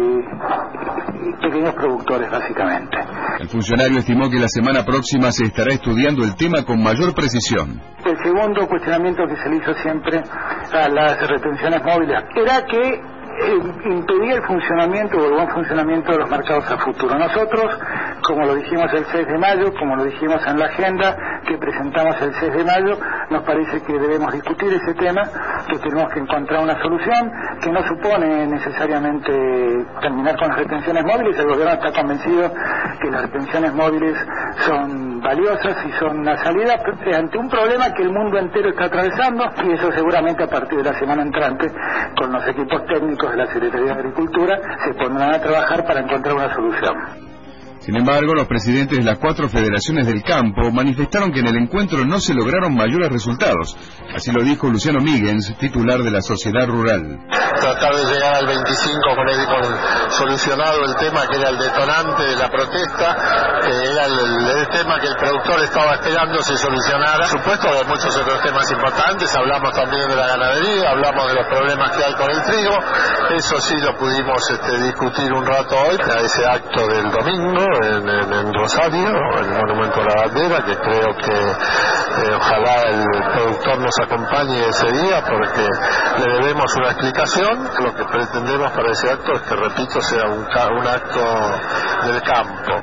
productores, básicamente. El funcionario estimó que la semana próxima se estará estudiando el tema con mayor precisión. El segundo cuestionamiento que se le hizo siempre a las retenciones móviles era que impedía el funcionamiento o el buen funcionamiento de los mercados a futuro. Nosotros, como lo dijimos el 6 de mayo, como lo dijimos en la agenda que presentamos el 6 de mayo, nos parece que debemos discutir ese tema, que tenemos que encontrar una solución que no supone necesariamente terminar con las retenciones móviles. El gobierno está convencido que las retenciones móviles son valiosas y son una salida ante un problema que el mundo entero está atravesando, y eso seguramente a partir de la semana entrante, con los equipos técnicos de la Secretaría de Agricultura, se pondrán a trabajar para encontrar una solución. Sin embargo, los presidentes de las 4 federaciones del campo manifestaron que en el encuentro no se lograron mayores resultados. Así lo dijo Luciano Míguez, titular de la Sociedad Rural. Tratar de llegar al 25 con solucionado el tema que era el detonante de la protesta, que era el tema que el productor estaba esperando se solucionara. Por supuesto, de muchos otros temas importantes, hablamos también de la ganadería, hablamos de los problemas que hay con el trigo. Eso sí lo pudimos discutir un rato hoy, a ese acto del domingo en Rosario, el Monumento a la Bandera, que creo que ojalá el productor nos acompañe ese día, porque le debemos una explicación. Lo que pretendemos para ese acto es que, repito, sea un acto del campo.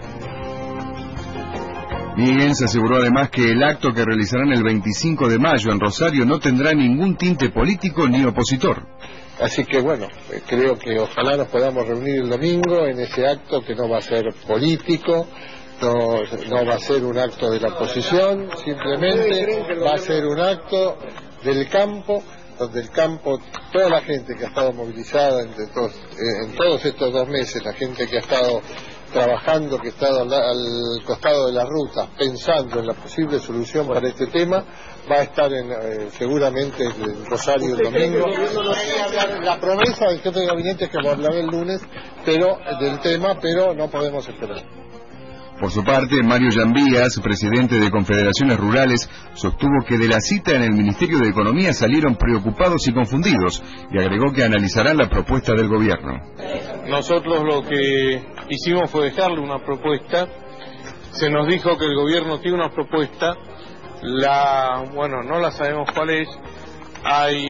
Míguez aseguró además que el acto que realizarán el 25 de mayo en Rosario no tendrá ningún tinte político ni opositor. Así que bueno, creo que ojalá nos podamos reunir el domingo en ese acto que no va a ser político, no va a ser un acto de la oposición, simplemente va a ser un acto del campo, donde el campo, toda la gente que ha estado movilizada en todos estos 2 meses, la gente que ha estado trabajando, que ha estado al costado de las rutas, pensando en la posible solución para este tema, va a estar seguramente en Rosario el domingo. La promesa del jefe de gabinete es que hablará el lunes del tema, pero no podemos esperar. Por su parte, Mario Llambías, presidente de Confederaciones Rurales, sostuvo que de la cita en el Ministerio de Economía salieron preocupados y confundidos, y agregó que analizarán la propuesta del gobierno. Nosotros lo que hicimos fue dejarle una propuesta. Se nos dijo que el gobierno tiene una propuesta, no la sabemos cuál es. Hay